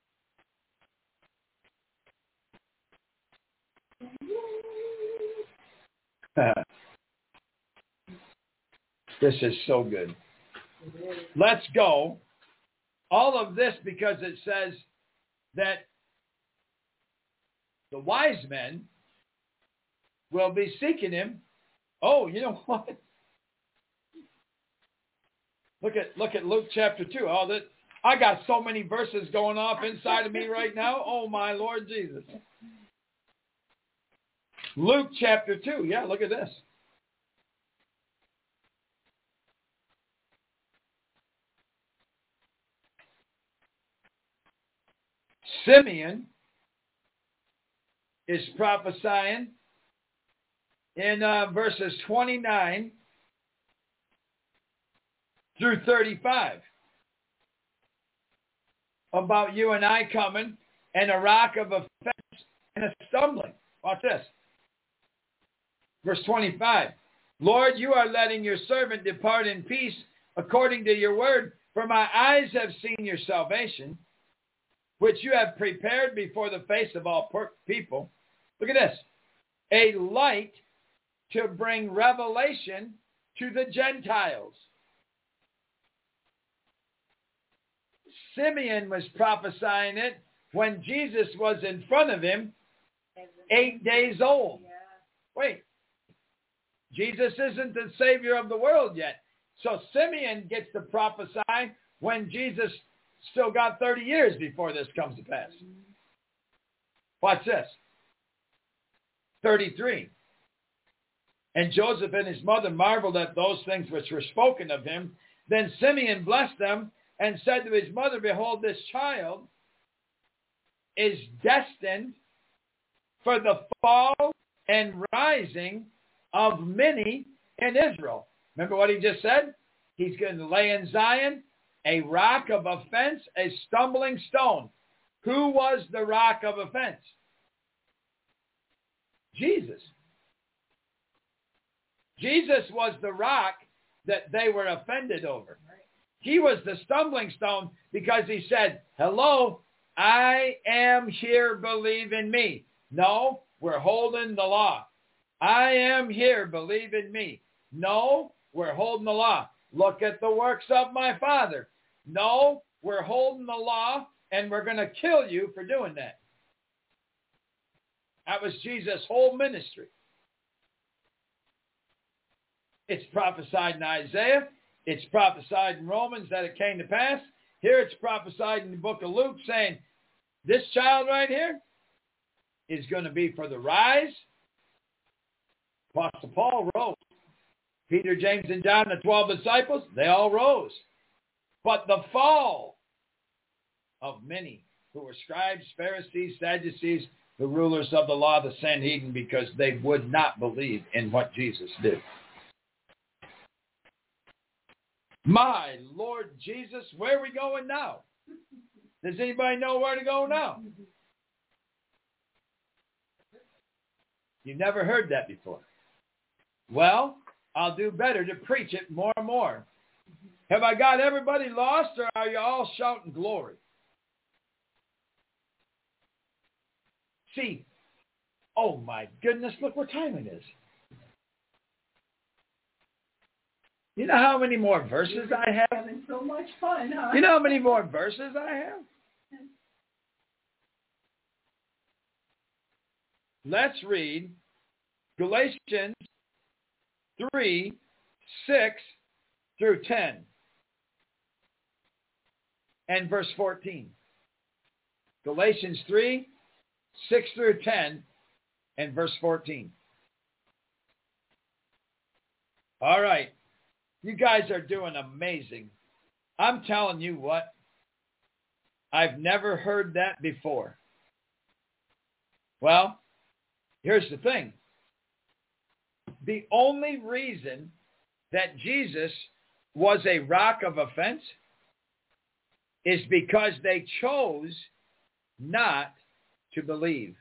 This is so good. Let's go. All of this because it says that the wise men will be seeking him. Oh, you know what? Look at look at Luke chapter two. Oh, that I got so many verses going off inside of me right now. Oh my Lord Jesus. Luke chapter two. Yeah, look at this. Simeon is prophesying in uh, verses twenty-nine through thirty-five about you and I coming and a rock of offense and a stumbling. Watch this. Verse twenty-five. Lord, you are letting your servant depart in peace according to your word, for my eyes have seen your salvation, which you have prepared before the face of all people. Look at this. A light to bring revelation to the Gentiles. Simeon was prophesying it when Jesus was in front of him, eight days old. Wait, Jesus isn't the Savior of the world yet. So Simeon gets to prophesy when Jesus still got thirty years before this comes to pass. Watch this. thirty-three. And Joseph and his mother marveled at those things which were spoken of him. Then Simeon blessed them and said to his mother, behold, this child is destined for the fall and rising of many in Israel. Remember what he just said? He's going to lay in Zion a rock of offense, a stumbling stone. Who was the rock of offense? Jesus. Jesus was the rock that they were offended over. He was the stumbling stone because he said, hello, I am here, believe in me. No, we're holding the law. I am here, believe in me. No, we're holding the law. Look at the works of my Father. No, we're holding the law and we're going to kill you for doing that. That was Jesus' whole ministry. It's prophesied in Isaiah. It's prophesied in Romans that it came to pass. Here it's prophesied in the book of Luke saying, this child right here is going to be for the rise. Apostle Paul rose. Peter, James, and John, the twelve disciples, they all rose. But the fall of many who were scribes, Pharisees, Sadducees, the rulers of the law, the Sanhedrin, because they would not believe in what Jesus did. My Lord Jesus, where are we going now? Does anybody know where to go now? You've never heard that before. Well, I'll do better to preach it more and more. Have I got everybody lost, or are you all shouting glory? See, oh my goodness, look what time it is. You know how many more verses I have? Having so much fun, huh? You know how many more verses I have? Let's read Galatians three, six through ten, and verse fourteen. Galatians three, six through ten, and verse fourteen. All right. You guys are doing amazing. I'm telling you what, I've never heard that before. Well, here's the thing. The only reason that Jesus was a rock of offense is because they chose not to believe.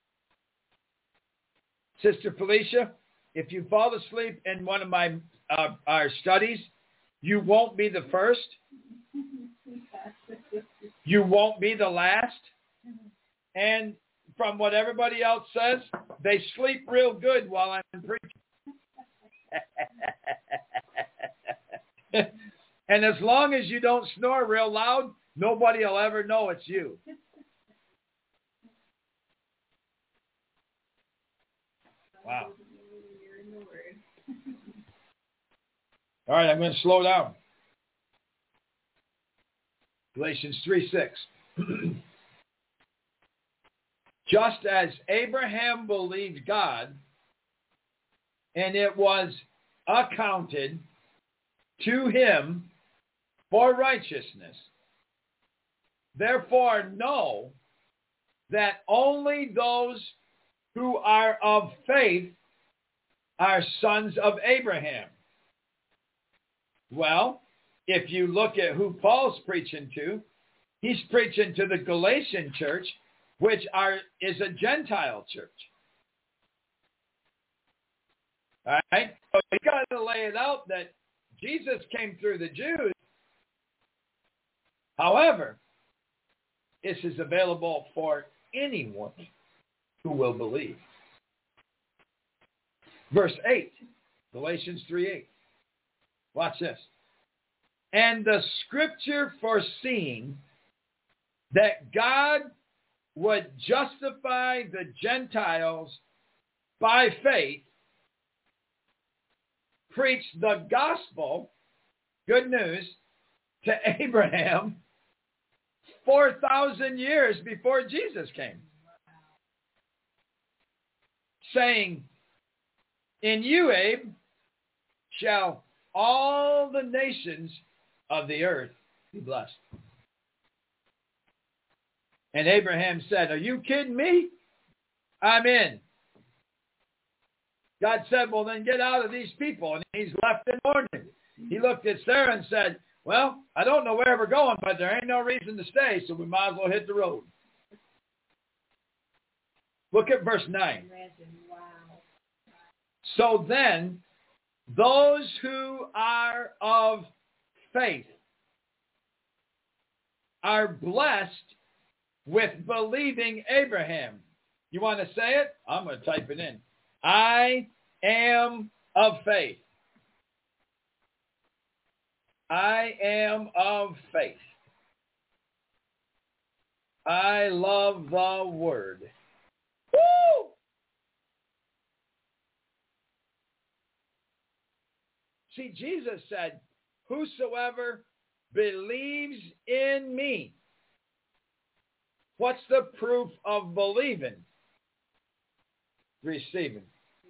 Sister Felicia, if you fall asleep in one of my uh, our studies, you won't be the first. You won't be the last. And from what everybody else says, they sleep real good while I'm preaching. And as long as you don't snore real loud, nobody will ever know it's you. Wow. All right, I'm going to slow down. Galatians three six. Just as Abraham believed God, and it was accounted to him for righteousness. Therefore, know that only those who are of faith are sons of Abraham. Well, if you look at who Paul's preaching to, he's preaching to the Galatian church, which are is a Gentile church. All right? So you got to lay it out that Jesus came through the Jews. However, this is available for anyone who will believe. Verse eight, Galatians three eight. Watch this. And the scripture foreseeing that God would justify the Gentiles by faith, preached the gospel, good news, to Abraham four thousand years before Jesus came. Saying, in you, Abe, shall all the nations of the earth be blessed. And Abraham said, are you kidding me? I'm in. God said, well, then get out of these people. And he's left in mourning. He looked at Sarah and said, well, I don't know where we're going, but there ain't no reason to stay, so we might as well hit the road. Look at verse nine. Wow. So then, those who are of faith are blessed with believing Abraham. You want to say it? I'm going to type it in. I am of faith. I am of faith. I love the word. Woo! See, Jesus said, whosoever believes in me. What's the proof of believing? Receiving.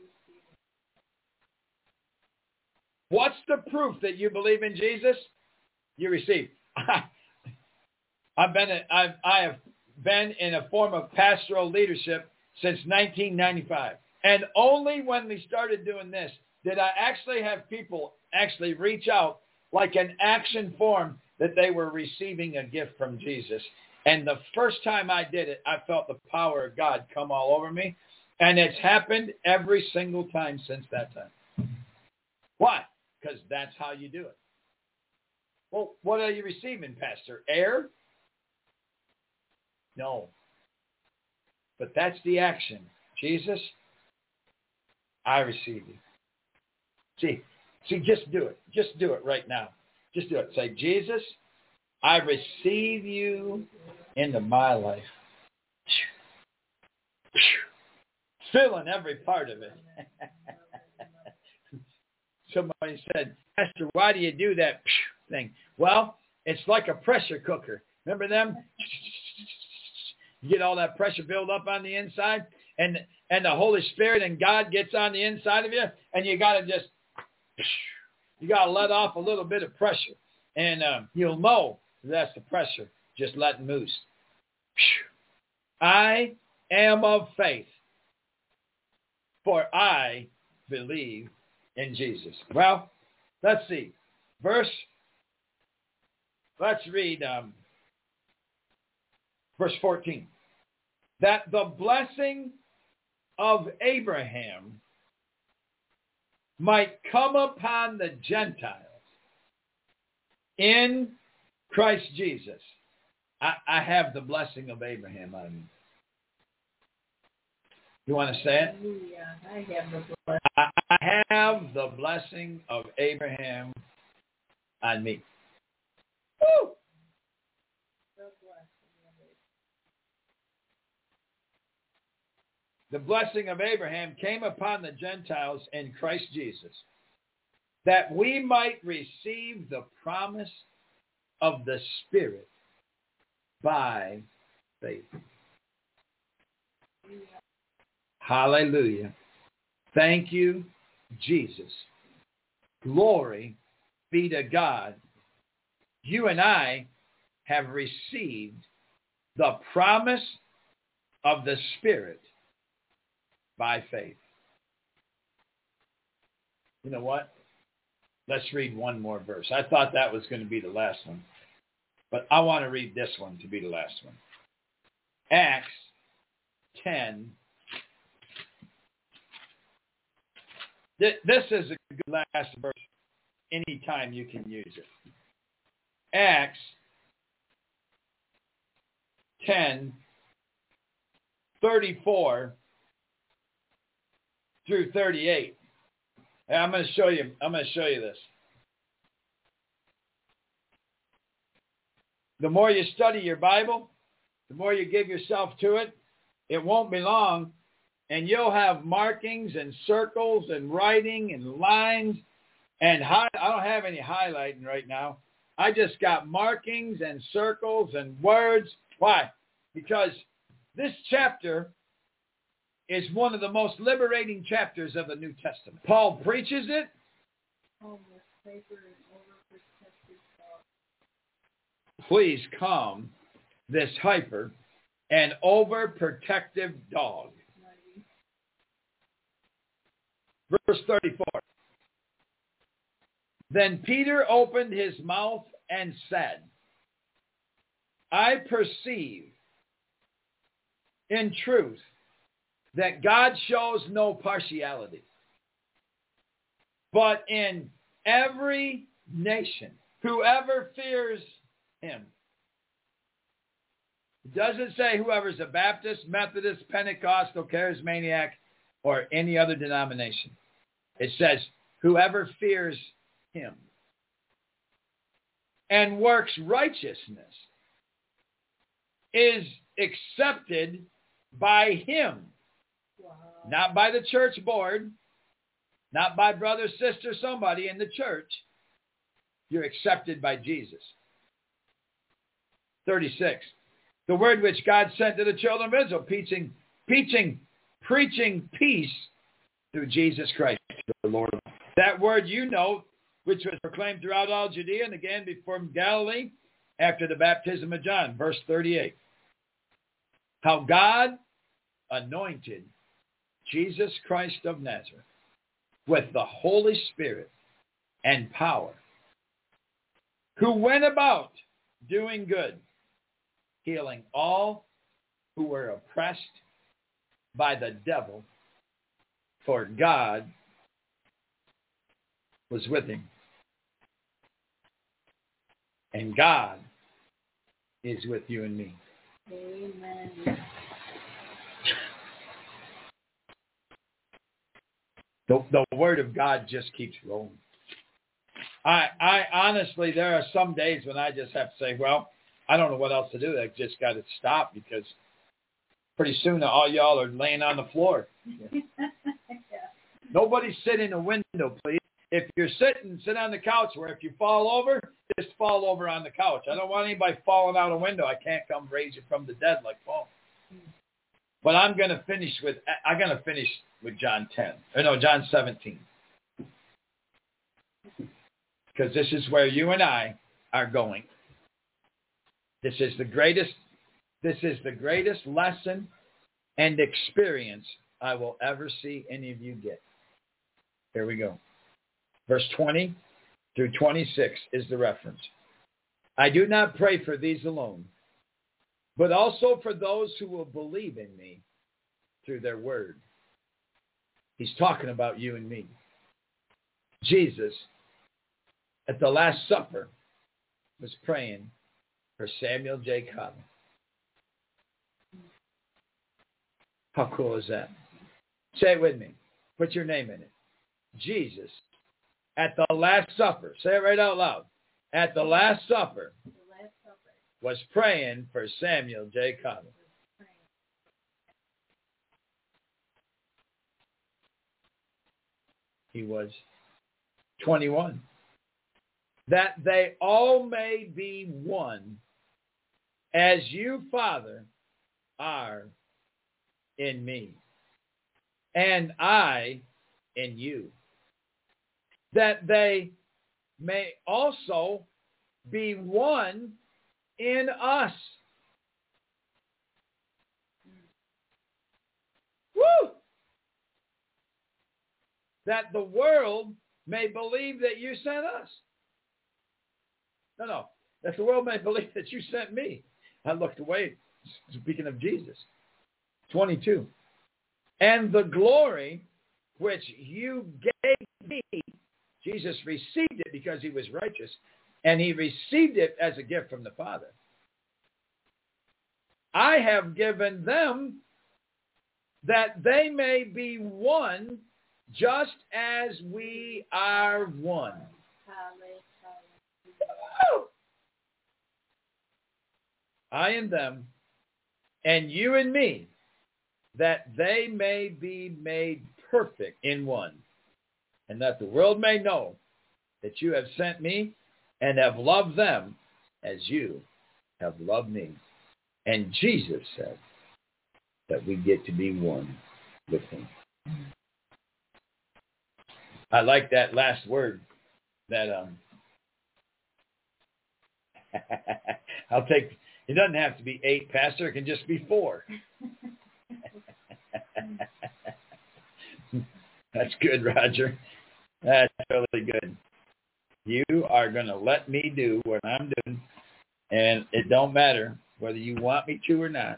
What's the proof that you believe in Jesus? You receive. I've been a, I've, I have been in a form of pastoral leadership since nineteen ninety-five. And only when we started doing this did I actually have people actually reach out like an action form that they were receiving a gift from Jesus. And the first time I did it, I felt the power of God come all over me. And it's happened every single time since that time. Why? Because that's how you do it. Well, what are you receiving, Pastor? Air? No. But that's the action. Jesus, I receive you. See, see, just do it. Just do it right now. Just do it. Say, Jesus, I receive you into my life. Filling every part of it. Somebody said, Pastor, why do you do that thing? Well, it's like a pressure cooker. Remember them? You get all that pressure build up on the inside, and and the Holy Spirit and God gets on the inside of you, and you got to just, you got to let off a little bit of pressure. And um, you'll know that's the pressure just letting loose. I am of faith, for I believe in Jesus. Well, let's see. Verse, let's read um, verse fourteen. That the blessing of Abraham might come upon the Gentiles in Christ Jesus. I, I have the blessing of Abraham on me. You want to say it? Hallelujah. I have the blessing. I have the blessing of Abraham on me. Woo! The blessing of Abraham came upon the Gentiles in Christ Jesus, that we might receive the promise of the Spirit by faith. Hallelujah. Thank you, Jesus. Glory be to God. You and I have received the promise of the Spirit by faith. You know what? Let's read one more verse. I thought that was going to be the last one, but I want to read this one to be the last one. Acts ten. This is a good last verse anytime you can use it. Acts ten, thirty-four through thirty-eight. And I'm going to show you, I'm going to show you this. The more you study your Bible, the more you give yourself to it, it won't be long, and you'll have markings and circles and writing and lines and high, I don't have any highlighting right now. I just got markings and circles and words. Why? Because this chapter is one of the most liberating chapters of the New Testament. Paul preaches it. Please calm this hyper and overprotective dog. Verse thirty-four. Then Peter opened his mouth and said, I perceive in truth that God shows no partiality, but in every nation, whoever fears him. It doesn't say whoever's a Baptist, Methodist, Pentecostal, Charismaniac, or any other denomination. It says whoever fears him and works righteousness is accepted by him. Wow. Not by the church board, not by brother, sister, somebody in the church. You're accepted by Jesus. thirty-six. The word which God sent to the children of Israel, preaching, preaching, preaching peace through Jesus Christ, the Lord. That word you know, which was proclaimed throughout all Judea and again before Galilee after the baptism of John, verse thirty-eight. How God anointed Jesus Christ of Nazareth with the Holy Spirit and power, who went about doing good, healing all who were oppressed by the devil, for God was with him. And God is with you and me. Amen. The, the word of God just keeps rolling. I, I honestly, there are some days when I just have to say, well, I don't know what else to do. I just got to stop because pretty soon all y'all are laying on the floor. Yeah. Nobody sit in a window, please. If you're sitting, sit on the couch where if you fall over, just fall over on the couch. I don't want anybody falling out a window. I can't come raise you from the dead like Paul. But I'm going to finish with, I'm going to finish with John ten. Or no, John seventeen. Because this is where you and I are going. This is the greatest, this is the greatest lesson and experience I will ever see any of you get. Here we go. Verse twenty through twenty-six is the reference. I do not pray for these alone, but also for those who will believe in me through their word. He's talking about you and me. Jesus, at the Last Supper, was praying for Samuel J. Cotton. How cool is that? Say it with me. Put your name in it. Jesus, at the Last Supper, say it right out loud. At the Last Supper, The Last Supper. was praying for Samuel J. Cotton. He was twenty-one. That they all may be one, as you, Father, are in me, and I in you. That they may also be one in us. Woo! That the world may believe that you sent us. No, no. That the world may believe that you sent me. I looked away, speaking of Jesus. twenty-two. And the glory which you gave me, Jesus received it because he was righteous, and he received it as a gift from the Father. I have given them that they may be one just as we are one. I and them, and you and me, that they may be made perfect in one, and that the world may know that you have sent me and have loved them as you have loved me. And Jesus said that we get to be one with him. I like that last word. That um, I'll take. It doesn't have to be eight, Pastor. It can just be four. That's good, Roger. That's really good. You are going to let me do what I'm doing, and it don't matter whether you want me to or not.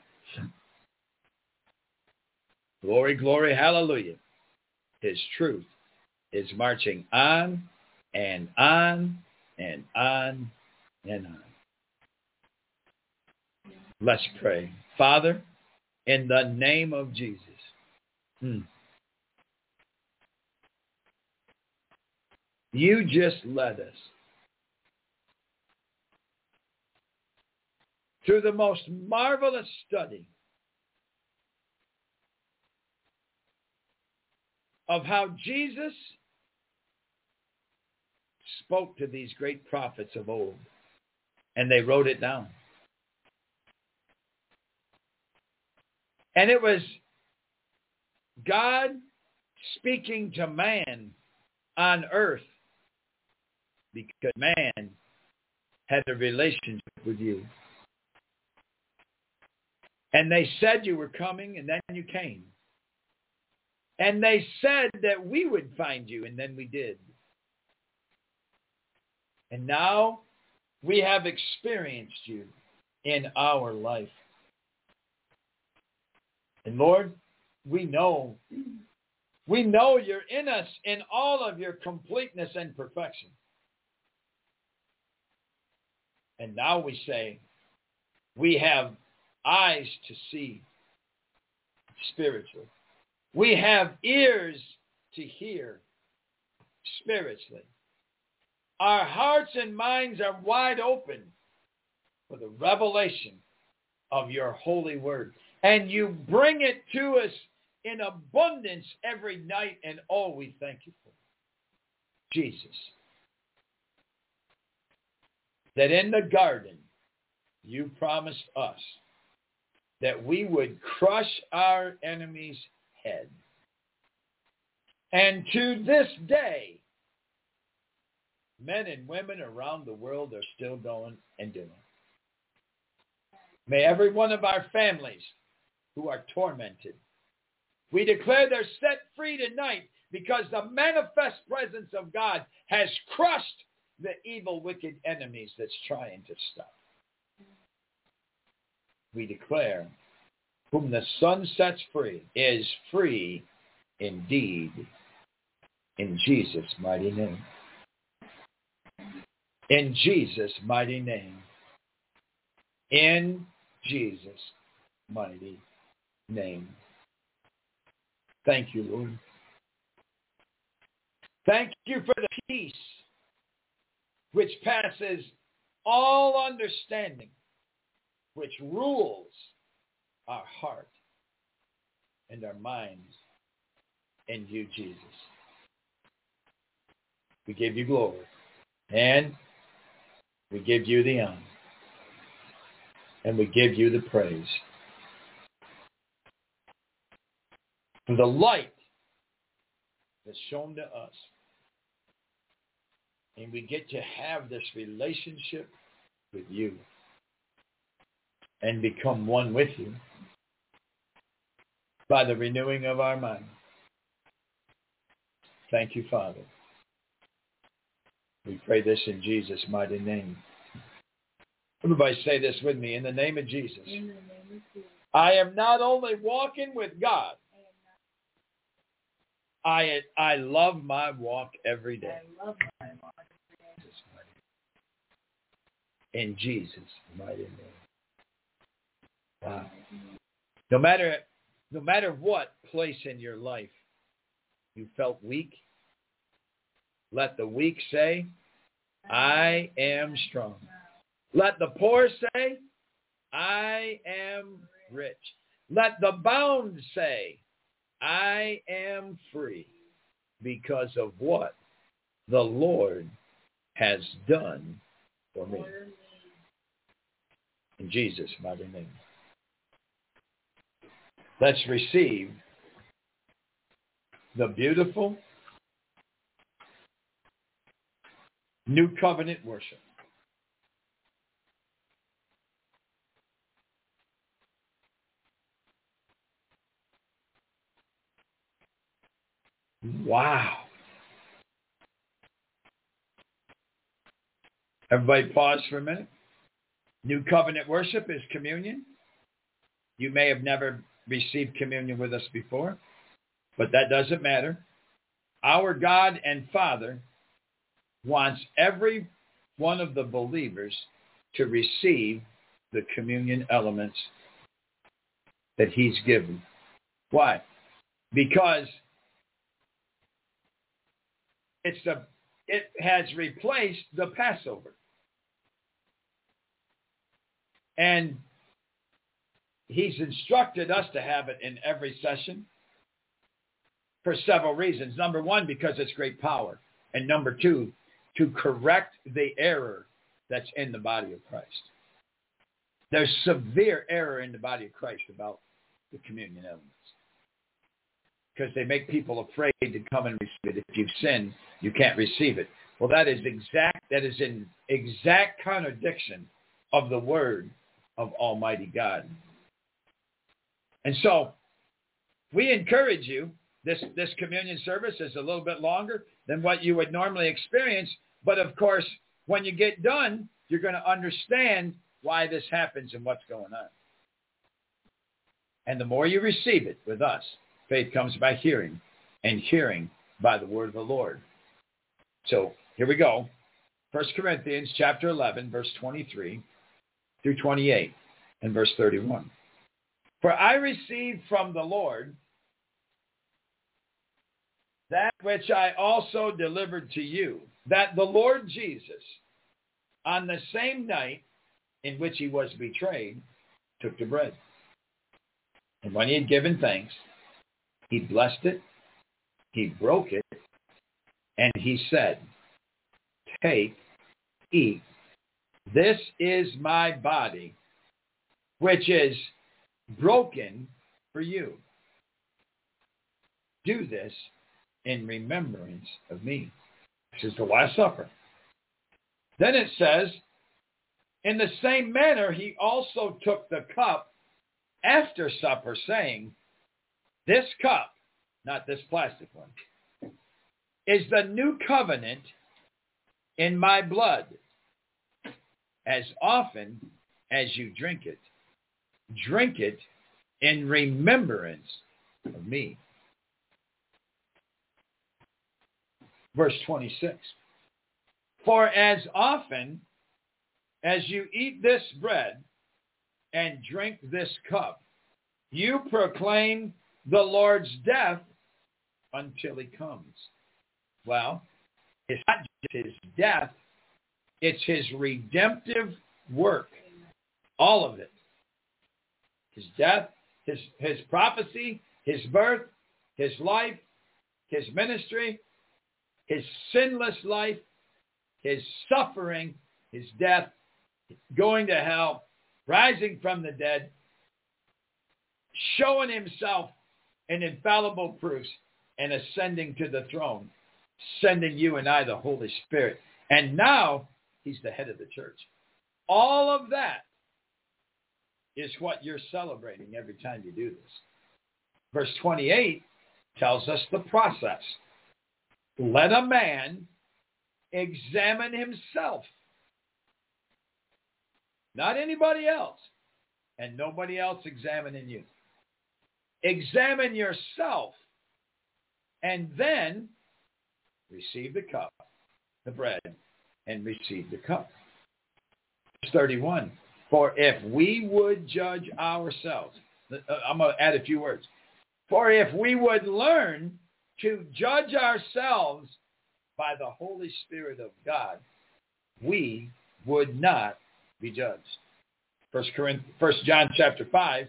Glory, glory, hallelujah. His truth is marching on and on and on and on. Let's pray. Father, in the name of Jesus. Hmm. You just led us through the most marvelous study of how Jesus spoke to these great prophets of old, and they wrote it down. And it was God speaking to man on earth because man had a relationship with you. And they said you were coming, and then you came. And they said that we would find you, and then we did. And now we have experienced you in our life. And Lord, we know, we know you're in us in all of your completeness and perfection. And now we say, we have eyes to see spiritually. We have ears to hear spiritually. Our hearts and minds are wide open for the revelation of your holy word. And you bring it to us in abundance every night, and oh, we thank you for it. Jesus. That in the garden, you promised us that we would crush our enemy's head. And to this day, men and women around the world are still going and doing. May every one of our families who are tormented, we declare they're set free tonight because the manifest presence of God has crushed the evil, wicked enemies that's trying to stop. We declare, whom the Son sets free is free indeed, in Jesus' mighty name. In Jesus' mighty name. In Jesus' mighty name. Thank you, Lord. Thank you for the peace which passes all understanding, which rules our heart and our minds in you, Jesus. We give you glory, and we give you the honor, and we give you the praise. For the light that's shown to us, and we get to have this relationship with you and become one with you by the renewing of our mind. Thank you, Father. We pray this in Jesus' mighty name. Everybody say this with me. In the name of Jesus. In the name of Jesus. I am not only walking with God, I I love my walk every day. I love my walk every day. In Jesus' mighty name. Wow. No matter, no matter what place in your life you felt weak, let the weak say, I am strong. Let the poor say, I am rich. Let the bound say, I am free because of what the Lord has done for me. In Jesus' mighty name. Let's receive the beautiful New Covenant worship. Wow. Everybody pause for a minute. New Covenant worship is communion. You may have never received communion with us before, but that doesn't matter. Our God and Father wants every one of the believers to receive the communion elements that he's given. Why? Because it's the it has replaced the Passover. And he's instructed us to have it in every session for several reasons. Number one, because it's great power. And number two, to correct the error that's in the body of Christ. There's severe error in the body of Christ about the communion elements, because they make people afraid to come and receive it. If you've sinned, you can't receive it. Well, that is exact. That is in exact contradiction of the word of Almighty God. And so we encourage you. This, this communion service is a little bit longer than what you would normally experience. But of course, when you get done, you're going to understand why this happens and what's going on. And the more you receive it with us, faith comes by hearing, and hearing by the word of the Lord. So here we go. First Corinthians chapter eleven, verse twenty-three through twenty-eight, and verse thirty-one. For I received from the Lord that which I also delivered to you, that the Lord Jesus, on the same night in which he was betrayed, took the bread. And when he had given thanks, he blessed it, he broke it, and he said, take, eat. This is my body, which is broken for you. Do this in remembrance of me. This is the Last Supper. Then it says, in the same manner, he also took the cup after supper, saying, this cup, not this plastic one, is the new covenant in my blood. As often as you drink it, drink it in remembrance of me. Verse twenty-six. For as often as you eat this bread and drink this cup, you proclaim the Lord's death until he comes. Well, it's not just his death, it's his redemptive work. All of it. His death, his, his prophecy, his birth, his life, his ministry, his sinless life, his suffering, his death, going to hell, rising from the dead, showing himself in infallible proofs, and ascending to the throne, sending you and I the Holy Spirit. And now he's the head of the church. All of that is what you're celebrating every time you do this. Verse twenty-eight tells us the process. Let a man examine himself. Not anybody else. And nobody else examining you. Examine yourself. And then receive the cup, the bread, and receive the cup. Verse thirty-one. For if we would judge ourselves. I'm going to add a few words. For if we would learn to judge ourselves by the Holy Spirit of God, we would not be judged. First Corinthians, First John chapter five,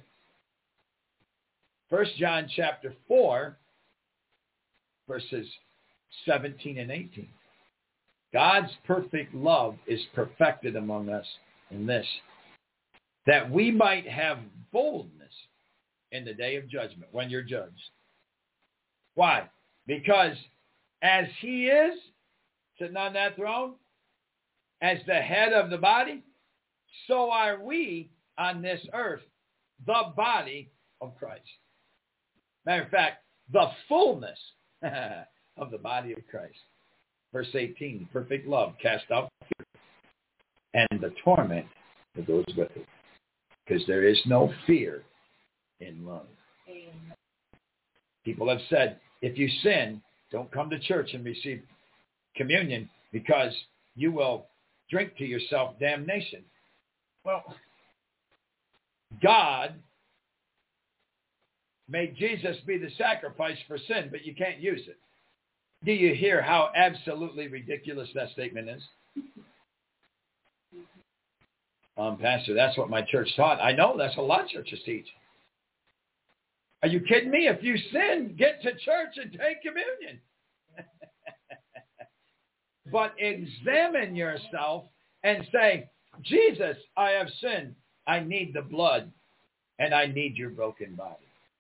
First John chapter four, verses seventeen and eighteen. God's perfect love is perfected among us in this, that we might have boldness in the day of judgment, when you're judged. Why? Because as he is sitting on that throne, as the head of the body, so are we on this earth, the body of Christ. Matter of fact, the fullness of the body of Christ. Verse eighteen, perfect love cast out fear and the torment that goes with it. Because there is no fear in love. Amen. People have said, if you sin, don't come to church and receive communion because you will drink to yourself damnation. Well, God made Jesus be the sacrifice for sin, but you can't use it. Do you hear how absolutely ridiculous that statement is? Um, Pastor, that's what my church taught. I know that's what a lot of churches teach. Are you kidding me? If you sin, get to church and take communion. But examine yourself and say, Jesus, I have sinned. I need the blood and I need your broken body.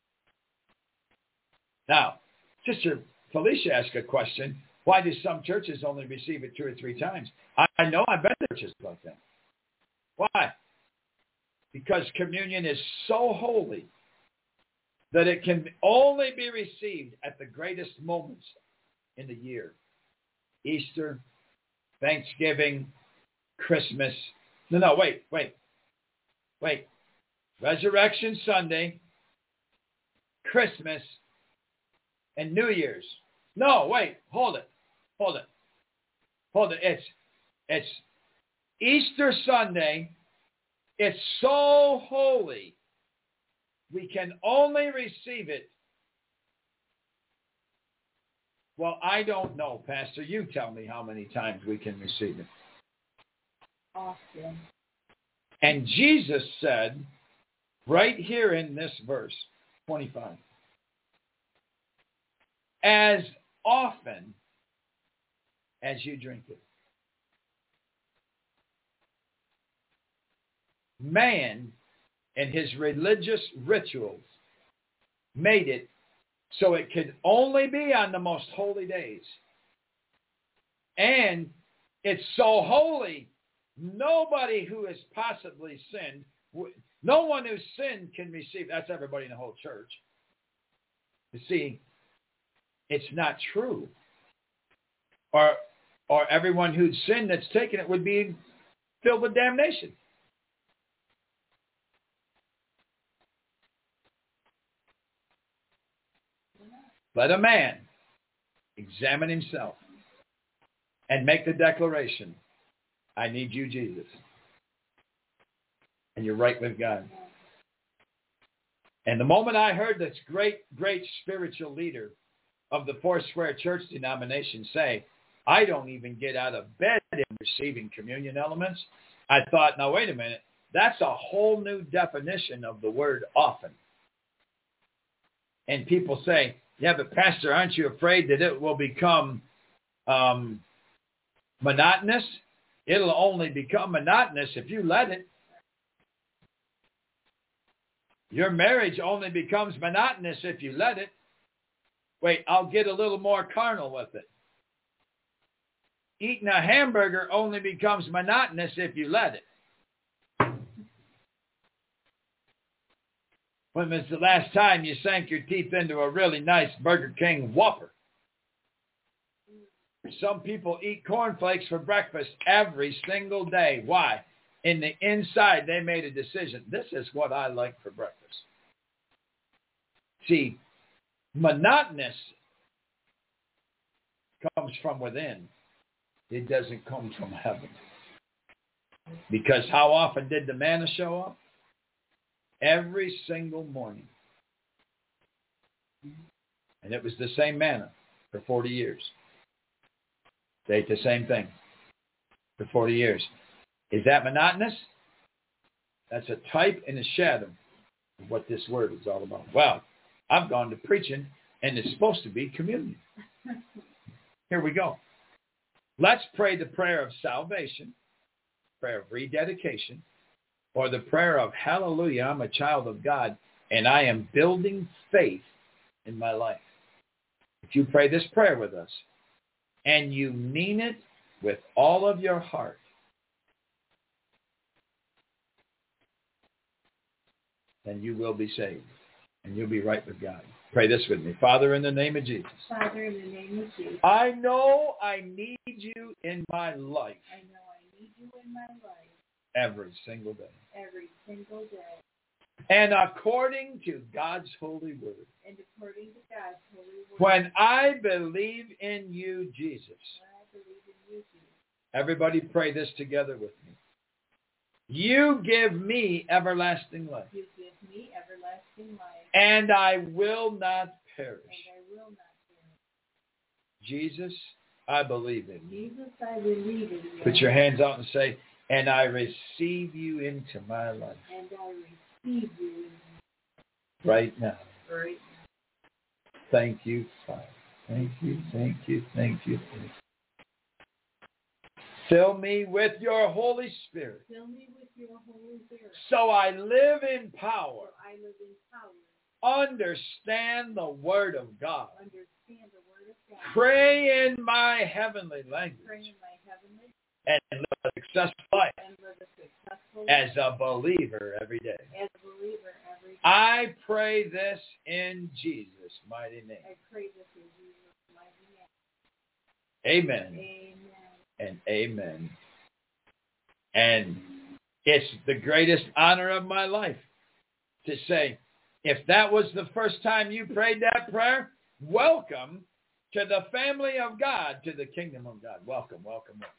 Now, Sister Felicia asked a question. Why do some churches only receive it two or three times? I know I've been to churches like that. Why? Because communion is so holy that it can only be received at the greatest moments in the year. Easter, Thanksgiving, Christmas. No, no, wait, wait, wait. Resurrection Sunday, Christmas, and New Year's. No, wait, hold it, hold it, hold it. It's, it's Easter Sunday. It's so holy. We can only receive it. Well, I don't know, Pastor. You tell me how many times we can receive it. Often. And Jesus said, right here in this verse, twenty-five, as often as you drink it. Man and his religious rituals made it so it could only be on the most holy days. And it's so holy, nobody who has possibly sinned, no one who's sinned can receive. That's everybody in the whole church. You see, it's not true. Or, or everyone who'd sinned that's taken it would be filled with damnation. Let a man examine himself and make the declaration, I need you, Jesus. And you're right with God. And the moment I heard this great, great spiritual leader of the Foursquare Church denomination say, I don't even get out of bed in receiving communion elements, I thought, now wait a minute, that's a whole new definition of the word often. And people say, yeah, but Pastor, aren't you afraid that it will become um, monotonous? It'll only become monotonous if you let it. Your marriage only becomes monotonous if you let it. Wait, I'll get a little more carnal with it. Eating a hamburger only becomes monotonous if you let it. When was the last time you sank your teeth into a really nice Burger King Whopper? Some people eat cornflakes for breakfast every single day. Why? In the inside, they made a decision. This is what I like for breakfast. See, monotonous comes from within. It doesn't come from heaven. Because how often did the manna show up? Every single morning. And it was the same manna for forty years. They ate the same thing for forty years. Is that monotonous? That's a type and a shadow of what this word is all about. Well, I've gone to preaching, and it's supposed to be communion. Here we go. Let's pray the prayer of salvation, prayer of rededication, or the prayer of, hallelujah, I'm a child of God, and I am building faith in my life. If you pray this prayer with us, and you mean it with all of your heart, then you will be saved, and you'll be right with God. Pray this with me. Father, in the name of Jesus. Father, in the name of Jesus. I know I need you in my life. I know I need you in my life. Every single day. Every single day. And according to God's holy word. And according to God's holy word. When I believe in you, Jesus. When I believe in you, Jesus. Everybody pray this together with me. You give me everlasting life. You give me everlasting life. And I will not perish. And I will not perish. Jesus, I believe in you. Jesus, I believe in you. Put your hands out and say, And I receive you into my life. And I receive you right now. Right. Thank you, Father. Thank you, thank you, thank you. Thank you. Fill me with your Holy Spirit. Fill me with your Holy Spirit. So I live in power. So I live in power. Understand the Word of God. Understand the Word of God. Pray in my heavenly language. Pray in my heavenly and live a successful life and live a successful as life. a believer every day. As a believer every day. I pray this in Jesus' mighty name. I pray this in Jesus' mighty name. Amen. Amen. And amen. And it's the greatest honor of my life to say, if that was the first time you prayed that prayer, welcome to the family of God, to the kingdom of God. Welcome, welcome, welcome.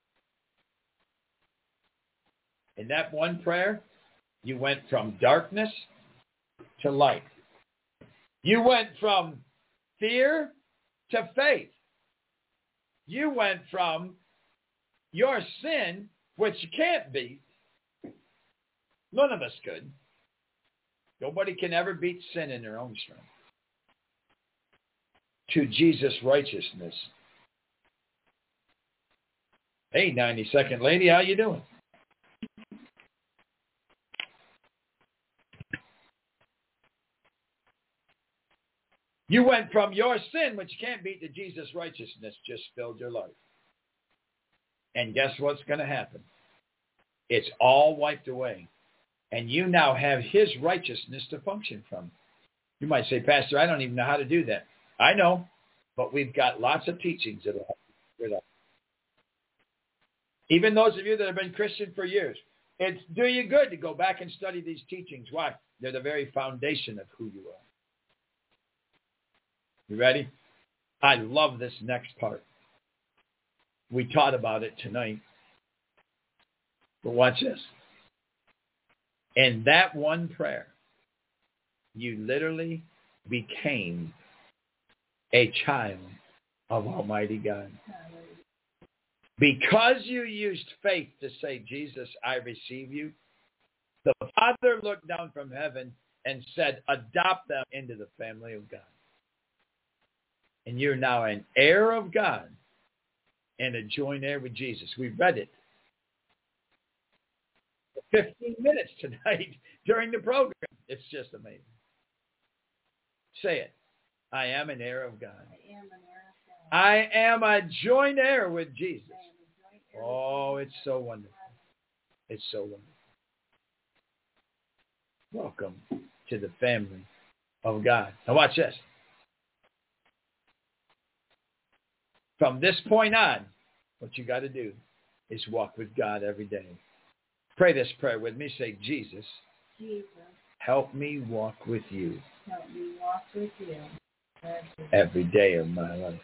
In that one prayer, you went from darkness to light. You went from fear to faith. You went from your sin, which you can't beat. None of us could. Nobody can ever beat sin in their own strength. To Jesus' righteousness. Hey, ninety-second lady, how you doing? You went from your sin, which you can't beat, to Jesus' righteousness just filled your life. And guess what's going to happen? It's all wiped away. And you now have his righteousness to function from. You might say, Pastor, I don't even know how to do that. I know, but we've got lots of teachings that will help you with that. Even those of you that have been Christian for years, it's do you good to go back and study these teachings. Why? They're the very foundation of who you are. You ready? I love this next part. We taught about it tonight. But watch this. In that one prayer, you literally became a child of Almighty God. Because you used faith to say, Jesus, I receive you, the Father looked down from heaven and said, adopt them into the family of God. And you're now an heir of God and a joint heir with Jesus. We read it for fifteen minutes tonight during the program. It's just amazing. Say it. I am an heir of God. I am an heir of God. I am a joint heir with Jesus. I am a joint heir Oh, with it's so wonderful. It's so wonderful. Welcome to the family of God. Now watch this. From this point on, what you got to do is walk with God every day. Pray this prayer with me. Say, Jesus, Jesus, help me walk with you. Help me walk with you every, every day of my life.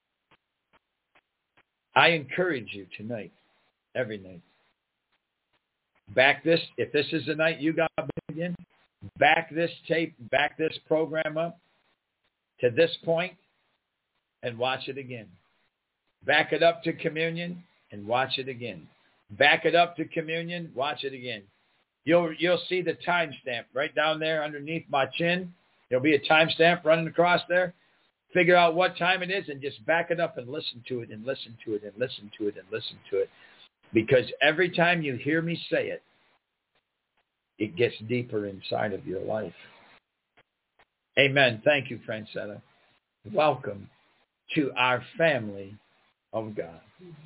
I encourage you tonight, every night. Back this, if this is the night you got born again, back this tape, back this program up to this point and watch it again. Back it up to communion and watch it again. Back it up to communion, watch it again. You'll you'll see the timestamp right down there underneath my chin. There'll be a timestamp running across there. Figure out what time it is and just back it up and listen to it and listen to it and listen to it and listen to it. Because every time you hear me say it, it gets deeper inside of your life. Amen. Thank you, Francetta. Welcome to our family of God.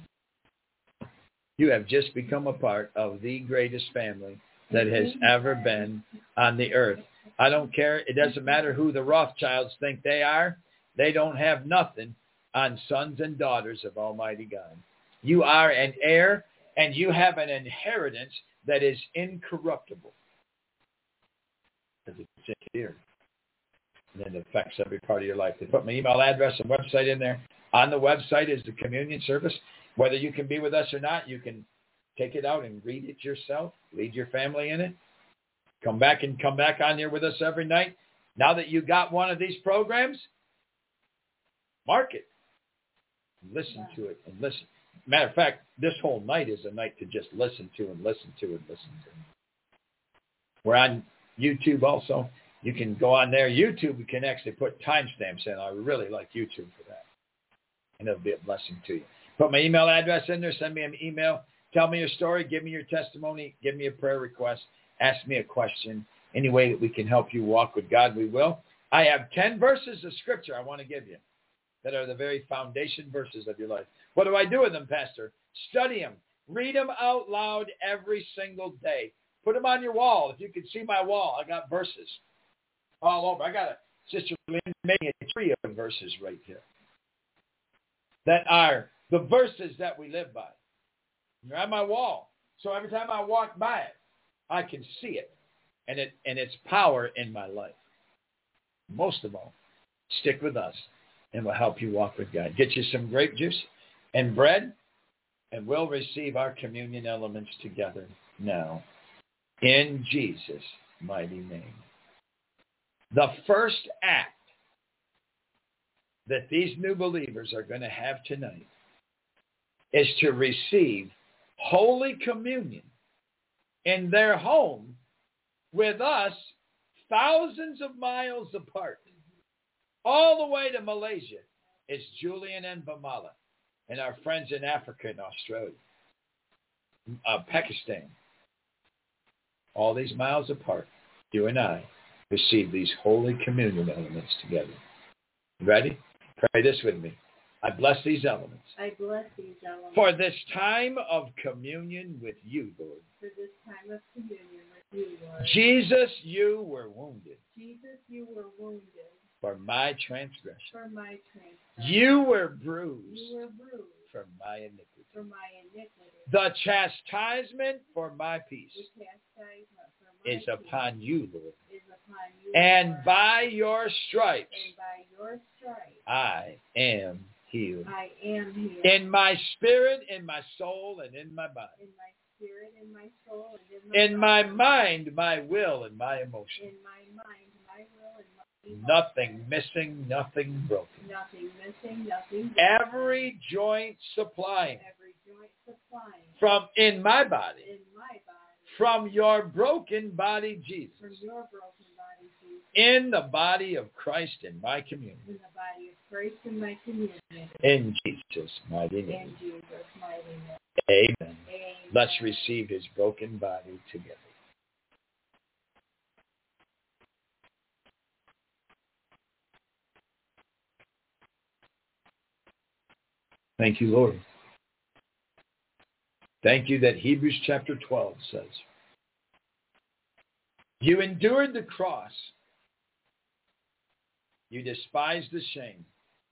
You have just become a part of the greatest family that has ever been on the earth. I don't care. It doesn't matter who the Rothschilds think they are. They don't have nothing on sons and daughters of Almighty God. You are an heir, and you have an inheritance that is incorruptible. Because it's here. And it affects every part of your life. They put my email address and website in there. On the website is the communion service. Whether you can be with us or not, you can take it out and read it yourself. Lead your family in it. Come back and come back on here with us every night. Now that you got one of these programs, mark it. Listen to it and listen. Matter of fact, this whole night is a night to just listen to and listen to and listen to. We're on YouTube also. You can go on there. YouTube, you can actually put timestamps in. I really like YouTube for that. And it'll be a blessing to you. Put my email address in there. Send me an email. Tell me your story. Give me your testimony. Give me a prayer request. Ask me a question. Any way that we can help you walk with God, we will. I have ten verses of Scripture I want to give you that are the very foundation verses of your life. What do I do with them, Pastor? Study them. Read them out loud every single day. Put them on your wall. If you can see my wall, I got verses all over. I got a Sister Lynn making a tree of verses right here that are the verses that we live by. They're on my wall. So every time I walk by it, I can see it and it and its power in my life. Most of all, stick with us and we'll help you walk with God. Get you some grape juice and bread, and we'll receive our communion elements together now in Jesus' mighty name. The first act that these new believers are going to have tonight is to receive Holy Communion in their home with us thousands of miles apart. All the way to Malaysia is Julian and Bamala and our friends in Africa and Australia, uh, Pakistan. All these miles apart, you and I receive these Holy Communion elements together. Ready? Pray this with me. I bless these elements. I bless these elements. For this time of communion with you, Lord. For this time of communion with you, Lord. Jesus, you were wounded. Jesus, you were wounded. For my transgression. For my transgression. You were bruised. You were bruised. For my iniquity. For my iniquity. The chastisement for my peace. The chastisement for my is peace. upon you, Lord. Is upon you, and Lord. by your stripes. And by your stripes. I am healed. I am healed. In my spirit, in my soul, and in my body. In my spirit, in my soul, and in my In my mind, my will, and my emotion. In my mind, my will, and my emotion. Nothing missing, nothing broken. Nothing missing, nothing broken. Every joint supplying. Every joint supplying. From in my body. In my body. From your broken body, Jesus. From your broken body, Jesus. In the body of Christ in my communion. In the body of Christ in my communion. In Jesus' mighty name. In Jesus' mighty name. Amen. Amen. Let's receive his broken body together. Thank you, Lord. Thank you that Hebrews chapter twelve says, you endured the cross. You despised the shame.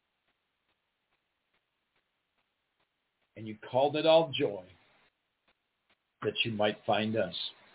And you called it all joy that you might find us.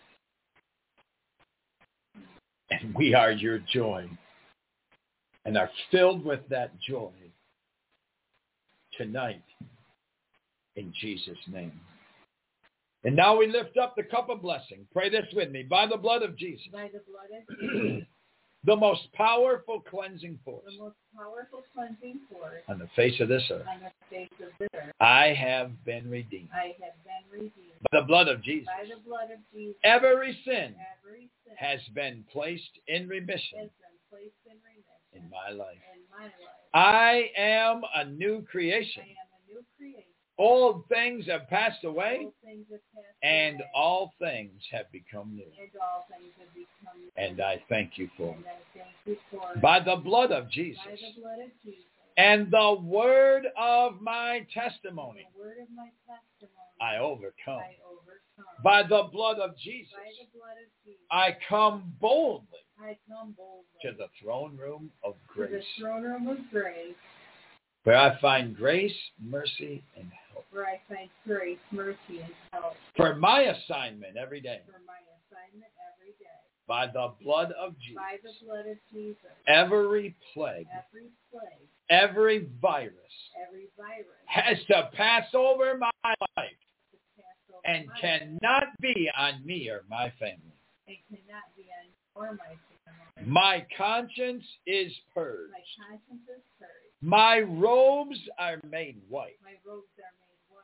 And we are your joy and are filled with that joy tonight in Jesus' name. And now we lift up the cup of blessing. Pray this with me. By the blood of Jesus. By the blood of Jesus. The most powerful cleansing force. The most powerful cleansing force. On the face of this earth. On the face of this earth. I have been redeemed. I have been redeemed. By the blood of Jesus. By the blood of Jesus. Every sin. Every sin. Has been placed in remission. Has been placed in remission. In my life. In my life. I am a new creation. I am a new creation. Old things have passed away. Old things have passed and away. all things have become new. And all things have become new. And I thank you for and it. I thank you for it. By the blood of Jesus. By the blood of Jesus. And the word of my testimony. The word of my testimony. I overcome. I overcome. By the blood of Jesus. By the blood of Jesus. I come boldly. I come boldly. To the throne room of grace. To the throne room of grace. Where I find grace, mercy, and help. Where I find grace, mercy, and help. For my assignment every day. For my assignment every day. By the blood of Jesus. By the blood of Jesus. Every plague. Every plague. Every virus. Every virus. Has to pass over my life. Over and my cannot life. be on me or my family. And cannot be on or my family. My conscience is purged. My conscience is purged. My robes are made white. My robes are made white.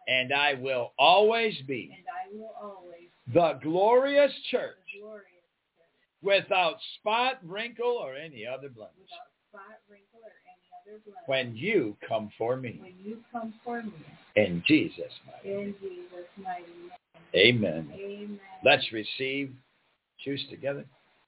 And I will always be. And I will always be. The glorious church. The glorious church. Without spot, wrinkle, or any other blemish. Without spot, wrinkle, or any other blemish. When you come for me. When you come for me. In Jesus' mighty name. In Jesus' mighty name. Amen. Amen. Let's receive. Choose together.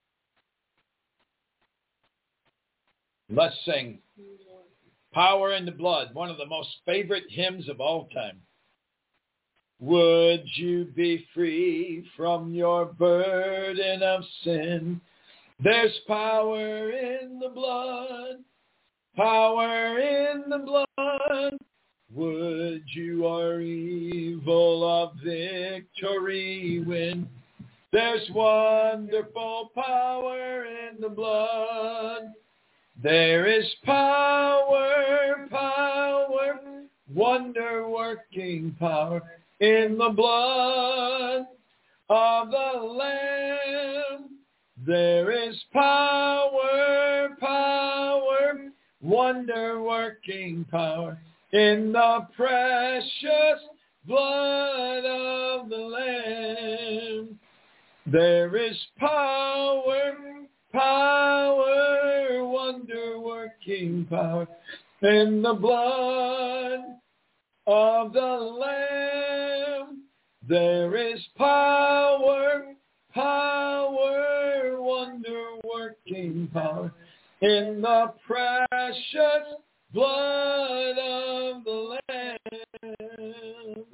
Let's sing Power in the Blood, one of the most favorite hymns of all time. Would you be free from your burden of sin? There's power in the blood, power in the blood. Would your evil of victory win? There's wonderful power in the blood. There is power, power, wonder-working power in the blood of the Lamb. There is power, power, wonder-working power in the precious blood of the Lamb. There is power, power, wonder-working power in the blood of the Lamb. There is power, power, wonder-working power in the precious blood of the Lamb.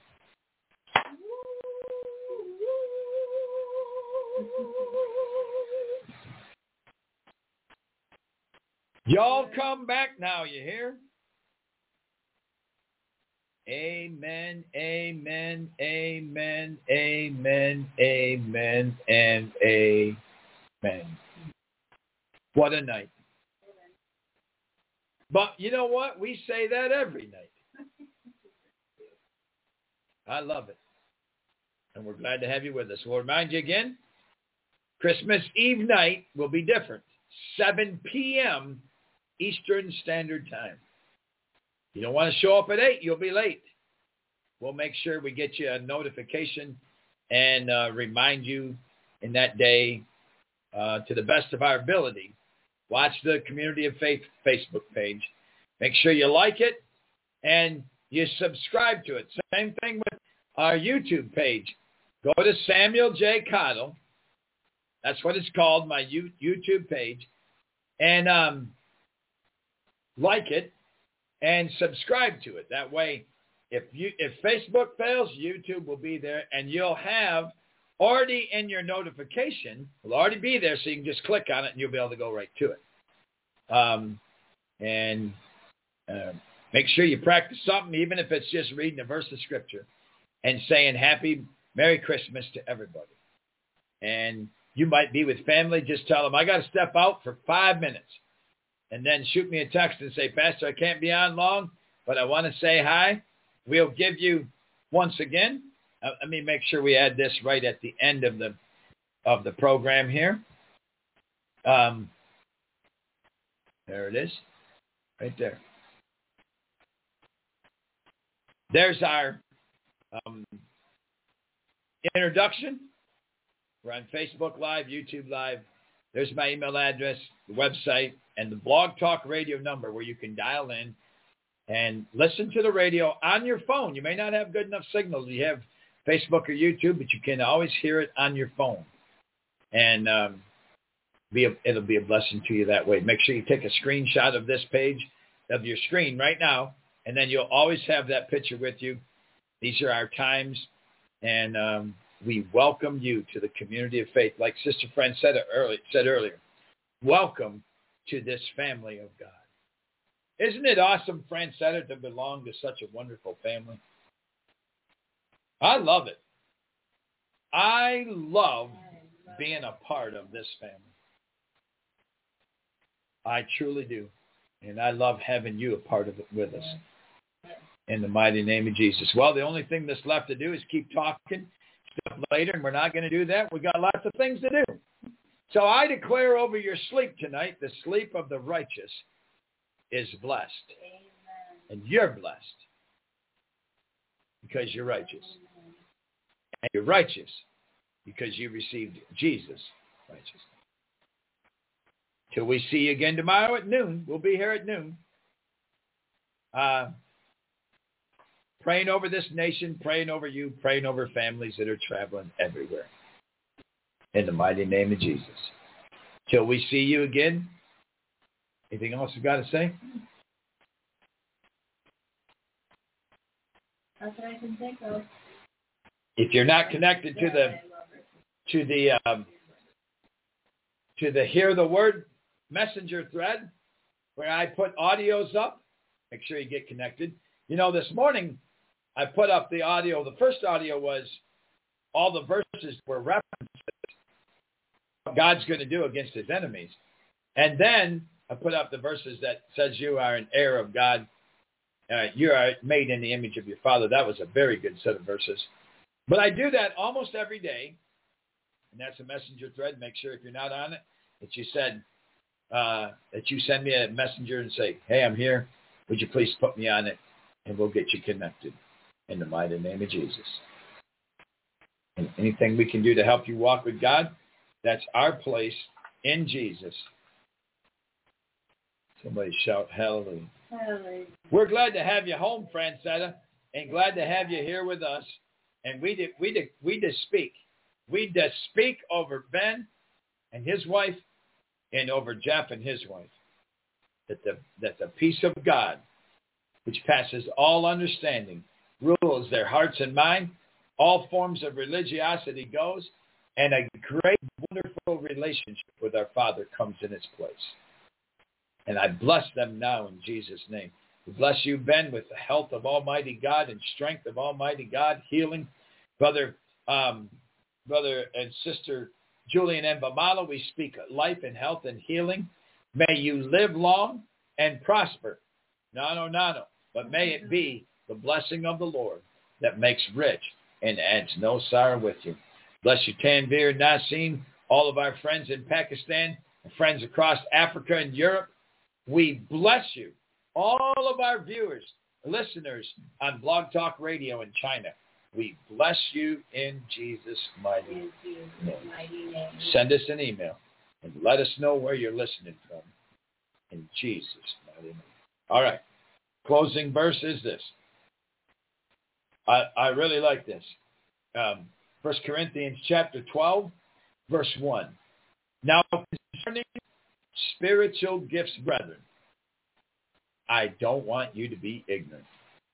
Y'all come back now, you hear? Amen, amen, amen, amen, amen, and amen. What a night. But you know what? We say that every night. I love it. And we're glad to have you with us. We'll remind you again, Christmas Eve night will be different. seven p.m. Eastern Standard Time. You don't want to show up at eight, you'll be late. We'll make sure we get you a notification and uh, remind you in that day uh, to the best of our ability. Watch the Community of Faith Facebook page. Make sure you like it and you subscribe to it. Same thing with our YouTube page. Go to Samuel J. Cottle. That's what it's called, my YouTube page. And um, like it and subscribe to it. That way, if you if Facebook fails, YouTube will be there, and you'll have already in your notification, will already be there, so you can just click on it, and you'll be able to go right to it. Um, and uh, make sure you practice something, even if it's just reading a verse of Scripture and saying Happy Merry Christmas to everybody. And you might be with family, just tell them, I got to step out for five minutes. And then shoot me a text and say, Pastor, I can't be on long, but I want to say hi. We'll give you, once again, uh, let me make sure we add this right at the end of the of the program here. Um, there it is, right there. There's our um, introduction. We're on Facebook Live, YouTube Live. There's my email address, the website, and the Blog Talk Radio number where you can dial in and listen to the radio on your phone. You may not have good enough signal. You have Facebook or YouTube, but you can always hear it on your phone. And um, be a, it'll be a blessing to you that way. Make sure you take a screenshot of this page, of your screen right now, and then you'll always have that picture with you. These are our times, and um, we welcome you to the community of faith. Like Sister Friend said, early, said earlier, welcome to this family of God. Isn't it awesome, Friend said it, to belong to such a wonderful family? I love it. I love being a part of this family. I truly do. And I love having you a part of it with us. In the mighty name of Jesus. Well, the only thing that's left to do is keep talking stuff later, and we're not going to do that. We've got lots of things to do. So I declare over your sleep tonight, the sleep of the righteous is blessed. Amen. And you're blessed. because you're righteous. And you're righteous because you received Jesus' righteousness. Till we see you again tomorrow at noon. We'll be here at noon. Uh, praying over this nation, praying over you, praying over families that are traveling everywhere. In the mighty name of Jesus. Till we see you again. Anything else you got to say? That's what I can think of. If you're not connected to the to the um, to the Hear the Word messenger thread where I put audios up, make sure you get connected. You know, this morning I put up the audio. The first audio was all the verses were references what God's going to do against his enemies. And then I put up the verses that says you are an heir of God. Uh, you are made in the image of your Father. That was a very good set of verses. But I do that almost every day. And that's a messenger thread. Make sure if you're not on it, that you said, uh, that you send me a messenger and say, hey, I'm here. Would you please put me on it? And we'll get you connected in the mighty name of Jesus. And anything we can do to help you walk with God, that's our place in Jesus. Somebody shout hallelujah. Hallelujah. We're glad to have you home, Francetta, and glad to have you here with us. And we did, we did, we just speak. We just speak over Ben and his wife and over Jeff and his wife. That the, that the peace of God, which passes all understanding, rules their hearts and mind. All forms of religiosity goes, and a great, wonderful relationship with our Father comes in its place. And I bless them now in Jesus' name. We bless you, Ben, with the health of Almighty God and strength of Almighty God, healing. Brother, um, brother and sister Julian and Bamala, we speak life and health and healing. May you live long and prosper. No, no, no, no. But may it be the blessing of the Lord that makes rich and adds no sorrow with you. Bless you, Tanvir, Nassim, all of our friends in Pakistan, and friends across Africa and Europe. We bless you. All of our viewers, listeners on Blog Talk Radio in China, we bless you in Jesus' mighty name. mighty name. Send us an email and let us know where you're listening from. In Jesus' mighty name. All right. Closing verse is this. I, I really like this. Um, First Corinthians chapter twelve, verse one. Now concerning spiritual gifts, brethren, I don't want you to be ignorant.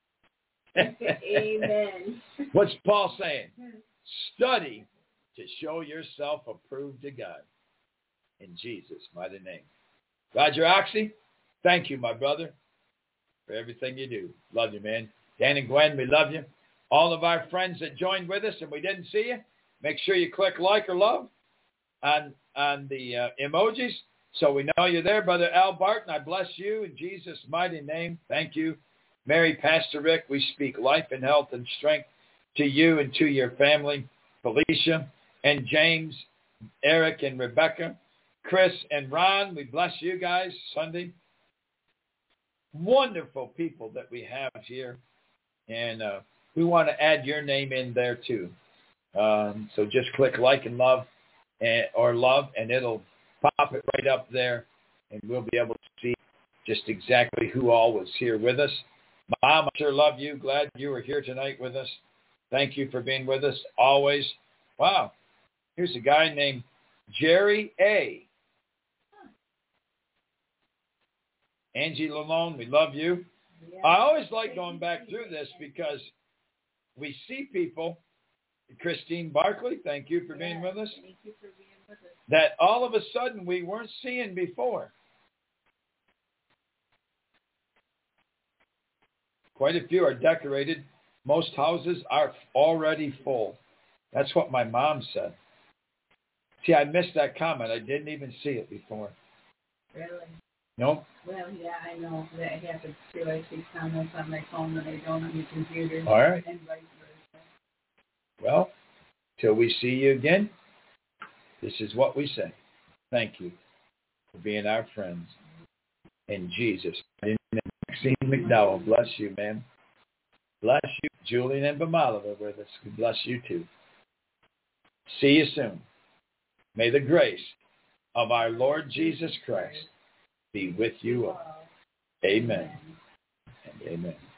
Amen. What's Paul saying? Study to show yourself approved to God. In Jesus' mighty name. Roger Oxy, thank you, my brother, for everything you do. Love you, man. Dan and Gwen, we love you. All of our friends that joined with us and we didn't see you, make sure you click like or love on, on the uh, emojis so we know you're there. Brother Al Barton, I bless you in Jesus' mighty name. Thank you. Mary, Pastor Rick, we speak life and health and strength to you and to your family. Felicia and James, Eric and Rebecca, Chris and Ron, we bless you guys Sunday. Wonderful people that we have here. And uh, we want to add your name in there too. Um, so just click like and love and, or love, and it'll pop it right up there, and we'll be able to see just exactly who all was here with us. Mom, I sure love you. Glad you were here tonight with us. Thank you for being with us always. Wow. Here's a guy named Jerry A. Angie Lalone, we love you. Yeah. I always like going back through this because we see people, Christine Barkley, thank you for yeah, being with us. Thank you for being with us. That all of a sudden we weren't seeing before. Quite a few are decorated. Most houses are already full. That's what my mom said. See, I missed that comment. I didn't even see it before. Really? Nope. Well, yeah, I know. That happens too. I see comments on my phone that I don't on the computer. All right. And vice versa. Well, till we see you again, this is what we say. Thank you for being our friends. In Jesus' name, Maxine McDowell, bless you, man. Bless you. Julian and Bamala were with us. We bless you too. See you soon. May the grace of our Lord Jesus Christ be with you all. Amen and amen.